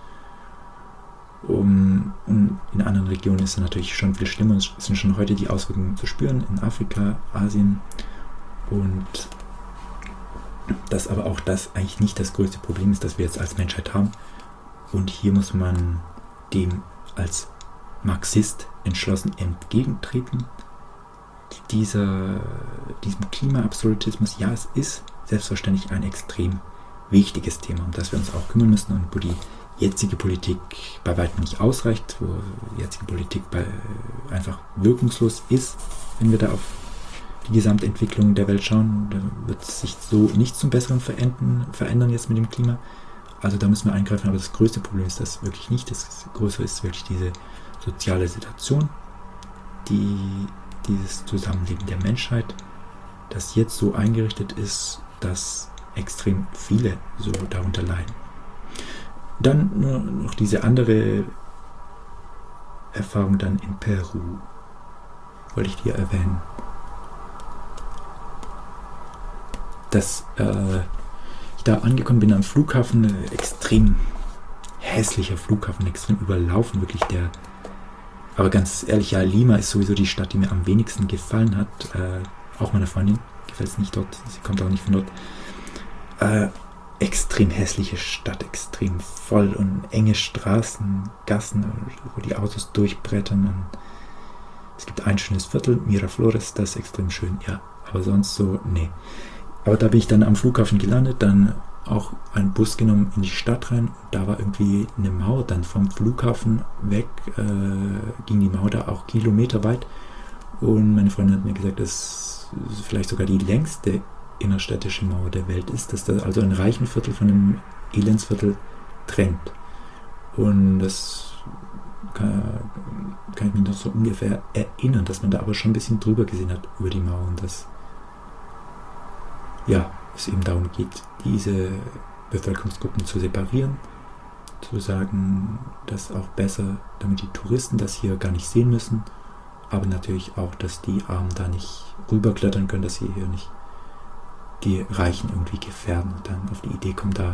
Und in anderen Regionen ist es natürlich schon viel schlimmer. Es sind schon heute die Auswirkungen zu spüren, in Afrika, Asien. Und dass aber auch das eigentlich nicht das größte Problem ist, das wir jetzt als Menschheit haben. Und hier muss man dem als Marxist entschlossen entgegentreten. Diesem Klimaabsolutismus, ja, es ist selbstverständlich ein extrem wichtiges Thema, um das wir uns auch kümmern müssen und wo die jetzige Politik bei weitem nicht ausreicht, wo die jetzige Politik einfach wirkungslos ist, wenn wir da auf die Gesamtentwicklung der Welt schauen. Da wird sich so nichts zum Besseren verändern jetzt mit dem Klima. Also da müssen wir eingreifen, aber das größte Problem ist das wirklich nicht. Das größere ist wirklich diese soziale Situation, dieses Zusammenleben der Menschheit, das jetzt so eingerichtet ist, dass extrem viele so darunter leiden. Dann nur noch diese andere Erfahrung dann in Peru, wollte ich dir erwähnen. Dass ich da angekommen bin am Flughafen, extrem hässlicher Flughafen, extrem überlaufen, wirklich aber ganz ehrlich, ja, Lima ist sowieso die Stadt, die mir am wenigsten gefallen hat. Auch meiner Freundin gefällt es nicht dort, sie kommt auch nicht von dort. Extrem hässliche Stadt, extrem voll und enge Straßen, Gassen, wo die Autos durchbrettern. Und es gibt ein schönes Viertel, Miraflores, das ist extrem schön, ja, aber sonst so, nee. Aber da bin ich dann am Flughafen gelandet, dann auch einen Bus genommen in die Stadt rein. Und da war irgendwie eine Mauer, dann vom Flughafen weg ging die Mauer da auch kilometerweit. Und meine Freundin hat mir gesagt, dass es vielleicht sogar die längste innerstädtische Mauer der Welt ist, dass das also ein reichen Viertel von einem Elendsviertel trennt. Und das kann ich mich noch so ungefähr erinnern, dass man da aber schon ein bisschen drüber gesehen hat über die Mauer und dass es eben darum geht, diese Bevölkerungsgruppen zu separieren, zu sagen, dass auch besser, damit die Touristen das hier gar nicht sehen müssen, aber natürlich auch, dass die Armen da nicht rüberklettern können, dass sie hier nicht die Reichen irgendwie gefährden und dann auf die Idee kommen, da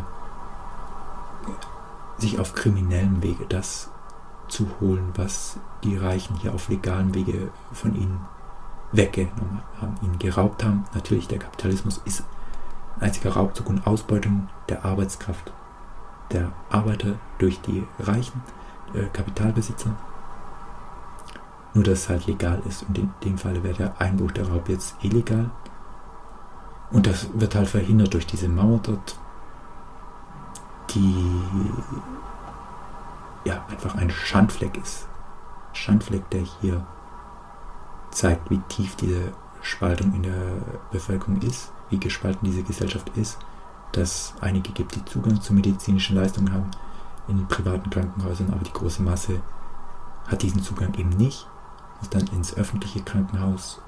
sich auf kriminellen Wege das zu holen, was die Reichen hier auf legalen Wege von ihnen weggenommen haben, ihnen geraubt haben. Natürlich, der Kapitalismus ist ein einziger Raubzug und Ausbeutung der Arbeitskraft der Arbeiter durch die reichen Kapitalbesitzer. Nur, dass es halt legal ist und in dem Fall wäre der Einbruch, der Raub jetzt illegal. Und das wird halt verhindert durch diese Mauer dort, die einfach ein Schandfleck ist. Schandfleck, der hier zeigt, wie tief diese Spaltung in der Bevölkerung ist, wie gespalten diese Gesellschaft ist, dass einige gibt, die Zugang zu medizinischen Leistungen haben in privaten Krankenhäusern, aber die große Masse hat diesen Zugang eben nicht, muss dann ins öffentliche Krankenhaus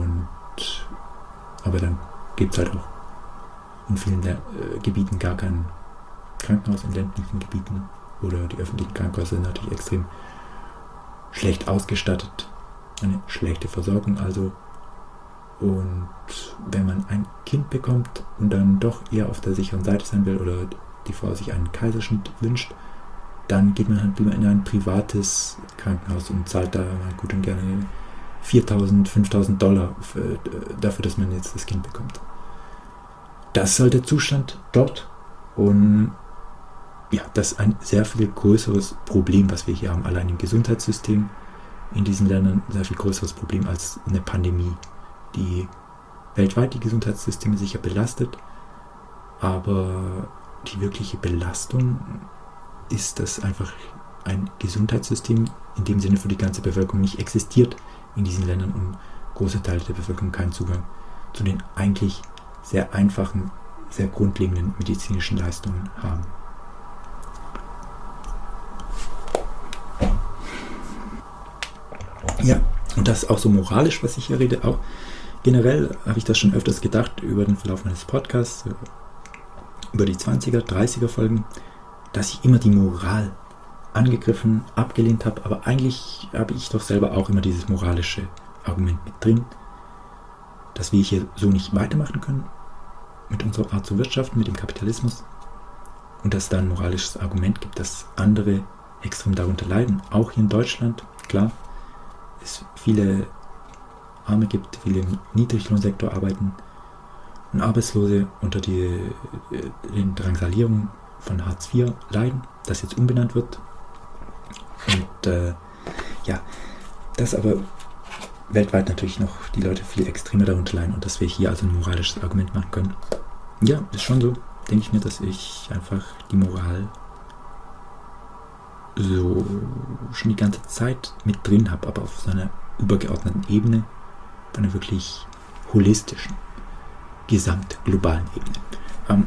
aber dann gibt es halt auch in vielen Gebieten gar kein Krankenhaus, in ländlichen Gebieten, oder die öffentlichen Krankenhäuser sind natürlich extrem schlecht ausgestattet, eine schlechte Versorgung also. Und wenn man ein Kind bekommt und dann doch eher auf der sicheren Seite sein will oder die Frau sich einen Kaiserschnitt wünscht, dann geht man halt lieber in ein privates Krankenhaus und zahlt da mal gut und gerne $4.000, $5.000 dafür, dass man jetzt das Kind bekommt. Das ist halt der Zustand dort. Und das ist ein sehr viel größeres Problem, was wir hier haben, allein im Gesundheitssystem in diesen Ländern, ein sehr viel größeres Problem als eine Pandemie, die weltweit die Gesundheitssysteme sicher belastet, aber die wirkliche Belastung ist, dass einfach ein Gesundheitssystem in dem Sinne für die ganze Bevölkerung nicht existiert in diesen Ländern und große Teile der Bevölkerung keinen Zugang zu den eigentlich sehr einfachen, sehr grundlegenden medizinischen Leistungen haben. Ja, und das ist auch so moralisch, was ich hier rede. Auch generell habe ich das schon öfters gedacht über den Verlauf meines Podcasts, über die 20er, 30er Folgen, dass ich immer die Moral angegriffen, abgelehnt habe, aber eigentlich habe ich doch selber auch immer dieses moralische Argument mit drin, dass wir hier so nicht weitermachen können mit unserer Art zu wirtschaften, mit dem Kapitalismus, und dass es da ein moralisches Argument gibt, dass andere extrem darunter leiden. Auch hier in Deutschland, klar, es viele Arme gibt, viele im Niedriglohnsektor arbeiten und Arbeitslose unter den Drangsalierungen von Hartz IV leiden, das jetzt umbenannt wird. Und dass aber weltweit natürlich noch die Leute viel extremer darunter leiden und dass wir hier also ein moralisches Argument machen können. Ja, ist schon so, denke ich mir, dass ich einfach die Moral so schon die ganze Zeit mit drin habe, aber auf so einer übergeordneten Ebene, auf einer wirklich holistischen, gesamtglobalen Ebene.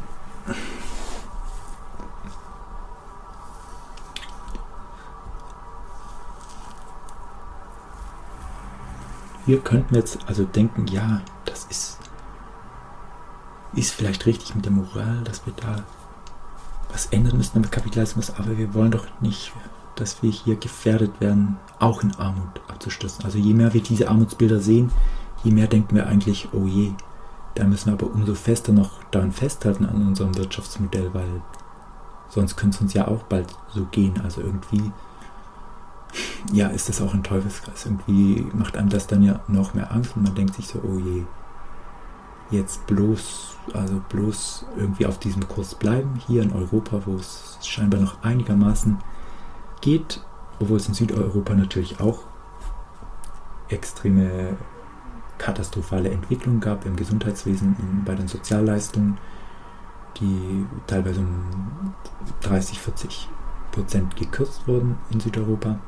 Wir könnten jetzt also denken, ja, das ist vielleicht richtig mit der Moral, dass wir da was ändern müssen mit Kapitalismus, aber wir wollen doch nicht, dass wir hier gefährdet werden, auch in Armut abzustürzen. Also je mehr wir diese Armutsbilder sehen, je mehr denken wir eigentlich, oh je, da müssen wir aber umso fester noch daran festhalten an unserem Wirtschaftsmodell, weil sonst könnte es uns ja auch bald so gehen. Also irgendwie, ja, ist das auch ein Teufelskreis. Irgendwie macht einem das dann ja noch mehr Angst und man denkt sich so, oh je, jetzt bloß irgendwie auf diesem Kurs bleiben, hier in Europa, wo es scheinbar noch einigermaßen geht, obwohl es in Südeuropa natürlich auch extreme katastrophale Entwicklungen gab im Gesundheitswesen, bei den Sozialleistungen, die teilweise um 30-40% gekürzt wurden in Südeuropa.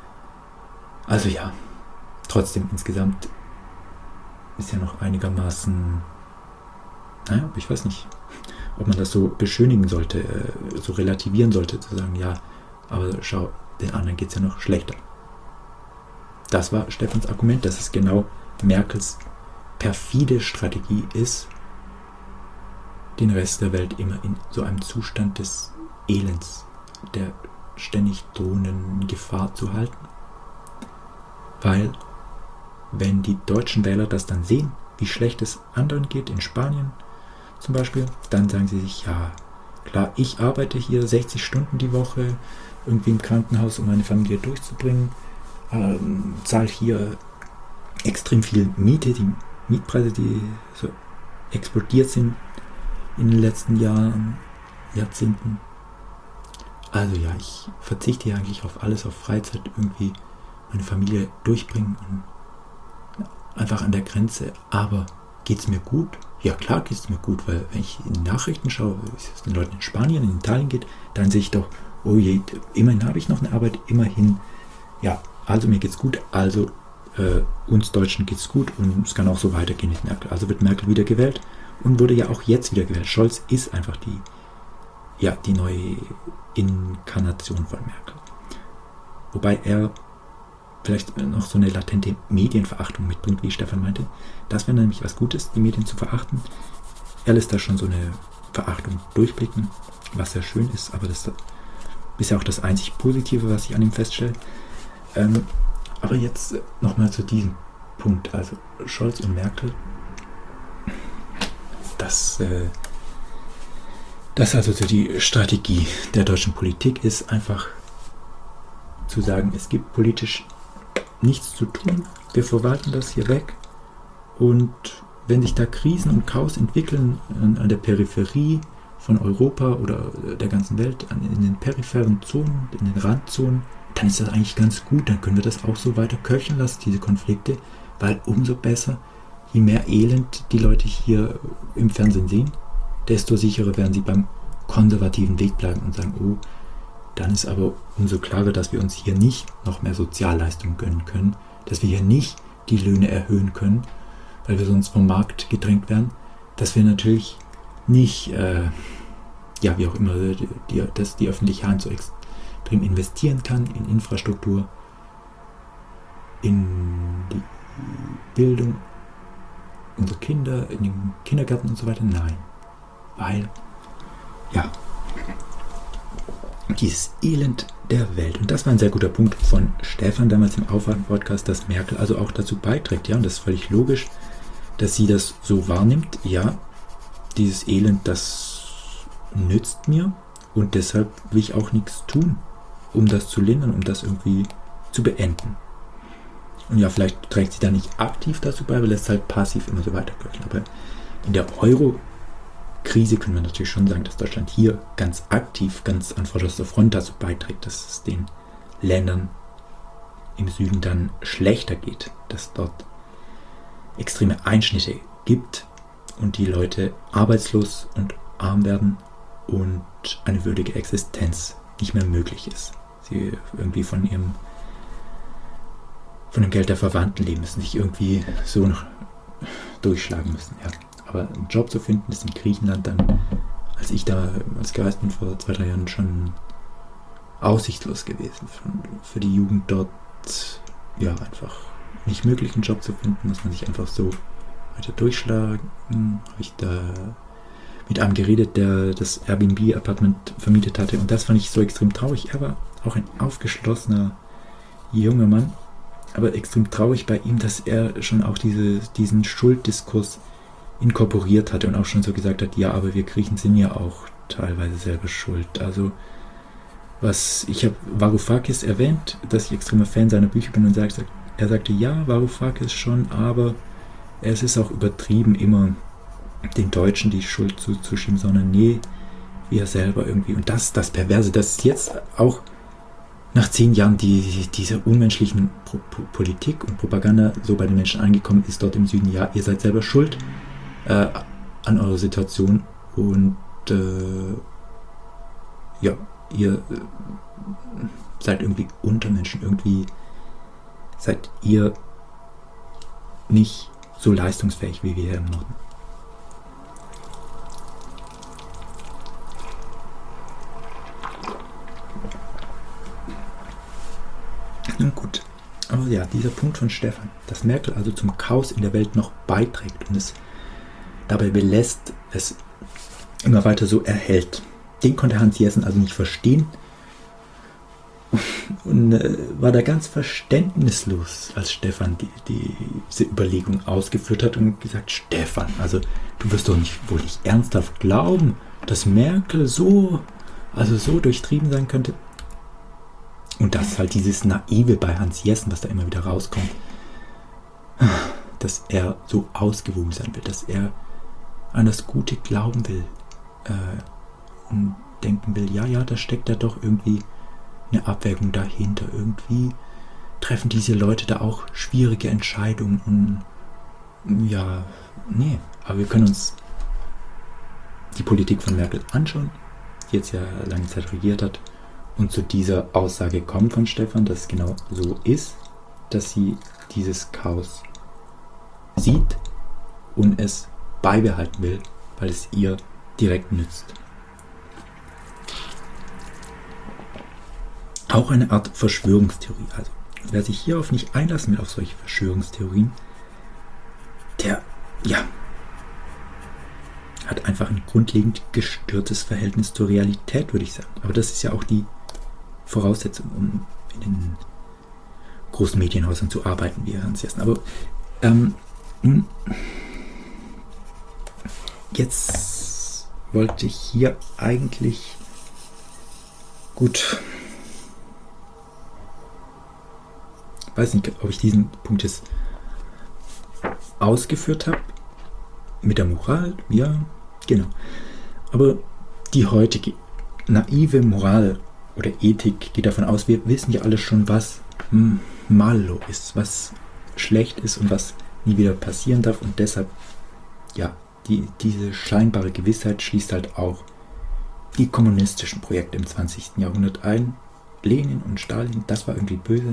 Also ja, trotzdem insgesamt ist ja noch einigermaßen, naja, ich weiß nicht, ob man das so beschönigen sollte, so relativieren sollte, zu sagen, ja, aber schau, den anderen geht es ja noch schlechter. Das war Stefans Argument, dass es genau Merkels perfide Strategie ist, den Rest der Welt immer in so einem Zustand des Elends, der ständig drohenden Gefahr zu halten. Weil, wenn die deutschen Wähler das dann sehen, wie schlecht es anderen geht, in Spanien zum Beispiel, dann sagen sie sich, ja, klar, ich arbeite hier 60 Stunden die Woche, irgendwie im Krankenhaus, um meine Familie durchzubringen, zahle hier extrem viel Miete, die Mietpreise, die so explodiert sind in den letzten Jahren, Jahrzehnten. Also ja, ich verzichte hier eigentlich auf alles, auf Freizeit, irgendwie meine Familie durchbringen und einfach an der Grenze. Aber geht es mir gut? Ja, klar geht es mir gut, weil wenn ich in die Nachrichten schaue, wie es den Leuten in Spanien, in Italien geht, dann sehe ich doch, oh je, immerhin habe ich noch eine Arbeit, immerhin, ja, also mir geht's gut, also uns Deutschen geht's gut und es kann auch so weitergehen mit Merkel. Also wird Merkel wieder gewählt und wurde ja auch jetzt wieder gewählt. Scholz ist einfach die neue Inkarnation von Merkel. Wobei er vielleicht noch so eine latente Medienverachtung mitbringt, wie Stefan meinte. Das wäre nämlich was Gutes, die Medien zu verachten. Er lässt da schon so eine Verachtung durchblicken, was sehr schön ist, aber das ist ja auch das einzig Positive, was ich an ihm feststelle. Aber jetzt nochmal zu diesem Punkt, also Scholz und Merkel, das also so die Strategie der deutschen Politik ist, einfach zu sagen, es gibt politisch nichts zu tun, wir verwalten das hier weg und wenn sich da Krisen und Chaos entwickeln an der Peripherie von Europa oder der ganzen Welt, in den peripheren Zonen, in den Randzonen, dann ist das eigentlich ganz gut, dann können wir das auch so weiter köcheln lassen, diese Konflikte, weil umso besser, je mehr Elend die Leute hier im Fernsehen sehen, desto sicherer werden sie beim konservativen Weg bleiben und sagen, oh, dann ist aber umso klarer, dass wir uns hier nicht noch mehr Sozialleistungen gönnen können, dass wir hier nicht die Löhne erhöhen können, weil wir sonst vom Markt gedrängt werden, dass wir natürlich nicht, wie auch immer, dass die öffentliche Hand so extrem investieren kann in Infrastruktur, in die Bildung unserer Kinder, in den Kindergarten und so weiter. Nein, weil, dieses Elend der Welt. Und das war ein sehr guter Punkt von Stefan damals im Aufwachen-Podcast, dass Merkel also auch dazu beiträgt. Ja, und das ist völlig logisch, dass sie das so wahrnimmt. Ja, dieses Elend, das nützt mir und deshalb will ich auch nichts tun, um das zu lindern, um das irgendwie zu beenden. Und ja, vielleicht trägt sie da nicht aktiv dazu bei, aber lässt halt passiv immer so weiterköcheln. Aber in der Euro-Krise können wir natürlich schon sagen, dass Deutschland hier ganz aktiv, ganz an vorderster Front dazu beiträgt, dass es den Ländern im Süden dann schlechter geht, dass dort extreme Einschnitte gibt und die Leute arbeitslos und arm werden und eine würdige Existenz nicht mehr möglich ist. Sie irgendwie von dem Geld der Verwandten leben müssen, sich irgendwie so noch durchschlagen müssen. Ja. Aber einen Job zu finden, ist in Griechenland dann, als ich da als gereist bin vor 2-3 Jahren, schon aussichtslos gewesen. Für die Jugend dort einfach nicht möglich, einen Job zu finden, muss man sich einfach so weiter durchschlagen. Habe ich da mit einem geredet, der das Airbnb-Apartment vermietet hatte, und das fand ich so extrem traurig. Er war auch ein aufgeschlossener junger Mann, aber extrem traurig bei ihm, dass er schon auch diesen Schulddiskurs inkorporiert hatte und auch schon so gesagt hat, ja, aber wir Griechen sind ja auch teilweise selber schuld. Also ich habe Varoufakis erwähnt, dass ich extremer Fan seiner Bücher bin, und er sagte, ja, Varoufakis schon, aber es ist auch übertrieben, immer den Deutschen die Schuld zuzuschieben, sondern nee, wir selber irgendwie. Und das Perverse, dass jetzt auch nach 10 Jahren diese unmenschlichen Politik und Propaganda so bei den Menschen angekommen ist, dort im Süden, ja, ihr seid selber schuld an eurer Situation und ihr seid irgendwie Untermenschen, irgendwie seid ihr nicht so leistungsfähig wie wir hier im Norden. Nun gut, aber ja, dieser Punkt von Stefan, dass Merkel also zum Chaos in der Welt noch beiträgt und es dabei belässt, es immer weiter so erhält. Den konnte Hans Jessen also nicht verstehen und war da ganz verständnislos, als Stefan diese Überlegung ausgeführt hat und gesagt, Stefan, also du wirst doch wohl nicht ernsthaft glauben, dass Merkel so durchtrieben sein könnte. Und das ist halt dieses Naive bei Hans Jessen, was da immer wieder rauskommt, dass er so ausgewogen sein will, dass er an das Gute glauben will und denken will, ja, da steckt da doch irgendwie eine Abwägung dahinter. Irgendwie treffen diese Leute da auch schwierige Entscheidungen und aber wir können uns die Politik von Merkel anschauen, die jetzt ja lange Zeit regiert hat, und zu dieser Aussage kommt von Stefan, dass es genau so ist, dass sie dieses Chaos sieht und es beibehalten will, weil es ihr direkt nützt. Auch eine Art Verschwörungstheorie. Also wer sich hierauf nicht einlassen will, auf solche Verschwörungstheorien, der hat einfach ein grundlegend gestörtes Verhältnis zur Realität, würde ich sagen. Aber das ist ja auch die Voraussetzung, um in den großen Medienhäusern zu arbeiten, wie Hans Jessen. Aber jetzt wollte ich hier eigentlich weiß nicht, ob ich diesen Punkt jetzt ausgeführt habe. Mit der Moral, ja, genau. Aber die heutige naive Moral oder Ethik geht davon aus, wir wissen ja alle schon, was Malo ist, was schlecht ist und was nie wieder passieren darf, und deshalb, diese scheinbare Gewissheit schließt halt auch die kommunistischen Projekte im 20. Jahrhundert ein. Lenin und Stalin, das war irgendwie böse.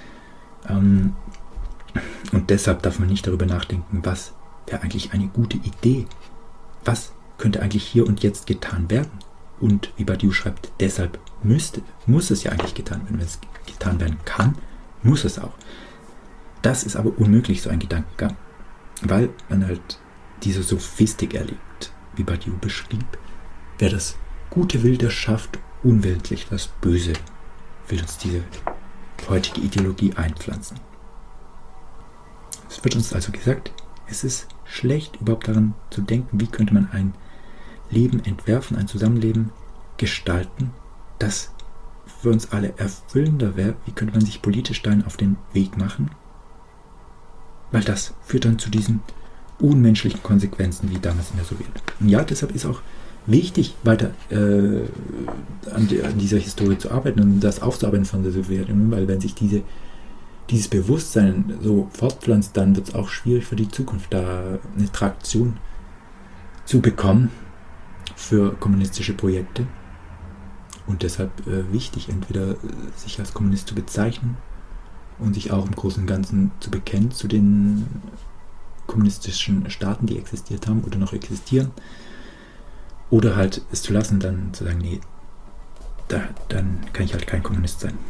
Und deshalb darf man nicht darüber nachdenken, was wäre eigentlich eine gute Idee. Was könnte eigentlich hier und jetzt getan werden? Und wie Badiou schreibt, deshalb muss es ja eigentlich getan werden. Wenn es getan werden kann, muss es auch. Das ist aber unmöglich, so ein Gedankengang, weil man halt diese Sophistik erlebt, wie Badiou beschrieb. Wer das Gute will, der schafft unwillentlich das Böse, will uns diese heutige Ideologie einpflanzen. Es wird uns also gesagt, es ist schlecht, überhaupt daran zu denken, wie könnte man ein Leben entwerfen, ein Zusammenleben gestalten, das für uns alle erfüllender wäre. Wie könnte man sich politisch dahin auf den Weg machen? Weil das führt dann zu diesen unmenschlichen Konsequenzen wie damals in der Sowjetunion. Und ja, deshalb ist auch wichtig, weiter an dieser Historie zu arbeiten und das aufzuarbeiten von der Sowjetunion, weil wenn sich dieses Bewusstsein so fortpflanzt, dann wird es auch schwierig für die Zukunft, da eine Traktion zu bekommen für kommunistische Projekte. Und deshalb wichtig, entweder sich als Kommunist zu bezeichnen und sich auch im Großen und Ganzen zu bekennen zu den kommunistischen Staaten, die existiert haben oder noch existieren, oder halt es zu lassen, dann zu sagen, nee, dann kann ich halt kein Kommunist sein.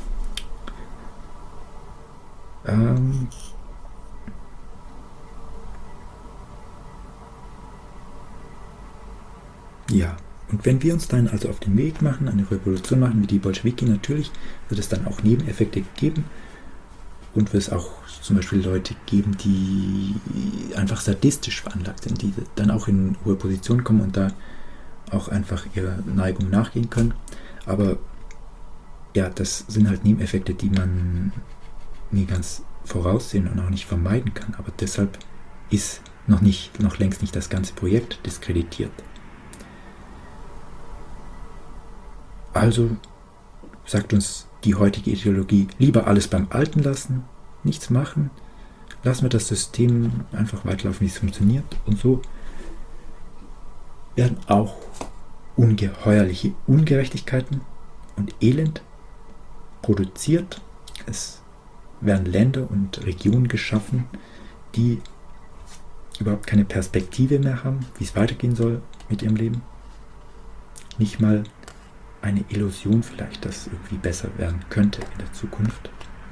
Ja, und wenn wir uns dann also auf den Weg machen, eine Revolution machen wie die Bolschewiki, natürlich wird es dann auch Nebeneffekte geben und wird es auch zum Beispiel Leute geben, die einfach sadistisch veranlagt sind, die dann auch in hohe Positionen kommen und da auch einfach ihrer Neigung nachgehen können. Aber ja, das sind halt Nebeneffekte, die man nie ganz voraussehen und auch nicht vermeiden kann. Aber deshalb ist noch längst nicht das ganze Projekt diskreditiert. Also sagt uns die heutige Ideologie, lieber alles beim Alten lassen, nichts machen, lassen wir das System einfach weiterlaufen, wie es funktioniert. Und so werden auch ungeheuerliche Ungerechtigkeiten und Elend produziert. Es werden Länder und Regionen geschaffen, die überhaupt keine Perspektive mehr haben, wie es weitergehen soll mit ihrem Leben. Nicht mal eine Illusion vielleicht, dass es irgendwie besser werden könnte in der Zukunft.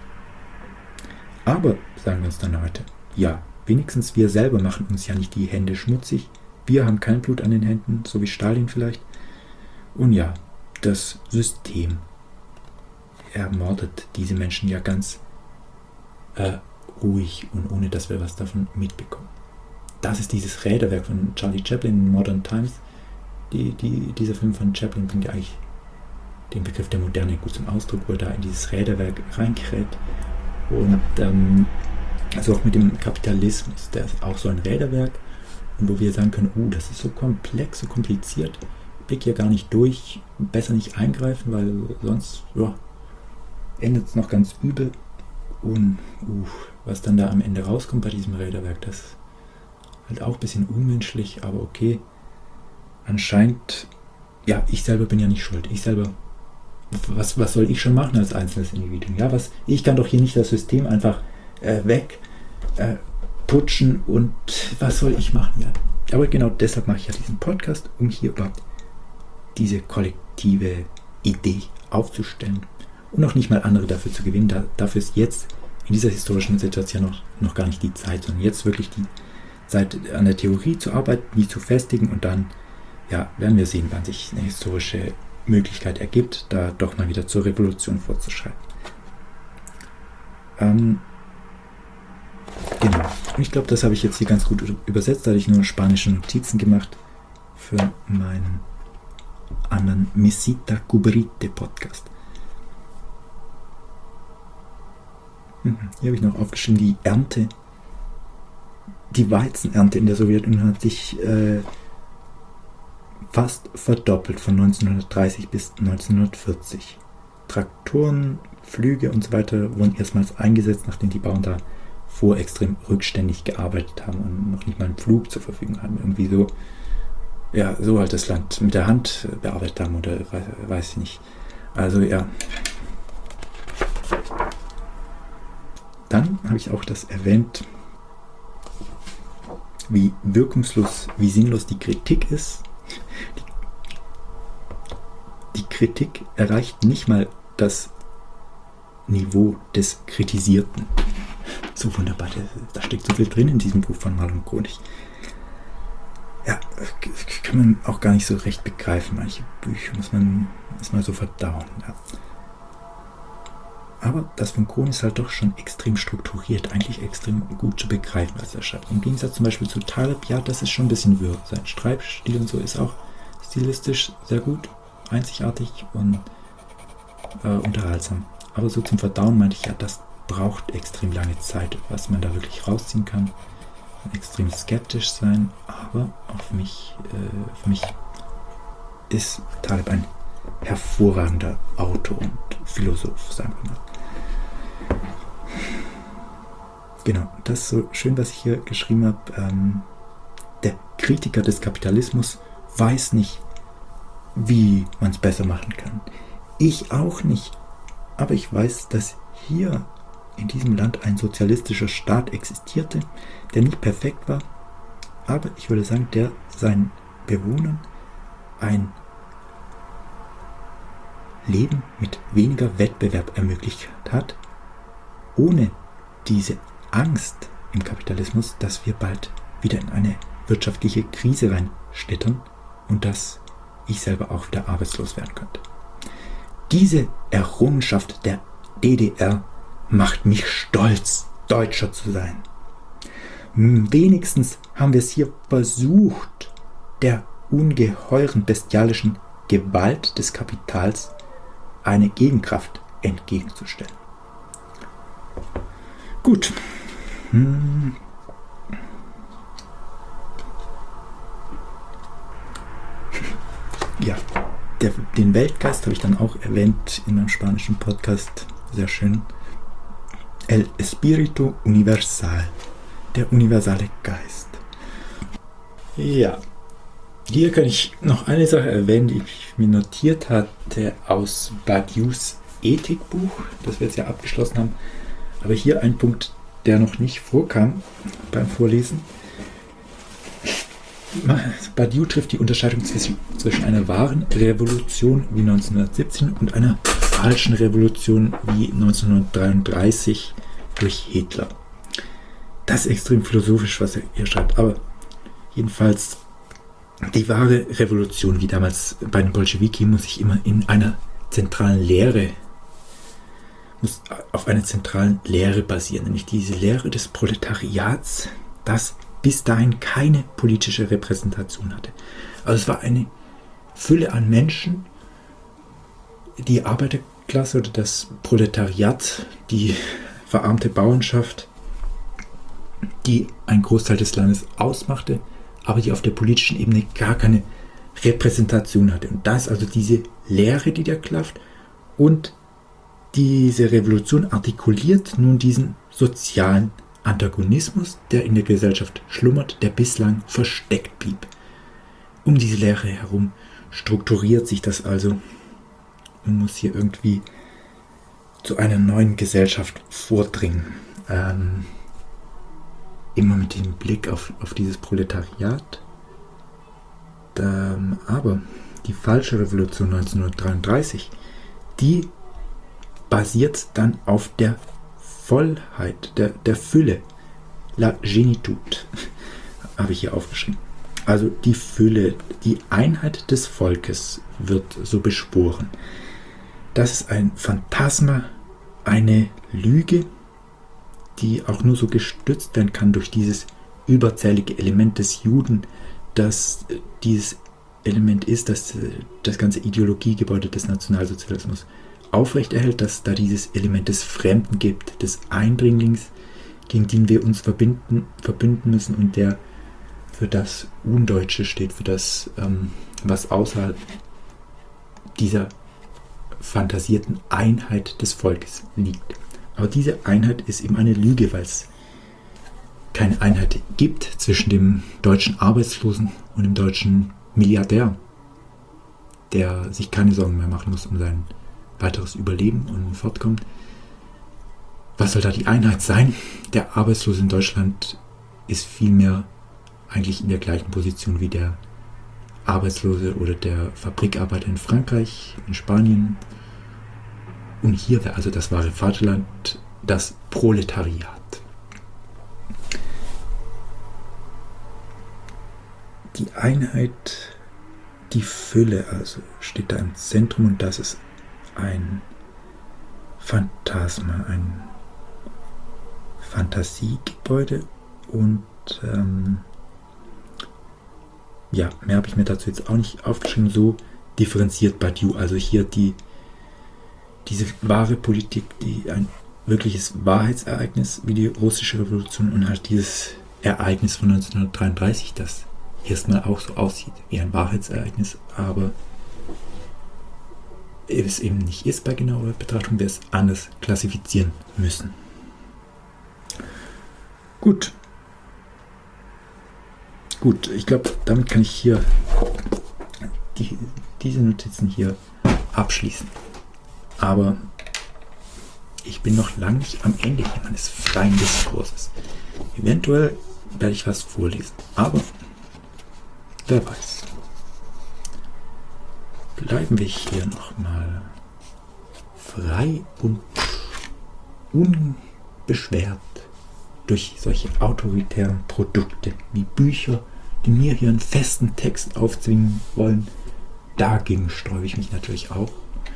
Aber, sagen wir uns dann heute, ja, wenigstens wir selber machen uns ja nicht die Hände schmutzig. Wir haben kein Blut an den Händen, so wie Stalin vielleicht. Und ja, das System ermordet diese Menschen ja ganz ruhig und ohne, dass wir was davon mitbekommen. Das ist dieses Räderwerk von Charlie Chaplin in Modern Times. Dieser Film von Chaplin bringt ja eigentlich den Begriff der Moderne gut zum Ausdruck, wo er da in dieses Räderwerk reinkräht. Und also auch mit dem Kapitalismus, der ist auch so ein Räderwerk, und wo wir sagen können, das ist so komplex, so kompliziert, blick hier gar nicht durch, besser nicht eingreifen, weil sonst endet es noch ganz übel. Und was dann da am Ende rauskommt bei diesem Räderwerk, das ist halt auch ein bisschen unmenschlich, aber okay. Anscheinend, ja, ich selber bin ja nicht schuld. Ich selber, was soll ich schon machen als einzelnes Individuum? Ja, ich kann doch hier nicht das System einfach putschen und was soll ich machen? Ja. Aber genau deshalb mache ich ja diesen Podcast, um hier überhaupt diese kollektive Idee aufzustellen und auch nicht mal andere dafür zu gewinnen. Dafür ist jetzt in dieser historischen Situation noch gar nicht die Zeit, sondern jetzt wirklich die Zeit, an der Theorie zu arbeiten, die zu festigen, und dann werden wir sehen, wann sich eine historische Möglichkeit ergibt, da doch mal wieder zur Revolution vorzuschreiten. Genau. Und ich glaube, das habe ich jetzt hier ganz gut übersetzt, da habe ich nur spanische Notizen gemacht für meinen anderen Mesita Cubrite Podcast. Hier habe ich noch aufgeschrieben, die Ernte, die Weizenernte in der Sowjetunion hat sich fast verdoppelt von 1930 bis 1940. Traktoren, Flüge und so weiter wurden erstmals eingesetzt, nachdem die Bauern da extrem rückständig gearbeitet haben und noch nicht mal einen Flug zur Verfügung hatten. Irgendwie so ja, so halt das Land mit der Hand bearbeitet haben oder weiß ich nicht. Also ja. Dann habe ich auch das erwähnt, wie wirkungslos, wie sinnlos die Kritik ist. Die Kritik erreicht nicht mal das Niveau des Kritisierten. So wunderbar, da steckt so viel drin in diesem Buch von Marlon Konig. Ja, kann man auch gar nicht so recht begreifen. Manche Bücher muss man erstmal so verdauen. Ja. Aber das von Kohn ist halt doch schon extrem strukturiert, eigentlich extrem gut zu begreifen, was er schreibt. Im Gegensatz zum Beispiel zu Taleb, ja, das ist schon ein bisschen wirr. Sein Schreibstil und so ist auch stilistisch sehr gut, einzigartig und unterhaltsam. Aber so zum Verdauen meinte ich, ja, das braucht extrem lange Zeit, was man da wirklich rausziehen kann. Extrem skeptisch sein, aber für mich ist Taleb ein hervorragender Autor und Philosoph, sagen wir mal. Genau, das ist so schön, was ich hier geschrieben habe. Der Kritiker des Kapitalismus weiß nicht, wie man es besser machen kann. Ich auch nicht. Aber ich weiß, dass hier in diesem Land ein sozialistischer Staat existierte, der nicht perfekt war, aber ich würde sagen, der seinen Bewohnern ein Leben mit weniger Wettbewerb ermöglicht hat, ohne diese Angst im Kapitalismus, dass wir bald wieder in eine wirtschaftliche Krise reinschlittern und dass ich selber auch wieder arbeitslos werden könnte. Diese Errungenschaft der DDR macht mich stolz, Deutscher zu sein. Wenigstens haben wir es hier versucht, der ungeheuren bestialischen Gewalt des Kapitals eine Gegenkraft entgegenzustellen. Gut. Ja, den Weltgeist habe ich dann auch erwähnt in meinem spanischen Podcast. Sehr schön. El Espíritu Universal. Der universale Geist. Ja. Hier kann ich noch eine Sache erwähnen, die ich mir notiert hatte aus Badiou's Ethikbuch, das wir jetzt ja abgeschlossen haben. Aber hier ein Punkt, der noch nicht vorkam beim Vorlesen. Badiou trifft die Unterscheidung zwischen einer wahren Revolution wie 1917 und einer falschen Revolution wie 1933 durch Hitler. Das ist extrem philosophisch, was er hier schreibt. Aber jedenfalls, die wahre Revolution, wie damals bei den Bolschewiki, muss auf einer zentralen Lehre basieren, nämlich diese Lehre des Proletariats, das bis dahin keine politische Repräsentation hatte. Also es war eine Fülle an Menschen, die Arbeiterklasse oder das Proletariat, die verarmte Bauernschaft, die einen Großteil des Landes ausmachte, aber die auf der politischen Ebene gar keine Repräsentation hatte. Und das ist also diese Lehre, die da klafft, und diese Revolution artikuliert nun diesen sozialen Antagonismus, der in der Gesellschaft schlummert, der bislang versteckt blieb. Um diese Lehre herum strukturiert sich das also und muss hier irgendwie zu einer neuen Gesellschaft vordringen. Immer mit dem Blick auf dieses Proletariat. Aber die falsche Revolution 1933, die basiert dann auf der Vollheit, der Fülle. La Génitude habe ich hier aufgeschrieben. Also die Fülle, die Einheit des Volkes wird so beschworen. Das ist ein Phantasma, eine Lüge, die auch nur so gestützt werden kann durch dieses überzählige Element des Juden, das dieses Element ist, das das ganze Ideologiegebäude des Nationalsozialismus aufrechterhält, dass da dieses Element des Fremden gibt, des Eindringlings, gegen den wir uns verbünden müssen und der für das Undeutsche steht, für das, was außerhalb dieser fantasierten Einheit des Volkes liegt. Aber diese Einheit ist eben eine Lüge, weil es keine Einheit gibt zwischen dem deutschen Arbeitslosen und dem deutschen Milliardär, der sich keine Sorgen mehr machen muss um sein weiteres Überleben und Fortkommen. Was soll da die Einheit sein? Der Arbeitslose in Deutschland ist vielmehr eigentlich in der gleichen Position wie der Arbeitslose oder der Fabrikarbeiter in Frankreich, in Spanien. Und hier wäre also das wahre Vaterland das Proletariat. Die Einheit, die Fülle also, steht da im Zentrum, und das ist ein Phantasma, ein Fantasiegebäude. Und mehr habe ich mir dazu jetzt auch nicht aufgeschrieben. So differenziert Badiou also hier diese wahre Politik, ein wirkliches Wahrheitsereignis wie die russische Revolution, und halt dieses Ereignis von 1933, das erstmal auch so aussieht wie ein Wahrheitsereignis, aber es eben nicht ist bei genauer Betrachtung, wir es anders klassifizieren müssen. Gut, ich glaube, damit kann ich hier diese Notizen hier abschließen. Aber ich bin noch lange nicht am Ende meines freien Diskurses. Eventuell werde ich was vorlesen, aber wer weiß. Bleiben wir hier nochmal frei und unbeschwert durch solche autoritären Produkte wie Bücher, die mir hier einen festen Text aufzwingen wollen. Dagegen sträube ich mich natürlich auch.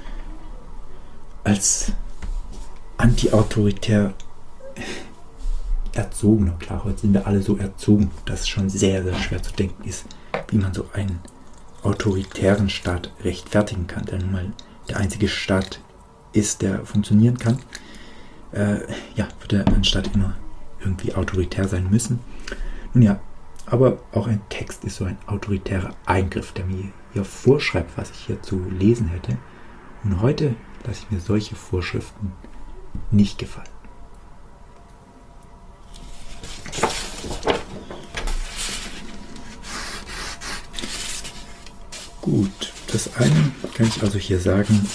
Als anti-autoritär erzogener, klar, heute sind wir alle so erzogen, dass es schon sehr, sehr schwer zu denken ist, wie man so einen autoritären Staat rechtfertigen kann, der nun mal der einzige Staat ist, der funktionieren kann. Wird ein Staat immer irgendwie autoritär sein müssen. Nun ja, aber auch ein Text ist so ein autoritärer Eingriff, der mir hier vorschreibt, was ich hier zu lesen hätte. Und heute lasse ich mir solche Vorschriften nicht gefallen. Gut, das eine kann ich also hier sagen,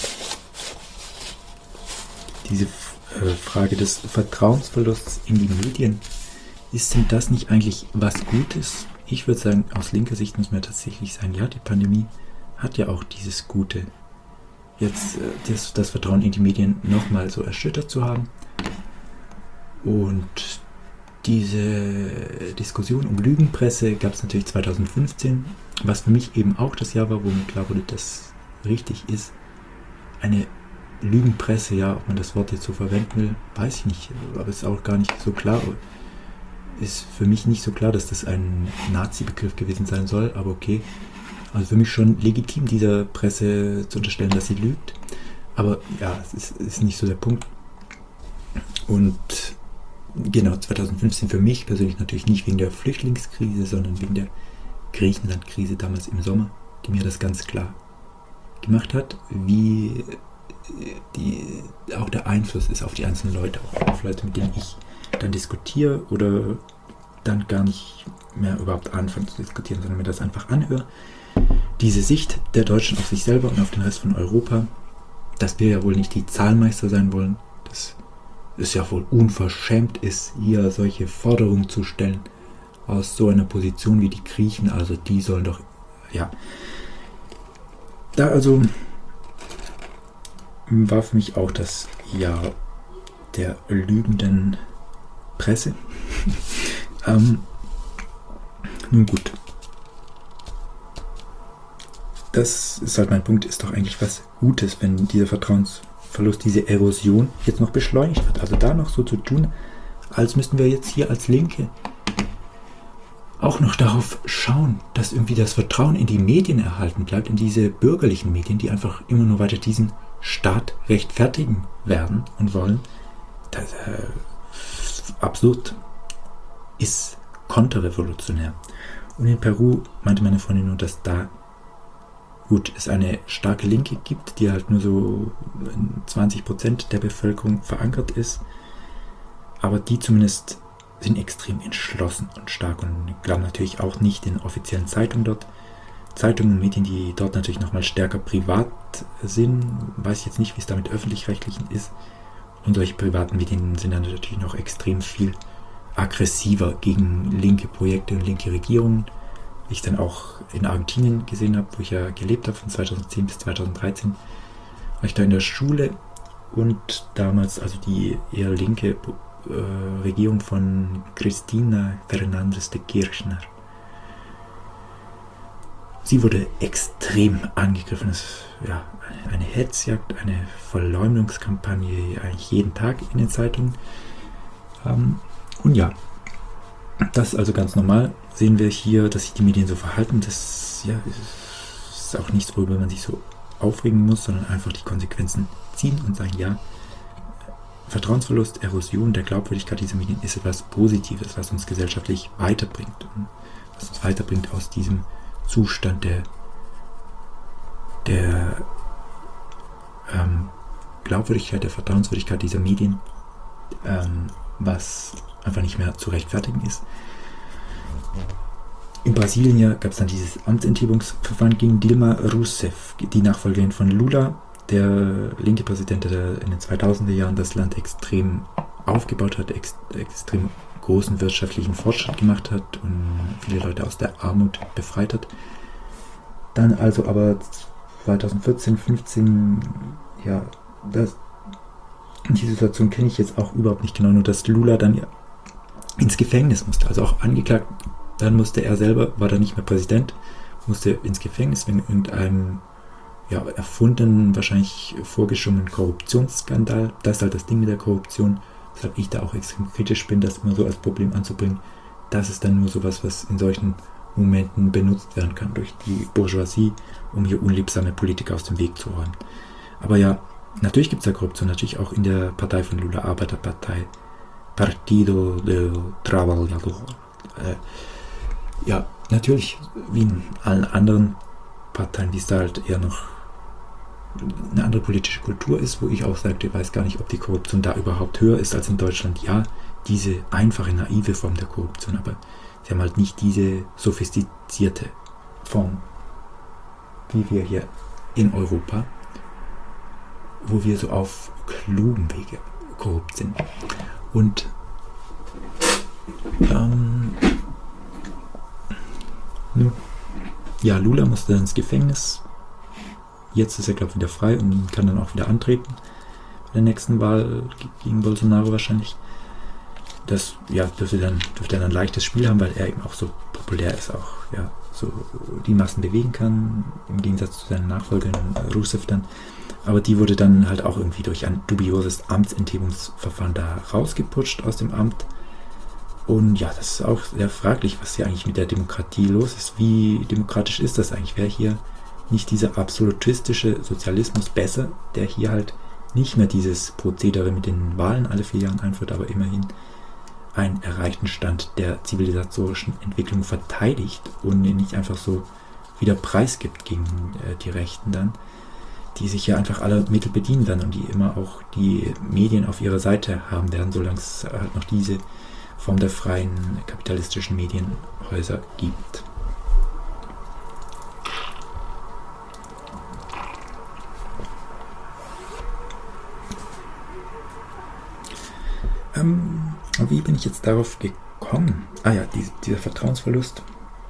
diese Frage des Vertrauensverlusts in die Medien, ist denn das nicht eigentlich was Gutes? Ich würde sagen, aus linker Sicht muss man tatsächlich sagen, ja, die Pandemie hat ja auch dieses Gute, jetzt das Vertrauen in die Medien nochmal so erschüttert zu haben. Und diese Diskussion um Lügenpresse gab es natürlich 2015, was für mich eben auch das Jahr war, wo mir klar wurde, dass richtig ist. Eine Lügenpresse, ja, ob man das Wort jetzt so verwenden will, weiß ich nicht, aber es ist auch gar nicht so klar. Ist für mich nicht so klar, dass das ein Nazi-Begriff gewesen sein soll, aber okay. Also für mich schon legitim, dieser Presse zu unterstellen, dass sie lügt. Aber ja, es ist nicht so der Punkt. Und genau, 2015 für mich persönlich natürlich nicht wegen der Flüchtlingskrise, sondern wegen der Griechenland-Krise damals im Sommer, die mir das ganz klar gemacht hat, wie auch der Einfluss ist auf die einzelnen Leute, auch auf Leute, mit denen ich dann diskutiere oder dann gar nicht mehr überhaupt anfange zu diskutieren, sondern mir das einfach anhöre. Diese Sicht der Deutschen auf sich selber und auf den Rest von Europa, dass wir ja wohl nicht die Zahlmeister sein wollen, dass es ja wohl unverschämt ist, hier solche Forderungen zu stellen aus so einer Position wie die Griechen, also die sollen doch, ja. Da also war für mich auch das Jahr der lügenden Presse. Nun gut. Das ist halt mein Punkt, ist doch eigentlich was Gutes, wenn dieser Vertrauensverlust, diese Erosion jetzt noch beschleunigt wird. Also da noch so zu tun, als müssten wir jetzt hier als Linke auch noch darauf schauen, dass irgendwie das Vertrauen in die Medien erhalten bleibt, in diese bürgerlichen Medien, die einfach immer nur weiter diesen Staat rechtfertigen werden und wollen. Das absurd, ist konterrevolutionär. Und in Peru meinte meine Freundin nur, dass da es eine starke Linke gibt, die halt nur so 20% der Bevölkerung verankert ist, aber die zumindest sind extrem entschlossen und stark und glauben natürlich auch nicht den offiziellen Zeitungen dort, Zeitungen und Medien, die dort natürlich nochmal stärker privat sind. Weiß ich jetzt nicht, wie es da mit öffentlich-rechtlichen ist. Und solche privaten Medien sind dann natürlich noch extrem viel aggressiver gegen linke Projekte und linke Regierungen. Wie ich dann auch in Argentinien gesehen habe, wo ich ja gelebt habe, von 2010 bis 2013, war ich da in der Schule und damals also die eher linke Regierung von Cristina Fernández de Kirchner. Sie wurde extrem angegriffen. Es ist ja eine Hetzjagd, eine Verleumdungskampagne eigentlich jeden Tag in den Zeitungen. Und ja, das ist also ganz normal. Sehen wir hier, dass sich die Medien so verhalten. Das ja, ist auch nichts, worüber man sich so aufregen muss, sondern einfach die Konsequenzen ziehen und sagen, ja, Vertrauensverlust, Erosion der Glaubwürdigkeit dieser Medien ist etwas Positives, was uns gesellschaftlich weiterbringt. Und was uns weiterbringt aus diesem Zustand der Glaubwürdigkeit, der Vertrauenswürdigkeit dieser Medien, was einfach nicht mehr zu rechtfertigen ist. In Brasilien gab es dann dieses Amtsenthebungsverfahren gegen Dilma Rousseff, die Nachfolgerin von Lula, der linke Präsident, der in den 2000er Jahren das Land extrem aufgebaut hat, extrem großen wirtschaftlichen Fortschritt gemacht hat und viele Leute aus der Armut befreit hat. Dann also aber 2014, 15, ja, die Situation kenne ich jetzt auch überhaupt nicht genau, nur dass Lula dann ins Gefängnis musste, also auch angeklagt, dann musste er selber, war dann nicht mehr Präsident, musste ins Gefängnis wegen irgendeinem erfundenen, wahrscheinlich vorgeschobenen Korruptionsskandal. Das ist halt das Ding mit der Korruption, weshalb ich da auch extrem kritisch bin, das immer so als Problem anzubringen. Das ist dann nur sowas, was in solchen Momenten benutzt werden kann durch die Bourgeoisie, um hier unliebsame Politiker aus dem Weg zu räumen. Aber ja, natürlich gibt es da Korruption, natürlich auch in der Partei von Lula, Arbeiterpartei, Partido del Trabajador. Ja, natürlich, wie in allen anderen Parteien, wie es da halt eher noch eine andere politische Kultur ist, wo ich auch sagte, ich weiß gar nicht, ob die Korruption da überhaupt höher ist als in Deutschland. Ja, diese einfache, naive Form der Korruption, aber sie haben halt nicht diese sophistizierte Form, wie wir hier in Europa, wo wir so auf klugen Wege korrupt sind. Und ja, Lula musste dann ins Gefängnis. Jetzt ist er, glaube ich, wieder frei und kann dann auch wieder antreten bei der nächsten Wahl gegen Bolsonaro wahrscheinlich. Das dürfte er dann ein leichtes Spiel haben, weil er eben auch so populär ist, auch so die Massen bewegen kann, im Gegensatz zu seinen Nachfolgern Rousseff dann. Aber die wurde dann halt auch irgendwie durch ein dubioses Amtsenthebungsverfahren da rausgeputscht aus dem Amt. Und ja, das ist auch sehr fraglich, was hier eigentlich mit der Demokratie los ist. Wie demokratisch ist das eigentlich? Wäre hier nicht dieser absolutistische Sozialismus besser, der hier halt nicht mehr dieses Prozedere mit den Wahlen alle 4 Jahre einführt, aber immerhin einen erreichten Stand der zivilisatorischen Entwicklung verteidigt und nicht einfach so wieder preisgibt gegen die Rechten dann, die sich ja einfach alle Mittel bedienen werden und die immer auch die Medien auf ihrer Seite haben werden, solange es halt noch diese Form der freien kapitalistischen Medienhäuser gibt. Wie bin ich jetzt darauf gekommen? Dieser Vertrauensverlust.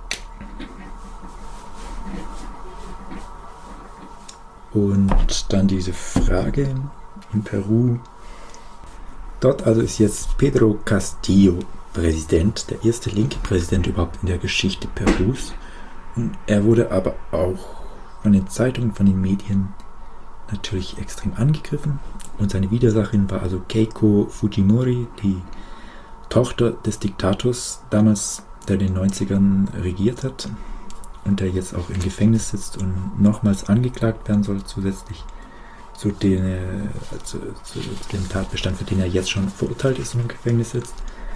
Und dann diese Frage in Peru. Dort also ist jetzt Pedro Castillo Präsident, der erste linke Präsident überhaupt in der Geschichte Perus. Und er wurde aber auch von den Zeitungen, von den Medien natürlich extrem angegriffen. Und seine Widersacherin war also Keiko Fujimori, die Tochter des Diktators damals, der in den 90ern regiert hat und der jetzt auch im Gefängnis sitzt und nochmals angeklagt werden soll zusätzlich zu dem Tatbestand, für den er jetzt schon verurteilt ist und im Gefängnis sitzt.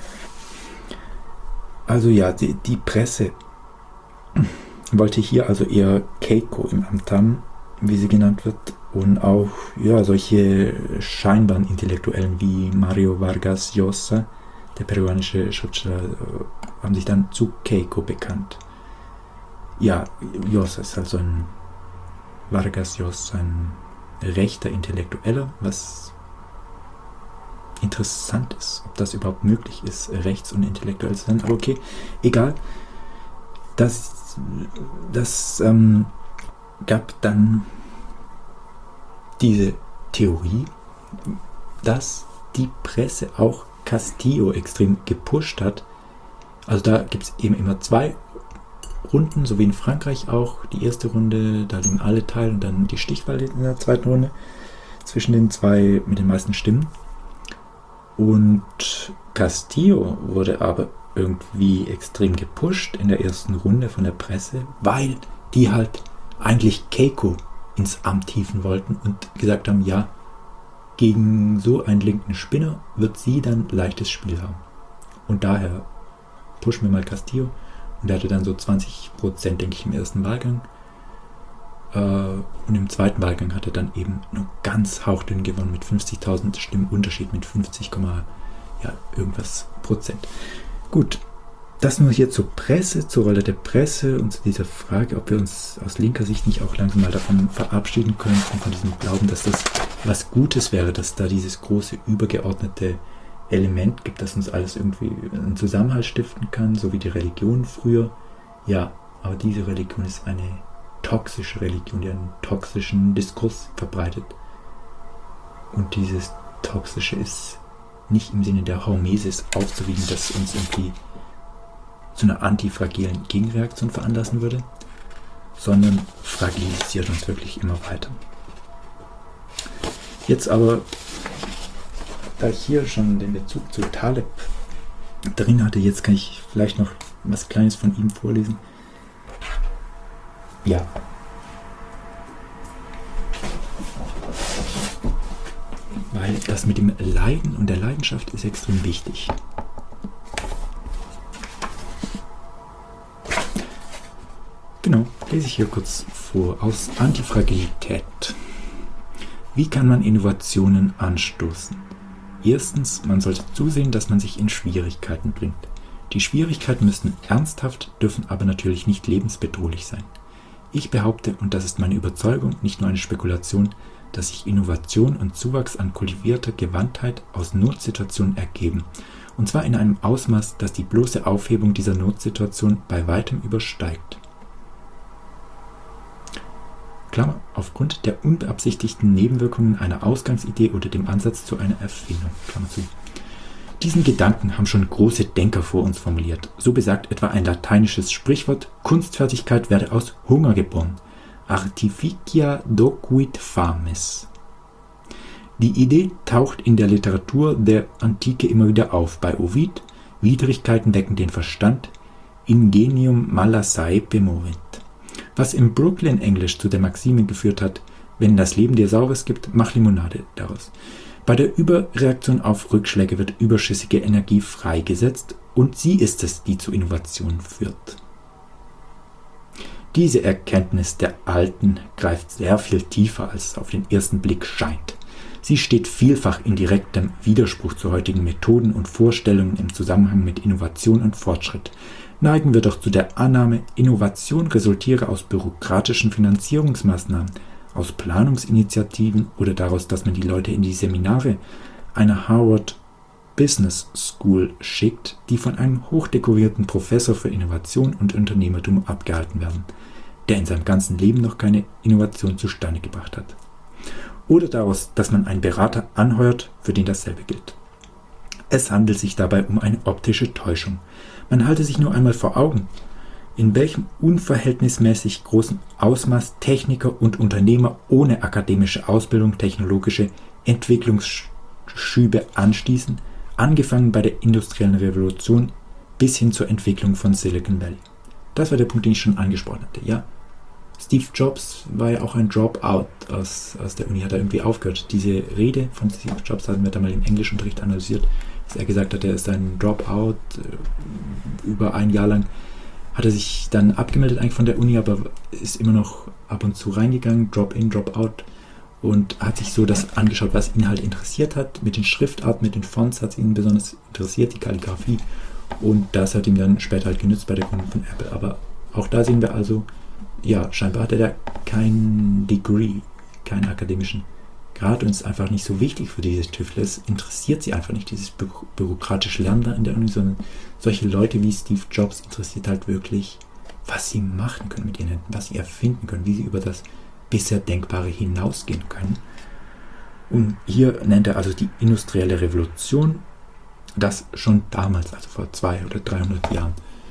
Also ja, die Presse wollte hier also eher Keiko im Amt haben, wie sie genannt wird, und auch solche scheinbaren Intellektuellen wie Mario Vargas Llosa, der peruanische Schriftsteller, haben sich dann zu Keiko bekannt. Ja, Joss ist also Vargas Llosa, ein rechter Intellektueller, was interessant ist, ob das überhaupt möglich ist, rechts und intellektuell zu sein. Aber okay, egal. Das gab dann diese Theorie, dass die Presse auch Castillo extrem gepusht hat. Also da gibt es eben immer 2 Runden, so wie in Frankreich auch. Die erste Runde, da liegen alle teil und dann die Stichwahl in der zweiten Runde zwischen den 2 mit den meisten Stimmen. Und Castillo wurde aber irgendwie extrem gepusht in der ersten Runde von der Presse, weil die halt eigentlich Keiko ins Amt hieven wollten und gesagt haben, ja, gegen so einen linken Spinner wird sie dann leichtes Spiel haben. Und daher pushen wir mal Castillo. Und er hatte dann so 20%, denke ich, im ersten Wahlgang. Und im zweiten Wahlgang hat er dann eben nur ganz hauchdünn gewonnen mit 50.000 Stimmen Unterschied, mit 50, irgendwas Prozent. Gut, das nur hier zur Presse, zur Rolle der Presse und zu dieser Frage, ob wir uns aus linker Sicht nicht auch langsam mal davon verabschieden könnten, von diesem Glauben, dass das was Gutes wäre, dass da dieses große übergeordnete Element gibt, das uns alles irgendwie einen Zusammenhalt stiften kann, so wie die Religion früher. Ja, aber diese Religion ist eine toxische Religion, die einen toxischen Diskurs verbreitet. Und dieses Toxische ist nicht im Sinne der Hormesis aufzuwiegen, das uns irgendwie zu einer antifragilen Gegenreaktion veranlassen würde, sondern fragilisiert uns wirklich immer weiter. Jetzt aber, da ich hier schon den Bezug zu Taleb drin hatte, jetzt kann ich vielleicht noch was Kleines von ihm vorlesen. Ja. Weil das mit dem Leiden und der Leidenschaft ist extrem wichtig. Genau, lese ich hier kurz vor aus Antifragilität. Wie kann man Innovationen anstoßen? Erstens, man sollte zusehen, dass man sich in Schwierigkeiten bringt. Die Schwierigkeiten müssen ernsthaft, dürfen aber natürlich nicht lebensbedrohlich sein. Ich behaupte, und das ist meine Überzeugung, nicht nur eine Spekulation, dass sich Innovation und Zuwachs an kultivierter Gewandtheit aus Notsituationen ergeben, und zwar in einem Ausmaß, das die bloße Aufhebung dieser Notsituation bei weitem übersteigt. Klammer, aufgrund der unbeabsichtigten Nebenwirkungen einer Ausgangsidee oder dem Ansatz zu einer Erfindung. Klammer zu. Diesen Gedanken haben schon große Denker vor uns formuliert. So besagt etwa ein lateinisches Sprichwort, Kunstfertigkeit werde aus Hunger geboren. Artificia docuit fames. Die Idee taucht in der Literatur der Antike immer wieder auf. Bei Ovid, Widrigkeiten wecken den Verstand, ingenium mala saepe movent. Was im Brooklyn-Englisch zu der Maxime geführt hat, wenn das Leben dir Saures gibt, mach Limonade daraus. Bei der Überreaktion auf Rückschläge wird überschüssige Energie freigesetzt und sie ist es, die zu Innovation führt. Diese Erkenntnis der Alten greift sehr viel tiefer, als es auf den ersten Blick scheint. Sie steht vielfach in direktem Widerspruch zu heutigen Methoden und Vorstellungen im Zusammenhang mit Innovation und Fortschritt. Neigen wir doch zu der Annahme, Innovation resultiere aus bürokratischen Finanzierungsmaßnahmen, aus Planungsinitiativen oder daraus, dass man die Leute in die Seminare einer Harvard Business School schickt, die von einem hochdekorierten Professor für Innovation und Unternehmertum abgehalten werden, der in seinem ganzen Leben noch keine Innovation zustande gebracht hat. Oder daraus, dass man einen Berater anheuert, für den dasselbe gilt. Es handelt sich dabei um eine optische Täuschung. Man halte sich nur einmal vor Augen, in welchem unverhältnismäßig großen Ausmaß Techniker und Unternehmer ohne akademische Ausbildung technologische Entwicklungsschübe anstießen, angefangen bei der industriellen Revolution bis hin zur Entwicklung von Silicon Valley. Das war der Punkt, den ich schon angesprochen hatte. Ja, Steve Jobs war ja auch ein Dropout aus der Uni, hat er irgendwie aufgehört. Diese Rede von Steve Jobs hatten wir da mal im Englischunterricht analysiert, dass er gesagt hat, er ist ein Dropout. Über ein Jahr lang hat er sich dann abgemeldet eigentlich von der Uni, aber ist immer noch ab und zu reingegangen, Drop-in, Drop-out, und hat sich so das angeschaut, was ihn halt interessiert hat. Mit den Schriftarten, mit den Fonts hat es ihn besonders interessiert, die Kalligrafie, und das hat ihm dann später halt genützt bei der Gründung von Apple. Aber Auch da sehen wir also, ja, scheinbar hat er da kein Degree, keinen akademischen Grad und ist einfach nicht so wichtig für diese Tüftler. Es interessiert sie einfach nicht, dieses bürokratische Lernen da in der Uni, sondern solche Leute wie Steve Jobs interessiert halt wirklich, was sie machen können mit ihren Händen, was sie erfinden können, wie sie über das bisher Denkbare hinausgehen können. Und hier nennt er also die industrielle Revolution, das schon damals, also vor 200 oder 300 Jahren,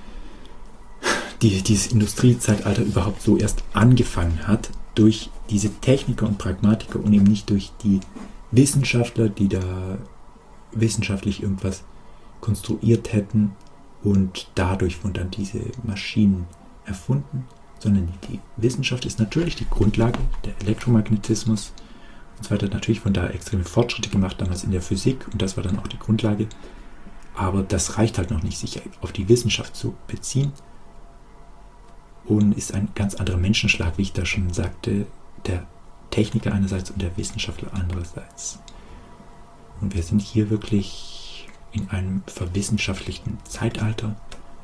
dieses Industriezeitalter überhaupt so erst angefangen hat, durch diese Techniker und Pragmatiker und eben nicht durch die Wissenschaftler, die da wissenschaftlich irgendwas konstruiert hätten und dadurch wurden dann diese Maschinen erfunden, sondern die Wissenschaft ist natürlich die Grundlage, der Elektromagnetismus und so weiter. Natürlich wurden da extreme Fortschritte gemacht, damals in der Physik, und das war dann auch die Grundlage. Aber das reicht halt noch nicht, sich auf die Wissenschaft zu beziehen, und ist ein ganz anderer Menschenschlag, wie ich da schon sagte, der Techniker einerseits und der Wissenschaftler andererseits. Und wir sind hier wirklich in einem verwissenschaftlichten Zeitalter,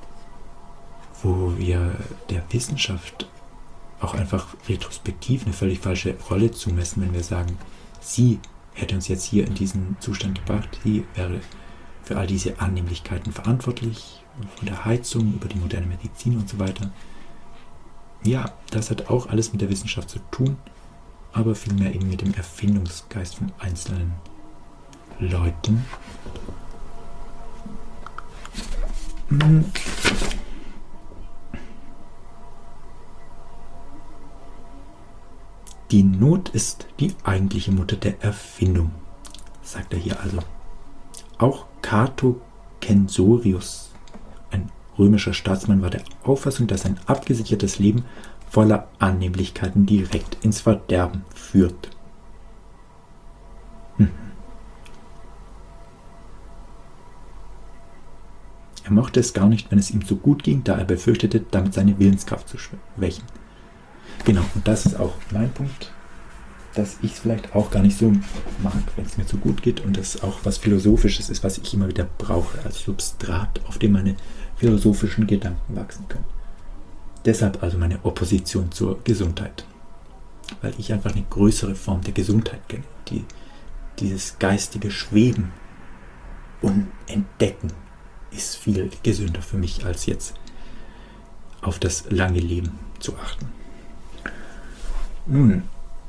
wo wir der Wissenschaft auch einfach retrospektiv eine völlig falsche Rolle zumessen, wenn wir sagen, sie hätte uns jetzt hier in diesen Zustand gebracht, sie wäre für all diese Annehmlichkeiten verantwortlich, von der Heizung über die moderne Medizin und so weiter. Ja, das hat auch alles mit der Wissenschaft zu tun, aber vielmehr eben mit dem Erfindungsgeist von einzelnen Leuten. Die Not ist die eigentliche Mutter der Erfindung, sagt er hier also. Auch Cato Censorius, ein römischer Staatsmann, war der Auffassung, dass ein abgesichertes Leben voller Annehmlichkeiten direkt ins Verderben führt. Er mochte es gar nicht, wenn es ihm so gut ging, da er befürchtete, damit seine Willenskraft zu schwächen. Genau, und das ist auch mein Punkt, dass ich es vielleicht auch gar nicht so mag, wenn es mir zu gut geht, und das auch was Philosophisches ist, was ich immer wieder brauche als Substrat, auf dem meine philosophischen Gedanken wachsen können. Deshalb also meine Opposition zur Gesundheit, weil ich einfach eine größere Form der Gesundheit kenne, dieses geistige Schweben und Entdecken ist viel gesünder für mich, als jetzt auf das lange Leben zu achten. Nun,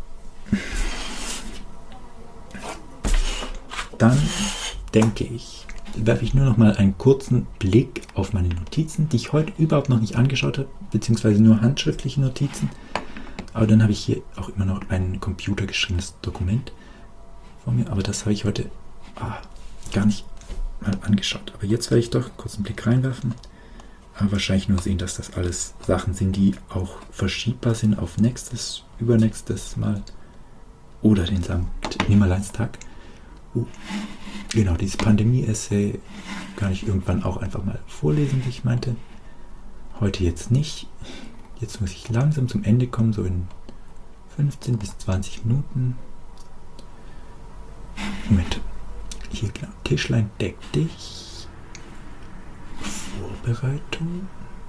dann denke ich, werfe ich nur noch mal einen kurzen Blick auf meine Notizen, die ich heute überhaupt noch nicht angeschaut habe, beziehungsweise nur handschriftliche Notizen. Aber dann habe ich hier auch immer noch ein computergeschriebenes Dokument vor mir, aber das habe ich heute gar nicht mal angeschaut. Aber jetzt werde ich doch kurz einen Blick reinwerfen. Aber wahrscheinlich nur sehen, dass das alles Sachen sind, die auch verschiebbar sind auf nächstes, übernächstes Mal oder den Sankt Nimmerleinstag. Genau, dieses Pandemie-Essay kann ich irgendwann auch einfach mal vorlesen, wie ich meinte. Heute jetzt nicht. Jetzt muss ich langsam zum Ende kommen, so in 15 bis 20 Minuten. Moment. Hier genau, Tischlein deck dich. Vorbereitung.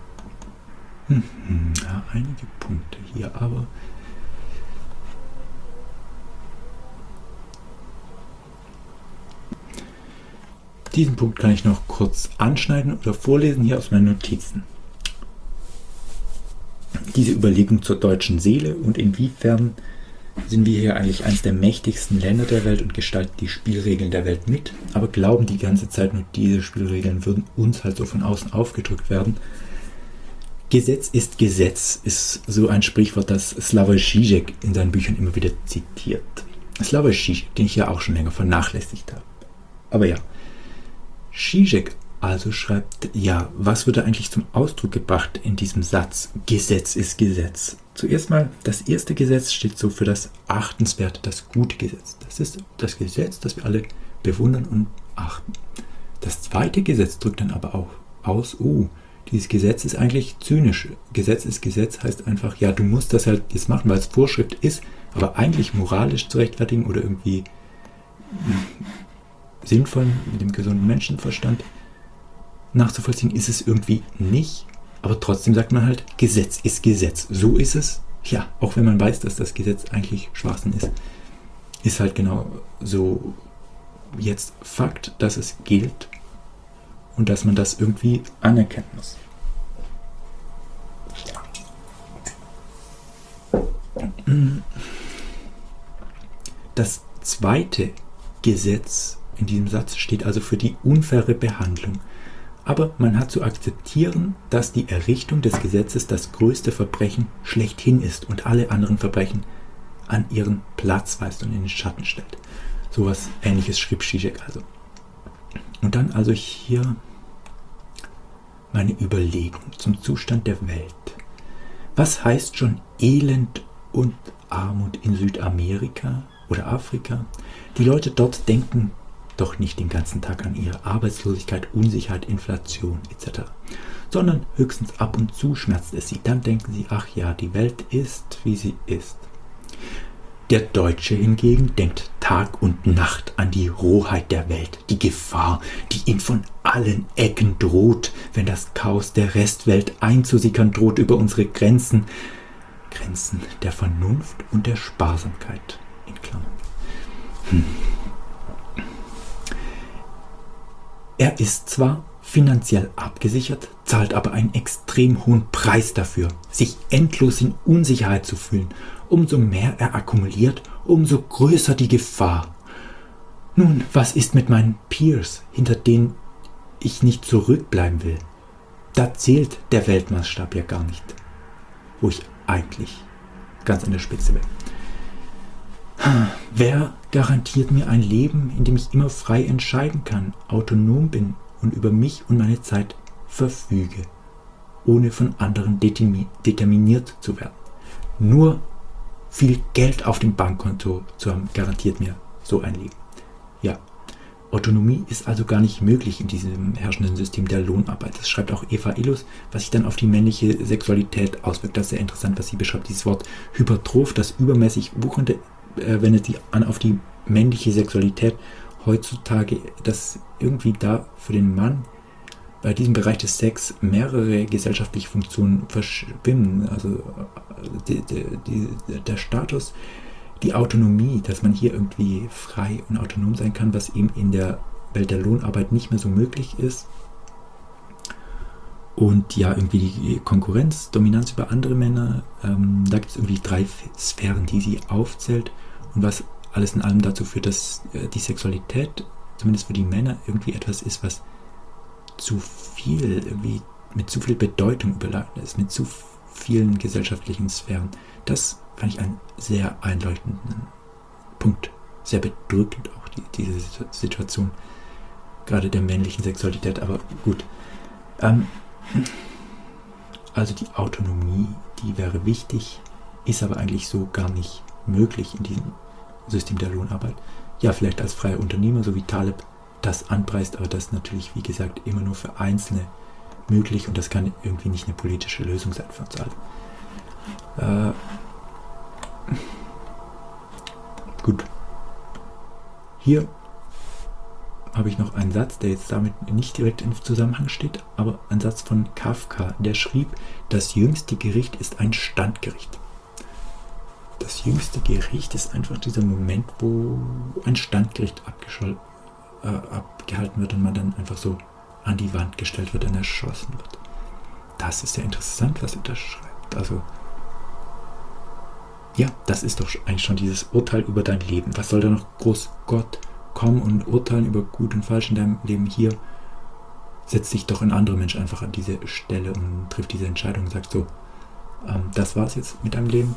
Ja, einige Punkte hier, aber diesen Punkt kann ich noch kurz anschneiden oder vorlesen hier aus meinen Notizen. Diese Überlegung zur deutschen Seele und inwiefern sind wir hier eigentlich eines der mächtigsten Länder der Welt und gestalten die Spielregeln der Welt mit, aber glauben die ganze Zeit nur, diese Spielregeln würden uns halt so von außen aufgedrückt werden. Gesetz ist so ein Sprichwort, das Slavoj Žižek in seinen Büchern immer wieder zitiert. Slavoj Žižek, den ich ja auch schon länger vernachlässigt habe. Aber ja, Žižek also schreibt, ja, was wird da eigentlich zum Ausdruck gebracht in diesem Satz? Gesetz ist Gesetz. Zuerst mal, das erste Gesetz steht so für das achtenswerte, das gute Gesetz. Das ist das Gesetz, das wir alle bewundern und achten. Das zweite Gesetz drückt dann aber auch aus, dieses Gesetz ist eigentlich zynisch. Gesetz ist Gesetz heißt einfach, ja, du musst das halt jetzt machen, weil es Vorschrift ist, aber eigentlich moralisch zu rechtfertigen oder irgendwie sinnvoll mit dem gesunden Menschenverstand nachzuvollziehen ist es irgendwie nicht. Aber trotzdem sagt man halt, Gesetz ist Gesetz. So ist es. Ja, auch wenn man weiß, dass das Gesetz eigentlich Schwachsinn ist, ist halt genau so jetzt Fakt, dass es gilt und dass man das irgendwie anerkennen muss. Das zweite Gesetz in diesem Satz steht also für die unfaire Behandlung. Aber man hat zu akzeptieren, dass die Errichtung des Gesetzes das größte Verbrechen schlechthin ist und alle anderen Verbrechen an ihren Platz weist und in den Schatten stellt. Sowas Ähnliches schrieb Zizek also. Und dann also hier meine Überlegung zum Zustand der Welt. Was heißt schon Elend und Armut in Südamerika oder Afrika? Die Leute dort denken doch nicht den ganzen Tag an ihre Arbeitslosigkeit, Unsicherheit, Inflation etc., sondern höchstens ab und zu schmerzt es sie. Dann denken sie, ach ja, die Welt ist, wie sie ist. Der Deutsche hingegen denkt Tag und Nacht an die Rohheit der Welt, die Gefahr, die ihm von allen Ecken droht, wenn das Chaos der Restwelt einzusickern droht über unsere Grenzen. Grenzen der Vernunft und der Sparsamkeit, in Klammern. Er ist zwar finanziell abgesichert, zahlt aber einen extrem hohen Preis dafür, sich endlos in Unsicherheit zu fühlen. Umso mehr er akkumuliert, umso größer die Gefahr. Nun, was ist mit meinen Peers, hinter denen ich nicht zurückbleiben will? Da zählt der Weltmaßstab ja gar nicht, wo ich eigentlich ganz an der Spitze bin. Wer garantiert mir ein Leben, in dem ich immer frei entscheiden kann, autonom bin und über mich und meine Zeit verfüge, ohne von anderen determiniert zu werden? Nur viel Geld auf dem Bankkonto zu haben, garantiert mir so ein Leben. Ja, Autonomie ist also gar nicht möglich in diesem herrschenden System der Lohnarbeit. Das schreibt auch Eva Illouz, was sich dann auf die männliche Sexualität auswirkt. Das ist sehr interessant, was sie beschreibt. Dieses Wort Hypertroph, das übermäßig Wuchernde, wendet sich an auf die männliche Sexualität heutzutage, dass irgendwie da für den Mann bei diesem Bereich des Sex mehrere gesellschaftliche Funktionen verschwimmen. Also der Status, die Autonomie, dass man hier irgendwie frei und autonom sein kann, was eben in der Welt der Lohnarbeit nicht mehr so möglich ist. Und ja, irgendwie die Konkurrenz, Dominanz über andere Männer, da gibt es irgendwie 3 Sphären, die sie aufzählt und was alles in allem dazu führt, dass die Sexualität, zumindest für die Männer, irgendwie etwas ist, was zu viel, irgendwie mit zu viel Bedeutung überladen ist, mit zu vielen gesellschaftlichen Sphären. Das fand ich einen sehr einleuchtenden Punkt. Sehr bedrückend auch, diese Situation, gerade der männlichen Sexualität, aber gut. Also die Autonomie, die wäre wichtig, ist aber eigentlich so gar nicht möglich in diesem System der Lohnarbeit. Ja, vielleicht als freier Unternehmer, so wie Taleb das anpreist, aber das ist natürlich, wie gesagt, immer nur für Einzelne möglich und das kann irgendwie nicht eine politische Lösung sein für uns alle. Gut. Hier habe ich noch einen Satz, der jetzt damit nicht direkt im Zusammenhang steht, aber ein Satz von Kafka, der schrieb, das jüngste Gericht ist ein Standgericht. Das jüngste Gericht ist einfach dieser Moment, wo ein Standgericht abgehalten wird und man dann einfach so an die Wand gestellt wird und erschossen wird. Das ist ja interessant, was er da schreibt. Also, ja, das ist doch eigentlich schon dieses Urteil über dein Leben. Was soll da noch groß Gott kommen und urteilen über Gut und Falsch in deinem Leben? Hier setzt sich doch ein anderer Mensch einfach an diese Stelle und trifft diese Entscheidung und sagt so, das war's jetzt mit deinem Leben.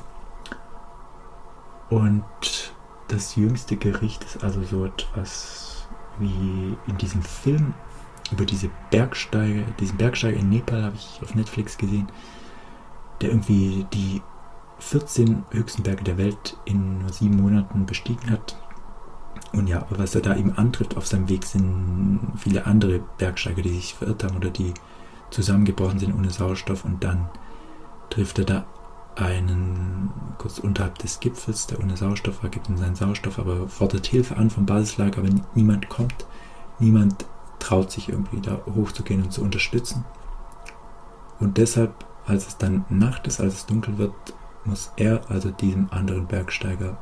Und das jüngste Gericht ist also so etwas wie in diesem Film über diesen Bergsteiger in Nepal, habe ich auf Netflix gesehen, der irgendwie die 14 höchsten Berge der Welt in nur 7 Monaten bestiegen hat. Und ja, was er da eben antrifft auf seinem Weg, sind viele andere Bergsteiger, die sich verirrt haben oder die zusammengebrochen sind ohne Sauerstoff. Und dann trifft er da einen kurz unterhalb des Gipfels, der ohne Sauerstoff war, gibt ihm seinen Sauerstoff, aber fordert Hilfe an vom Basislager, aber niemand kommt. Niemand traut sich irgendwie da hochzugehen und zu unterstützen. Und deshalb, als es dann Nacht ist, als es dunkel wird, muss er, also diesem anderen Bergsteiger,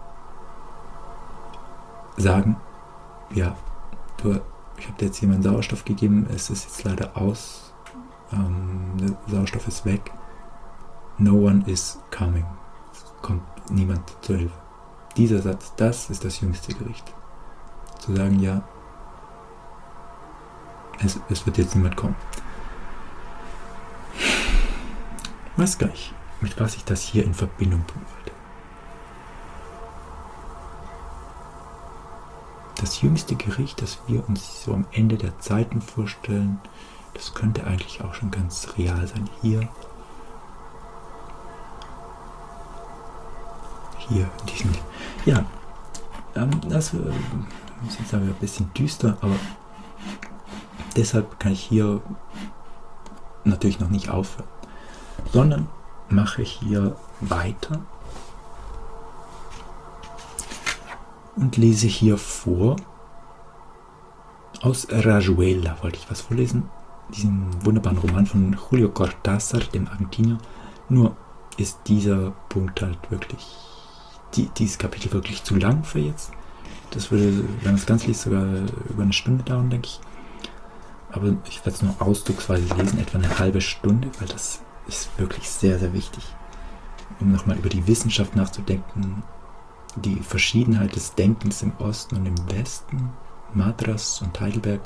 sagen, ja, ich habe dir jetzt hier meinen Sauerstoff gegeben, es ist jetzt leider aus, der Sauerstoff ist weg, no one is coming, es kommt niemand zur Hilfe. Dieser Satz, das ist das jüngste Gericht. Zu sagen, ja, es wird jetzt niemand kommen. Ich weiß gar nicht, mit was ich das hier in Verbindung bringen wollte. Das jüngste Gericht, das wir uns so am Ende der Zeiten vorstellen, das könnte eigentlich auch schon ganz real sein. Hier in diesem... Ja, das ist jetzt aber ein bisschen düster, aber deshalb kann ich hier natürlich noch nicht aufhören, sondern mache hier weiter und lese hier vor aus Rayuela, wollte ich was vorlesen, diesem wunderbaren Roman von Julio Cortázar, dem Argentinier. Nur ist dieser Punkt halt wirklich, dieses Kapitel wirklich zu lang für jetzt. Das würde, wenn man es ganz liest, sogar über eine Stunde dauern, denke ich. Aber ich werde es nur ausdrucksweise lesen, etwa eine halbe Stunde, weil das ist wirklich sehr, sehr wichtig, um nochmal über die Wissenschaft nachzudenken, die Verschiedenheit des Denkens im Osten und im Westen, Madras und Heidelberg,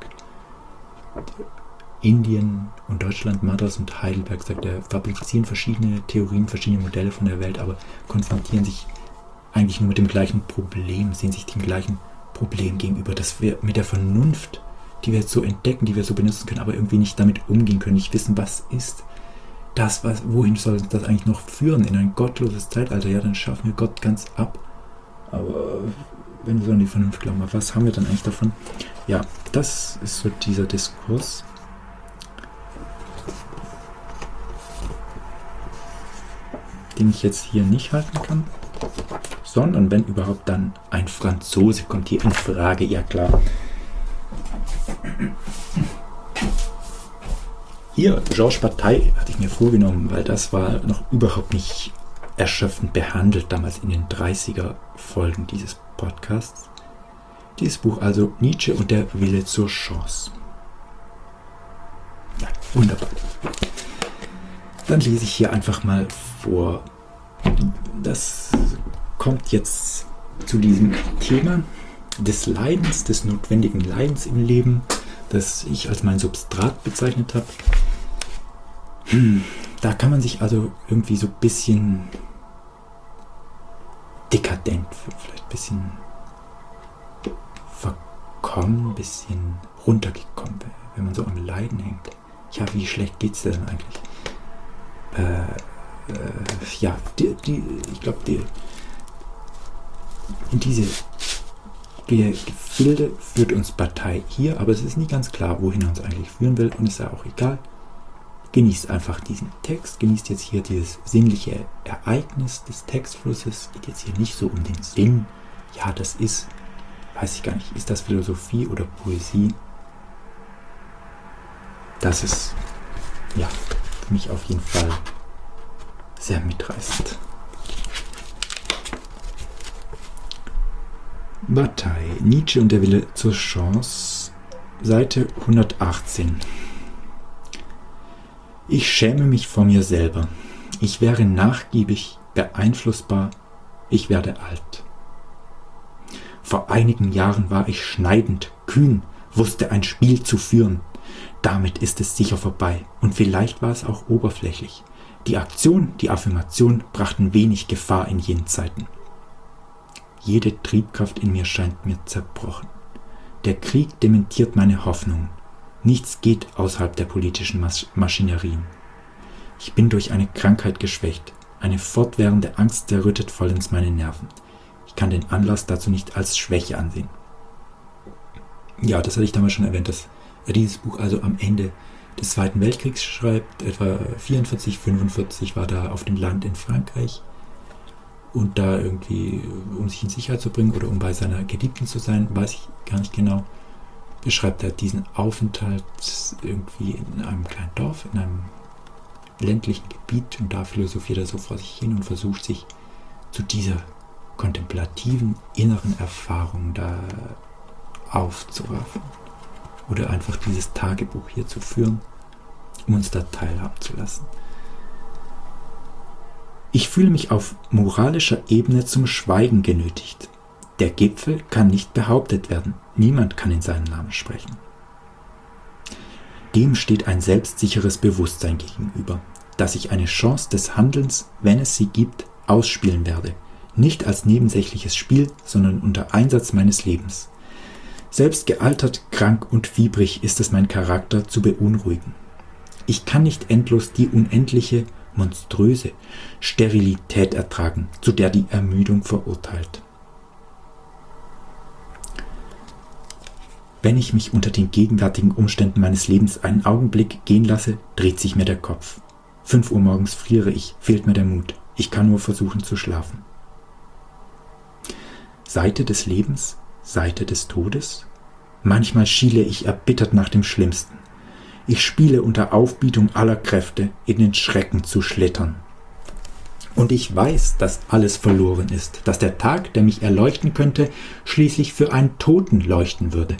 Indien und Deutschland, Madras und Heidelberg, sagt er, fabrizieren verschiedene Theorien, verschiedene Modelle von der Welt, aber konfrontieren sich eigentlich nur mit dem gleichen Problem, sehen sich dem gleichen Problem gegenüber, dass wir mit der Vernunft, die wir jetzt so entdecken, die wir so benutzen können, aber irgendwie nicht damit umgehen können, nicht wissen, was ist das, wohin soll das eigentlich noch führen, in ein gottloses Zeitalter, ja, dann schaffen wir Gott ganz ab. Aber wenn wir so an die Vernunft glauben, was haben wir dann eigentlich davon? Ja, das ist so dieser Diskurs. Den ich jetzt hier nicht halten kann, sondern wenn überhaupt dann ein Franzose kommt hier in Frage, ja klar. Hier, Georges Bataille hatte ich mir vorgenommen, weil das war noch überhaupt nicht erschöpfend behandelt, damals in den 30er Folgen dieses Podcasts. Dieses Buch also, Nietzsche und der Wille zur Chance. Ja, wunderbar. Dann lese ich hier einfach mal vor. Das kommt jetzt zu diesem Thema des Leidens, des notwendigen Leidens im Leben, das ich als mein Substrat bezeichnet habe. Da kann man sich also irgendwie so ein bisschen dekadent, vielleicht ein bisschen verkommen, ein bisschen runtergekommen, wenn man so am Leiden hängt. Ja, wie schlecht geht's dir denn eigentlich? Ja, ich glaube, in diese Gefilde führt uns Bataille hier, aber es ist nicht ganz klar, wohin er uns eigentlich führen will, und ist ja auch egal. Genießt einfach diesen Text, genießt jetzt hier dieses sinnliche Ereignis des Textflusses, geht jetzt hier nicht so um den Sinn. Ja, das ist, weiß ich gar nicht, ist das Philosophie oder Poesie? Das ist, ja, für mich auf jeden Fall sehr mitreißend. Bataille, Nietzsche und der Wille zur Chance, Seite 118. Ich schäme mich vor mir selber. Ich wäre nachgiebig, beeinflussbar. Ich werde alt. Vor einigen Jahren war ich schneidend, kühn, wusste ein Spiel zu führen. Damit ist es sicher vorbei. Und vielleicht war es auch oberflächlich. Die Aktion, die Affirmation brachten wenig Gefahr in jenen Zeiten. Jede Triebkraft in mir scheint mir zerbrochen. Der Krieg dementiert meine Hoffnungen. Nichts geht außerhalb der politischen Maschinerien. Ich bin durch eine Krankheit geschwächt. Eine fortwährende Angst zerrüttet vollends meine Nerven. Ich kann den Anlass dazu nicht als Schwäche ansehen. Ja, das hatte ich damals schon erwähnt, dass er dieses Buch also am Ende des Zweiten Weltkriegs schreibt. Etwa 44, 45 war da auf dem Land in Frankreich. Und da irgendwie, um sich in Sicherheit zu bringen oder um bei seiner Geliebten zu sein, weiß ich gar nicht genau, beschreibt er diesen Aufenthalt irgendwie in einem kleinen Dorf, in einem ländlichen Gebiet und da philosophiert er so vor sich hin und versucht sich zu dieser kontemplativen inneren Erfahrung da aufzuraffen. Oder einfach dieses Tagebuch hier zu führen, um uns da teilhaben zu lassen. Ich fühle mich auf moralischer Ebene zum Schweigen genötigt. Der Gipfel kann nicht behauptet werden. Niemand kann in seinem Namen sprechen. Dem steht ein selbstsicheres Bewusstsein gegenüber, dass ich eine Chance des Handelns, wenn es sie gibt, ausspielen werde. Nicht als nebensächliches Spiel, sondern unter Einsatz meines Lebens. Selbst gealtert, krank und fiebrig ist es mein Charakter zu beunruhigen. Ich kann nicht endlos die unendliche, monströse Sterilität ertragen, zu der die Ermüdung verurteilt. Wenn ich mich unter den gegenwärtigen Umständen meines Lebens einen Augenblick gehen lasse, dreht sich mir der Kopf. 5 Uhr morgens friere ich, fehlt mir der Mut. Ich kann nur versuchen zu schlafen. Seite des Lebens, Seite des Todes? Manchmal schiele ich erbittert nach dem Schlimmsten. Ich spiele unter Aufbietung aller Kräfte, in den Schrecken zu schlittern. Und ich weiß, dass alles verloren ist, dass der Tag, der mich erleuchten könnte, schließlich für einen Toten leuchten würde.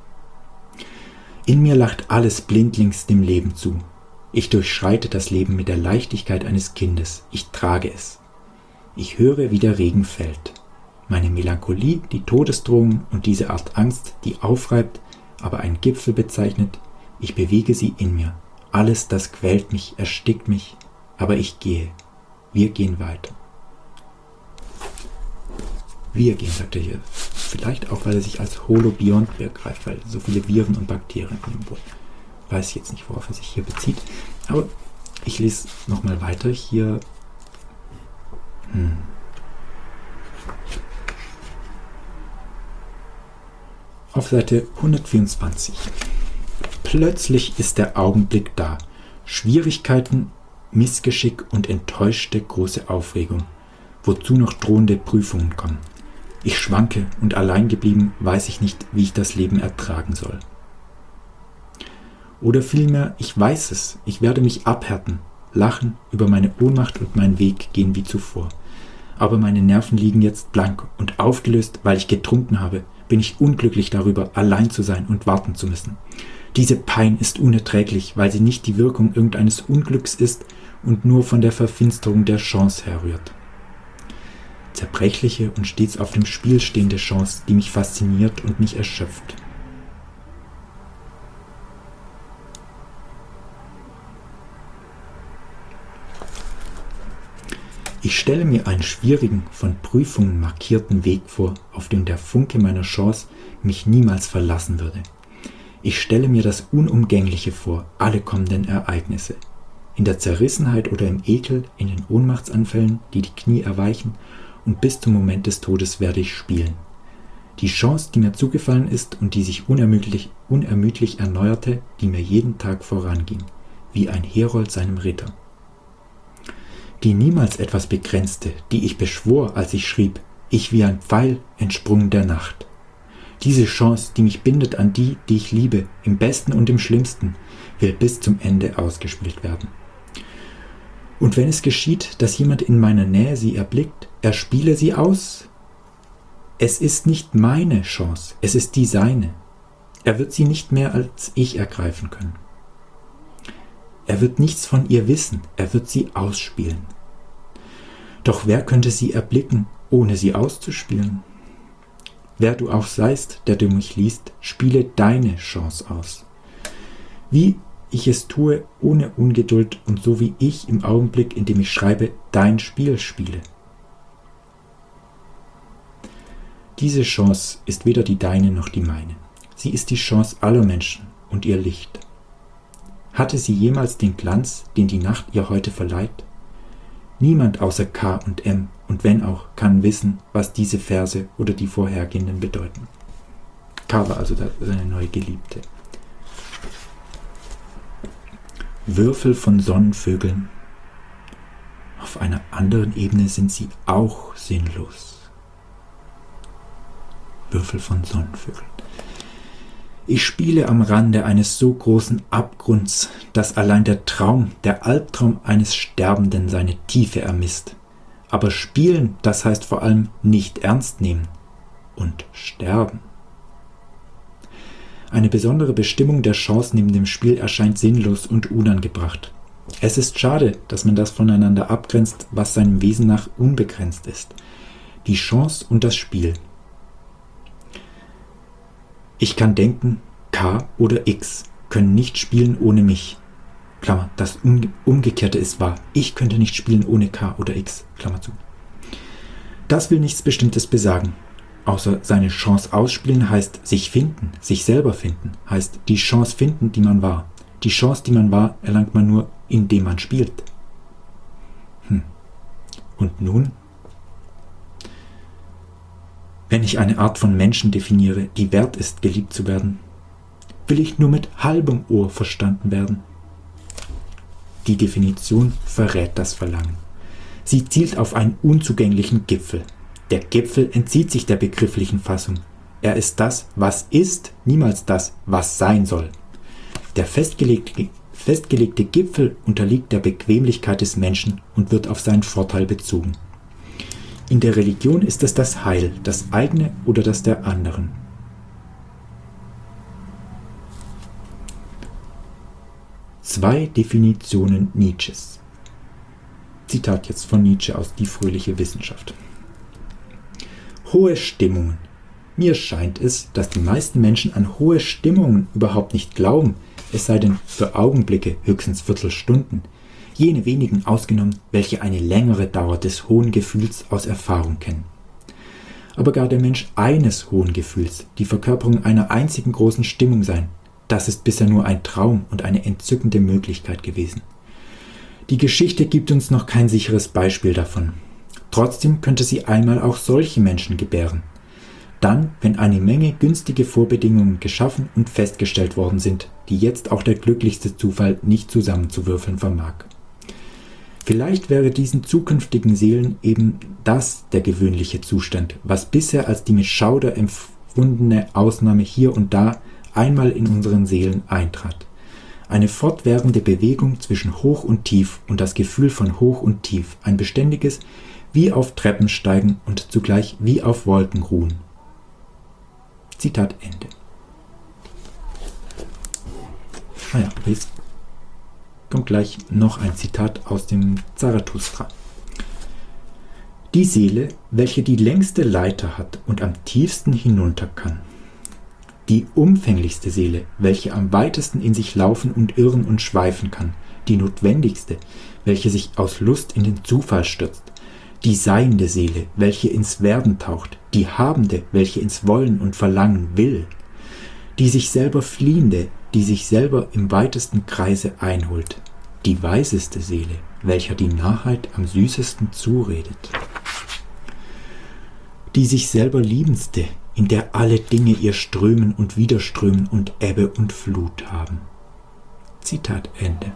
In mir lacht alles blindlings dem Leben zu. Ich durchschreite das Leben mit der Leichtigkeit eines Kindes. Ich trage es. Ich höre, wie der Regen fällt. Meine Melancholie, die Todesdrohung und diese Art Angst, die aufreibt, aber einen Gipfel bezeichnet, ich bewege sie in mir. Alles, das quält mich, erstickt mich, aber ich gehe. Wir gehen weiter. Wir gehen, sagt er hier. Vielleicht auch, weil er sich als Holobiont begreift, weil so viele Viren und Bakterien in ihm wohnen. Weiß jetzt nicht, worauf er sich hier bezieht. Aber ich lese nochmal weiter. Hier. Auf Seite 124. Plötzlich ist der Augenblick da. Schwierigkeiten, Missgeschick und enttäuschte große Aufregung, wozu noch drohende Prüfungen kommen. Ich schwanke und allein geblieben weiß ich nicht, wie ich das Leben ertragen soll. Oder vielmehr, ich weiß es, ich werde mich abhärten, lachen, über meine Ohnmacht und meinen Weg gehen wie zuvor. Aber meine Nerven liegen jetzt blank und aufgelöst, weil ich getrunken habe, bin ich unglücklich darüber, allein zu sein und warten zu müssen. Diese Pein ist unerträglich, weil sie nicht die Wirkung irgendeines Unglücks ist und nur von der Verfinsterung der Chance herrührt. Zerbrechliche und stets auf dem Spiel stehende Chance, die mich fasziniert und mich erschöpft. Ich stelle mir einen schwierigen, von Prüfungen markierten Weg vor, auf dem der Funke meiner Chance mich niemals verlassen würde. Ich stelle mir das Unumgängliche vor, alle kommenden Ereignisse. In der Zerrissenheit oder im Ekel, in den Ohnmachtsanfällen, die die Knie erweichen, und bis zum Moment des Todes werde ich spielen. Die Chance, die mir zugefallen ist und die sich unermüdlich erneuerte, die mir jeden Tag voranging, wie ein Herold seinem Ritter. Die niemals etwas begrenzte, die ich beschwor, als ich schrieb, ich wie ein Pfeil entsprungen der Nacht. Diese Chance, die mich bindet an die, die ich liebe, im Besten und im Schlimmsten, will bis zum Ende ausgespielt werden. Und wenn es geschieht, dass jemand in meiner Nähe sie erblickt, er spiele sie aus. Es ist nicht meine Chance, es ist die seine. Er wird sie nicht mehr als ich ergreifen können. Er wird nichts von ihr wissen, er wird sie ausspielen. Doch wer könnte sie erblicken, ohne sie auszuspielen? Wer du auch seist, der du mich liest, spiele deine Chance aus. Wie ich es tue, ohne Ungeduld und so wie ich im Augenblick, in dem ich schreibe, dein Spiel spiele. Diese Chance ist weder die deine noch die meine. Sie ist die Chance aller Menschen und ihr Licht. Hatte sie jemals den Glanz, den die Nacht ihr heute verleiht? Niemand außer K und M, und wenn auch, kann wissen, was diese Verse oder die vorhergehenden bedeuten. K war also seine neue Geliebte. Würfel von Sonnenvögeln. Auf einer anderen Ebene sind sie auch sinnlos. Würfel von Sonnenvögeln. Ich spiele am Rande eines so großen Abgrunds, dass allein der Traum, der Albtraum eines Sterbenden seine Tiefe ermisst. Aber spielen, das heißt vor allem nicht ernst nehmen und sterben. Eine besondere Bestimmung der Chance neben dem Spiel erscheint sinnlos und unangebracht. Es ist schade, dass man das voneinander abgrenzt, was seinem Wesen nach unbegrenzt ist. Die Chance und das Spiel. Ich kann denken, K oder X können nicht spielen ohne mich. Klammer, das Umgekehrte ist wahr. Ich könnte nicht spielen ohne K oder X. Klammer zu. Das will nichts Bestimmtes besagen. Außer seine Chance ausspielen heißt sich finden, sich selber finden, heißt die Chance finden, die man war. Die Chance, die man war, erlangt man nur, indem man spielt. Und nun? Wenn ich eine Art von Menschen definiere, die wert ist, geliebt zu werden, will ich nur mit halbem Ohr verstanden werden. Die Definition verrät das Verlangen. Sie zielt auf einen unzugänglichen Gipfel. Der Gipfel entzieht sich der begrifflichen Fassung. Er ist das, was ist, niemals das, was sein soll. Der festgelegte Gipfel unterliegt der Bequemlichkeit des Menschen und wird auf seinen Vorteil bezogen. In der Religion ist es das Heil, das eigene oder das der anderen. Zwei Definitionen Nietzsches. Zitat jetzt von Nietzsche aus Die fröhliche Wissenschaft. Hohe Stimmungen. Mir scheint es, dass die meisten Menschen an hohe Stimmungen überhaupt nicht glauben, es sei denn für Augenblicke, höchstens Viertelstunden, jene wenigen ausgenommen, welche eine längere Dauer des hohen Gefühls aus Erfahrung kennen. Aber gar der Mensch eines hohen Gefühls, die Verkörperung einer einzigen großen Stimmung sein, das ist bisher nur ein Traum und eine entzückende Möglichkeit gewesen. Die Geschichte gibt uns noch kein sicheres Beispiel davon. Trotzdem könnte sie einmal auch solche Menschen gebären. Dann, wenn eine Menge günstige Vorbedingungen geschaffen und festgestellt worden sind, die jetzt auch der glücklichste Zufall nicht zusammenzuwürfeln vermag. Vielleicht wäre diesen zukünftigen Seelen eben das der gewöhnliche Zustand, was bisher als die mit Schauder empfundene Ausnahme hier und da einmal in unseren Seelen eintrat. Eine fortwährende Bewegung zwischen Hoch und Tief und das Gefühl von Hoch und Tief, ein beständiges wie auf Treppen steigen und zugleich wie auf Wolken ruhen. Zitat Ende. Jetzt kommt gleich noch ein Zitat aus dem Zarathustra. Die Seele, welche die längste Leiter hat und am tiefsten hinunter kann. Die umfänglichste Seele, welche am weitesten in sich laufen und irren und schweifen kann. Die notwendigste, welche sich aus Lust in den Zufall stürzt. Die seiende Seele, welche ins Werden taucht. Die habende, welche ins Wollen und Verlangen will. Die sich selber fliehende, die sich selber im weitesten Kreise einholt. Die weiseste Seele, welcher die Narrheit am süßesten zuredet. Die sich selber liebendste, in der alle Dinge ihr Strömen und Widerströmen und Ebbe und Flut haben. Zitat Ende.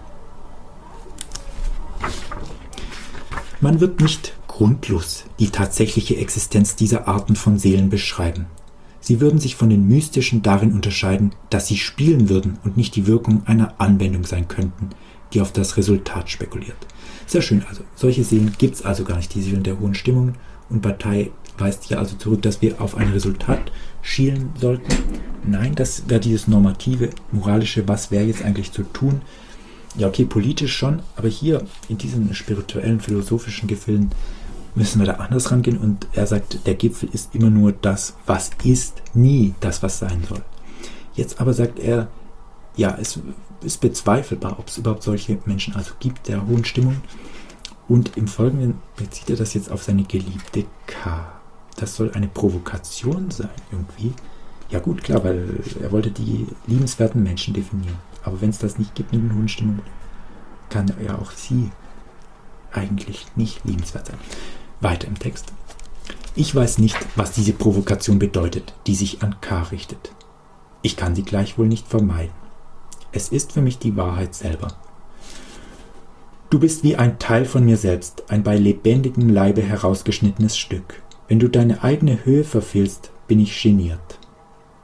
Man wird nicht grundlos die tatsächliche Existenz dieser Arten von Seelen beschreiben. Sie würden sich von den mystischen darin unterscheiden, dass sie spielen würden und nicht die Wirkung einer Anwendung sein könnten, die auf das Resultat spekuliert. Sehr schön, also solche Seelen gibt es also gar nicht, die Seelen der hohen Stimmungen. Und Bataille weist hier also zurück, dass wir auf ein Resultat schielen sollten. Nein, das wäre dieses normative, moralische, was wäre jetzt eigentlich zu tun? Ja, okay, politisch schon, aber hier in diesen spirituellen, philosophischen Gefilden müssen wir da anders rangehen. Und er sagt, der Gipfel ist immer nur das, was ist, nie das, was sein soll. Jetzt aber sagt er, ja, es ist bezweifelbar, ob es überhaupt solche Menschen also gibt, der hohen Stimmung. Und im Folgenden bezieht er das jetzt auf seine geliebte K. Das soll eine Provokation sein, irgendwie. Ja gut, klar, weil er wollte die liebenswerten Menschen definieren. Aber wenn es das nicht gibt in der hohen Stimmung, kann ja auch sie eigentlich nicht liebenswert sein. Weiter im Text. Ich weiß nicht, was diese Provokation bedeutet, die sich an K richtet. Ich kann sie gleichwohl nicht vermeiden. Es ist für mich die Wahrheit selber. Du bist wie ein Teil von mir selbst, ein bei lebendigem Leibe herausgeschnittenes Stück. Wenn du deine eigene Höhe verfehlst, bin ich geniert.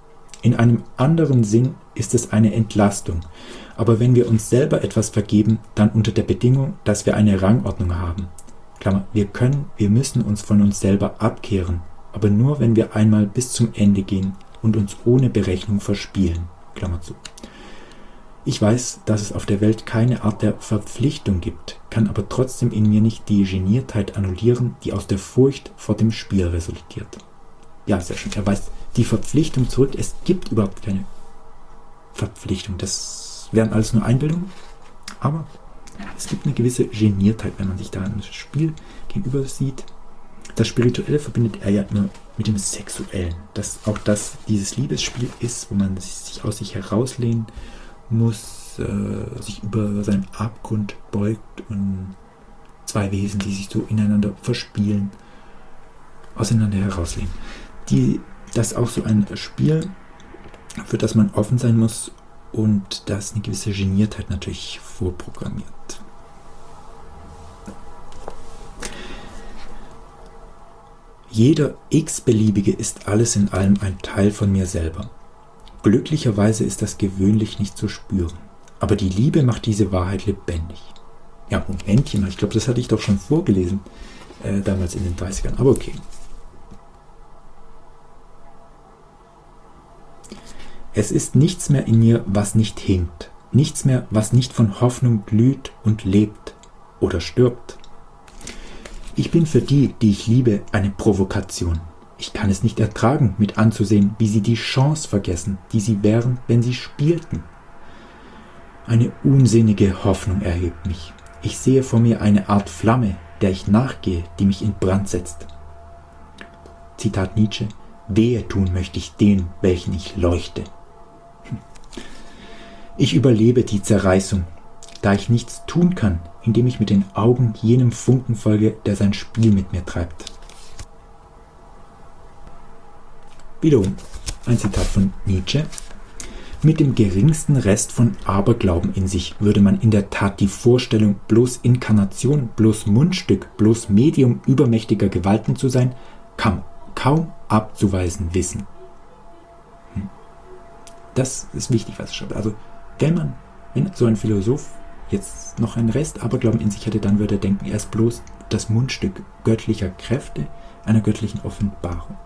In einem anderen Sinn ist es eine Entlastung. Aber wenn wir uns selber etwas vergeben, dann unter der Bedingung, dass wir eine Rangordnung haben. Klammer, wir müssen uns von uns selber abkehren, aber nur, wenn wir einmal bis zum Ende gehen und uns ohne Berechnung verspielen. Klammer zu. Ich weiß, dass es auf der Welt keine Art der Verpflichtung gibt, kann aber trotzdem in mir nicht die Geniertheit annullieren, die aus der Furcht vor dem Spiel resultiert. Ja, sehr schön. Er weist die Verpflichtung zurück. Es gibt überhaupt keine Verpflichtung. Das wären alles nur Einbildungen. Aber es gibt eine gewisse Geniertheit, wenn man sich da ein Spiel gegenüber sieht. Das Spirituelle verbindet er ja immer mit dem Sexuellen. Dass auch das dieses Liebesspiel ist, wo man sich aus sich herauslehnen muss, sich über seinen Abgrund beugt und zwei Wesen, die sich so ineinander verspielen, auseinander herauslehnen. Das ist auch so ein Spiel, für das man offen sein muss und das eine gewisse Geniertheit natürlich vorprogrammiert. Jeder x-beliebige ist alles in allem ein Teil von mir selber. Glücklicherweise ist das gewöhnlich nicht zu spüren, aber die Liebe macht diese Wahrheit lebendig. Ja, Momentchen, ich glaube, das hatte ich doch schon vorgelesen, damals in den 30ern, aber okay. Es ist nichts mehr in mir, was nicht hinkt, nichts mehr, was nicht von Hoffnung glüht und lebt oder stirbt. Ich bin für die, die ich liebe, eine Provokation. Ich kann es nicht ertragen, mit anzusehen, wie sie die Chance vergessen, die sie wären, wenn sie spielten. Eine unsinnige Hoffnung erhebt mich. Ich sehe vor mir eine Art Flamme, der ich nachgehe, die mich in Brand setzt. Zitat Nietzsche: Wehe tun möchte ich den, welchen ich leuchte. Ich überlebe die Zerreißung, da ich nichts tun kann, indem ich mit den Augen jenem Funken folge, der sein Spiel mit mir treibt. Wiederum ein Zitat von Nietzsche: Mit dem geringsten Rest von Aberglauben in sich würde man in der Tat die Vorstellung, bloß Inkarnation, bloß Mundstück, bloß Medium übermächtiger Gewalten zu sein, kaum abzuweisen wissen. Das ist wichtig, was er schreibt. Also wenn so ein Philosoph jetzt noch einen Rest Aberglauben in sich hätte, dann würde er denken, er ist bloß das Mundstück göttlicher Kräfte, einer göttlichen Offenbarung.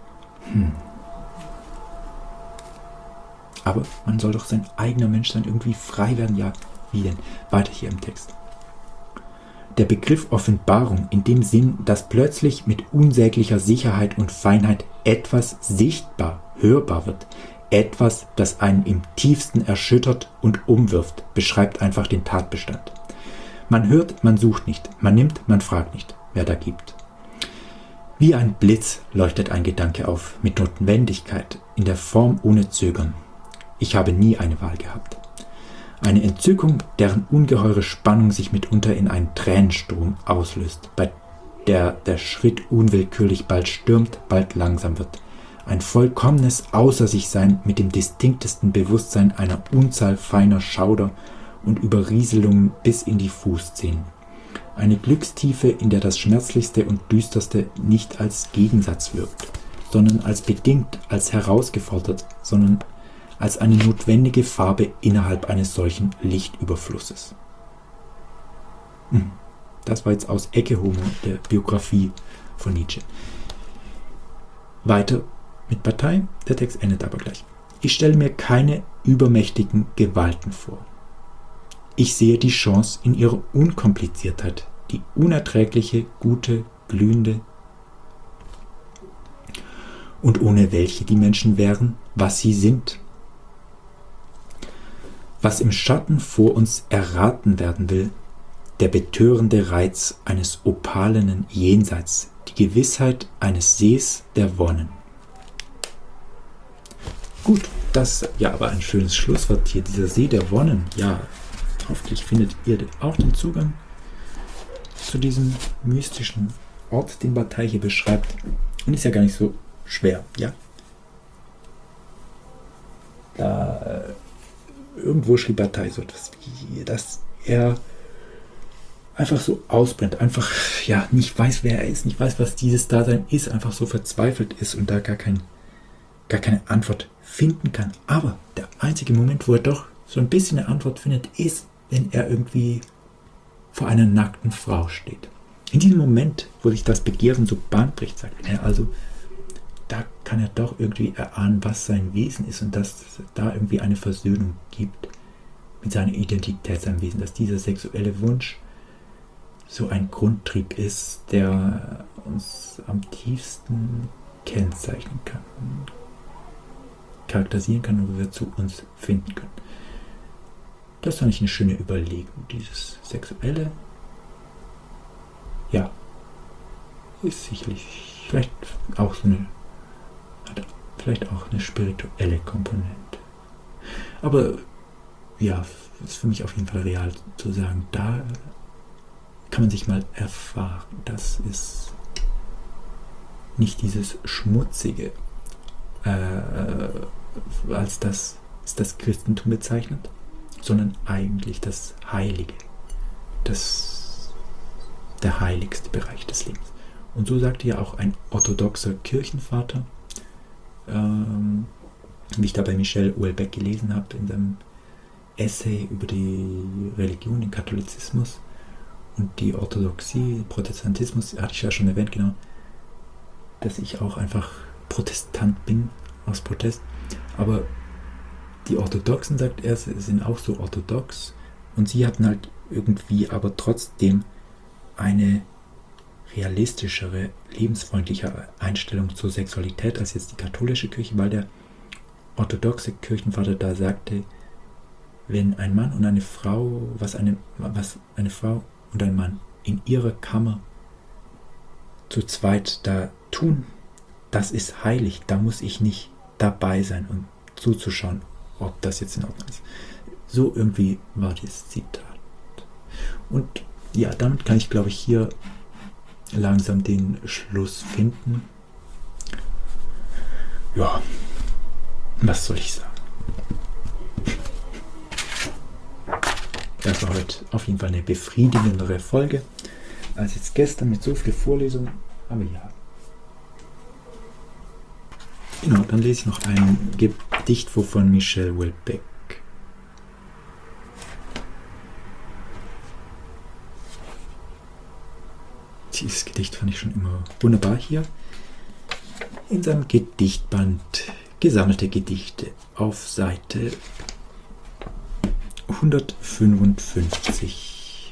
Aber man soll doch sein eigener Mensch sein, irgendwie frei werden. Ja, wie denn? Weiter hier im Text. Der Begriff Offenbarung in dem Sinn, dass plötzlich mit unsäglicher Sicherheit und Feinheit etwas sichtbar, hörbar wird, etwas, das einen im tiefsten erschüttert und umwirft, beschreibt einfach den Tatbestand. Man hört, man sucht nicht, man nimmt, man fragt nicht, wer da gibt. Wie ein Blitz leuchtet ein Gedanke auf, mit Notwendigkeit, in der Form ohne Zögern. Ich habe nie eine Wahl gehabt. Eine Entzückung, deren ungeheure Spannung sich mitunter in einen Tränenstrom auslöst, bei der der Schritt unwillkürlich bald stürmt, bald langsam wird. Ein vollkommenes Außer-sich-Sein mit dem distinktesten Bewusstsein einer Unzahl feiner Schauder und Überrieselungen bis in die Fußzehen. Eine Glückstiefe, in der das Schmerzlichste und Düsterste nicht als Gegensatz wirkt, sondern als bedingt, als herausgefordert, sondern als eine notwendige Farbe innerhalb eines solchen Lichtüberflusses. Das war jetzt aus Ecce Homo, der Biografie von Nietzsche. Weiter mit Partei, der Text endet aber gleich. Ich stelle mir keine übermächtigen Gewalten vor. Ich sehe die Chance in ihrer Unkompliziertheit, die unerträgliche, gute, glühende und ohne welche die Menschen wären, was sie sind. Was im Schatten vor uns erraten werden will, der betörende Reiz eines opalenen Jenseits, die Gewissheit eines Sees der Wonnen. Gut, das ist ja aber ein schönes Schlusswort hier, dieser See der Wonnen. Ja, hoffentlich findet ihr auch den Zugang zu diesem mystischen Ort, den Bataille hier beschreibt. Und ist ja gar nicht so schwer, ja. Da irgendwo schrieb Bataille so etwas wie, dass er einfach so ausbrennt, einfach ja nicht weiß, wer er ist, nicht weiß, was dieses Dasein ist, einfach so verzweifelt ist und da gar keine Antwort finden kann. Aber der einzige Moment, wo er doch so ein bisschen eine Antwort findet, ist, wenn er irgendwie vor einer nackten Frau steht. In diesem Moment, wo sich das Begehren so Bahn bricht, sagt er also, da kann er doch irgendwie erahnen, was sein Wesen ist und dass es da irgendwie eine Versöhnung gibt mit seiner Identität, seinem Wesen, dass dieser sexuelle Wunsch so ein Grundtrieb ist, der uns am tiefsten kennzeichnen kann, charakterisieren kann und wo wir zu uns finden können. Das fand ich eine schöne Überlegung. Dieses Sexuelle, ja, ist sicherlich vielleicht auch hat vielleicht auch eine spirituelle Komponente. Aber ja, ist für mich auf jeden Fall real zu sagen, da kann man sich mal erfahren. Das ist nicht dieses Schmutzige, als das Christentum bezeichnet, sondern eigentlich das Heilige, der heiligste Bereich des Lebens. Und so sagte ja auch ein orthodoxer Kirchenvater, wie ich da bei Michel Houellebecq gelesen habe, in seinem Essay über die Religion, den Katholizismus und die Orthodoxie, Protestantismus, hatte ich ja schon erwähnt, genau, dass ich auch einfach Protestant bin, aus Protest. Aber die Orthodoxen, sagt er, sind auch so orthodox und sie hatten halt irgendwie aber trotzdem eine realistischere, lebensfreundlichere Einstellung zur Sexualität als jetzt die katholische Kirche, weil der orthodoxe Kirchenvater da sagte, wenn ein Mann und eine Frau, was eine Frau und ein Mann in ihrer Kammer zu zweit da tun, das ist heilig, da muss ich nicht dabei sein und zuzuschauen, ob das jetzt in Ordnung ist. So irgendwie war das Zitat. Und ja, damit kann ich, glaube ich, hier langsam den Schluss finden. Ja, was soll ich sagen? Das war heute auf jeden Fall eine befriedigendere Folge als jetzt gestern mit so viel Vorlesungen. Aber ja. Genau, dann lese ich noch ein Gedicht von Michel Houellebecq. Dieses Gedicht fand ich schon immer wunderbar hier. In seinem Gedichtband Gesammelte Gedichte auf Seite 155.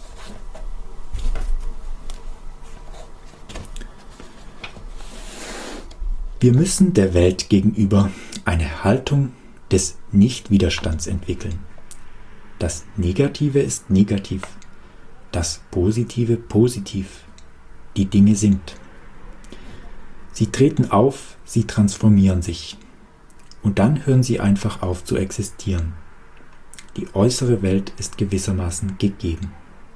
Wir müssen der Welt gegenüber eine Haltung des Nichtwiderstands entwickeln. Das Negative ist negativ, das Positive positiv. Die Dinge sind. Sie treten auf, sie transformieren sich. Und dann hören sie einfach auf zu existieren. Die äußere Welt ist gewissermaßen gegeben.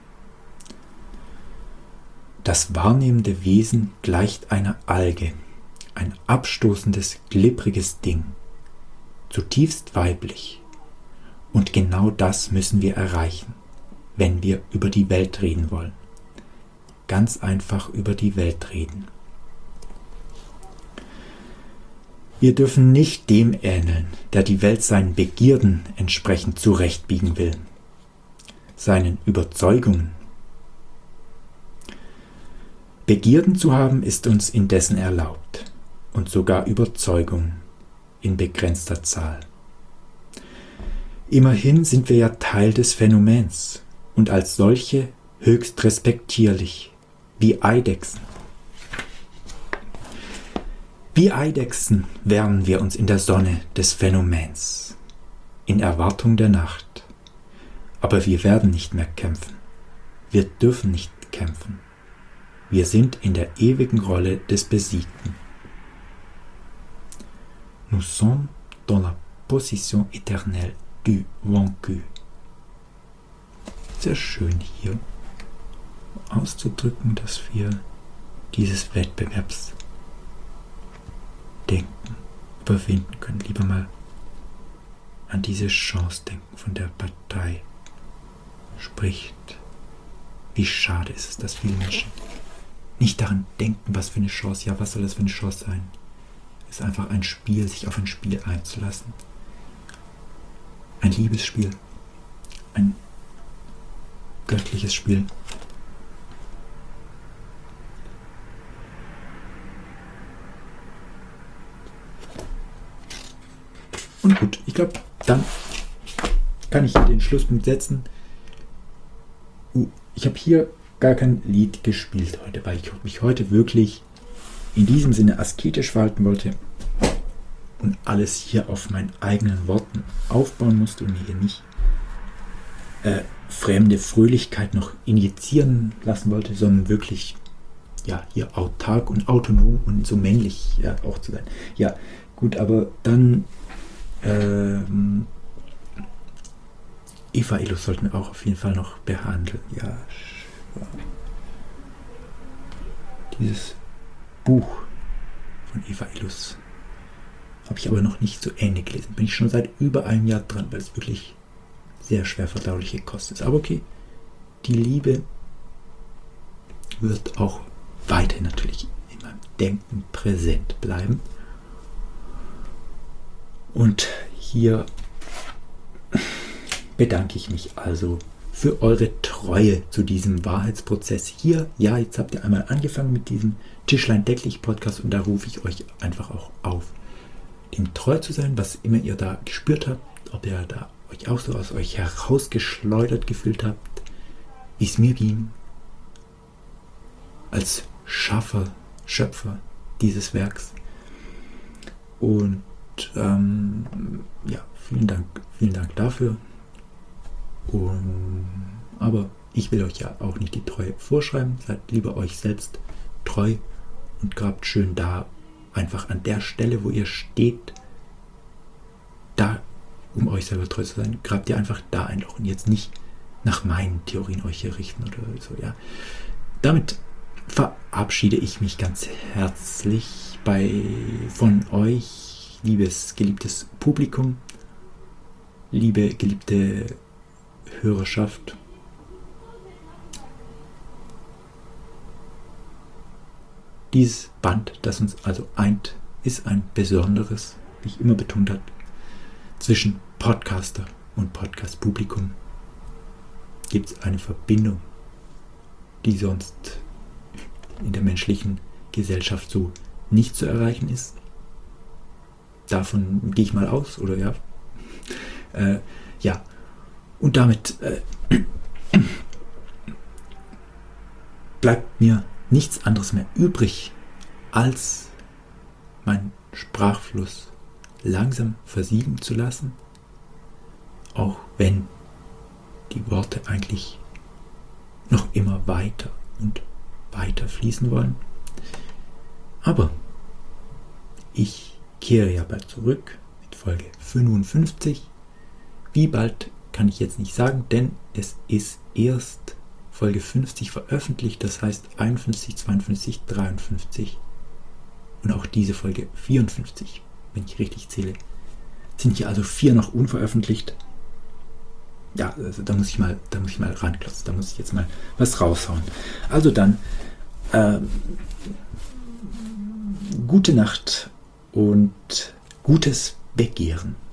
Das wahrnehmende Wesen gleicht einer Alge, ein abstoßendes, glibbriges Ding, zutiefst weiblich. Und genau das müssen wir erreichen, wenn wir über die Welt reden wollen. Ganz einfach über die Welt reden. Wir dürfen nicht dem ähneln, der die Welt seinen Begierden entsprechend zurechtbiegen will, seinen Überzeugungen. Begierden zu haben ist uns indessen erlaubt und sogar Überzeugungen in begrenzter Zahl. Immerhin sind wir ja Teil des Phänomens und als solche höchst respektierlich, wie Eidechsen. Wie Eidechsen wärmen wir uns in der Sonne des Phänomens, in Erwartung der Nacht. Aber wir werden nicht mehr kämpfen. Wir dürfen nicht kämpfen. Wir sind in der ewigen Rolle des Besiegten. Nous sommes dans la position éternelle du vaincu. Sehr schön hier auszudrücken, dass wir dieses Wettbewerbsdenken überwinden können. Lieber mal an diese Chance denken, von der Partei spricht. Wie schade ist es, dass viele Menschen nicht daran denken, was für eine Chance, ja, was soll das für eine Chance sein? ist einfach ein Spiel, sich auf ein Spiel einzulassen. Ein Liebesspiel. Ein göttliches Spiel. Und gut, ich glaube, dann kann ich hier den Schlusspunkt setzen. Ich habe hier gar kein Lied gespielt heute, weil ich mich heute wirklich in diesem Sinne asketisch verhalten wollte und alles hier auf meinen eigenen Worten aufbauen musste und mir hier nicht fremde Fröhlichkeit noch injizieren lassen wollte, sondern wirklich hier autark und autonom und so männlich auch zu sein. Ja, gut, aber dann Eva Illos sollten wir auch auf jeden Fall noch behandeln. Ja, dieses Buch von Eva Illos habe ich aber noch nicht zu Ende gelesen. Bin ich schon seit über einem Jahr dran, weil es wirklich sehr schwer verdauliche Kost ist. Aber okay, die Liebe wird auch weiterhin natürlich in meinem Denken präsent bleiben. Und hier bedanke ich mich also für eure Treue zu diesem Wahrheitsprozess hier. Ja, jetzt habt ihr einmal angefangen mit diesem Tischlein-Decklich-Podcast und da rufe ich euch einfach auch auf, dem treu zu sein, was immer ihr da gespürt habt, ob ihr da euch auch so aus euch herausgeschleudert gefühlt habt, wie es mir ging, als Schöpfer dieses Werks. Und vielen Dank dafür. Aber ich will euch ja auch nicht die Treue vorschreiben. Seid lieber euch selbst treu und grabt schön da, einfach an der Stelle, wo ihr steht, da, um euch selber treu zu sein, grabt ihr einfach da ein Loch und jetzt nicht nach meinen Theorien euch hier richten oder so, ja. Damit verabschiede ich mich ganz herzlich von euch, liebes, geliebtes Publikum, liebe, geliebte Hörerschaft. Dieses Band, das uns also eint, ist ein besonderes, wie ich immer betont habe, zwischen Podcaster und Podcast-Publikum. Gibt es eine Verbindung, die sonst in der menschlichen Gesellschaft so nicht zu erreichen ist. Davon gehe ich mal aus, oder ja. Und damit bleibt mir nichts anderes mehr übrig, als meinen Sprachfluss langsam versiegen zu lassen, auch wenn die Worte eigentlich noch immer weiter und weiter fließen wollen. Aber ich kehre ja bald zurück mit Folge 55. Wie bald kann ich jetzt nicht sagen, denn es ist erst Folge 50 veröffentlicht, das heißt 51, 52, 53 und auch diese Folge 54, wenn ich richtig zähle, sind hier also 4 noch unveröffentlicht. Ja, also da muss ich mal ranklotzen, da muss ich jetzt mal was raushauen. Also dann, gute Nacht und gutes Begehren.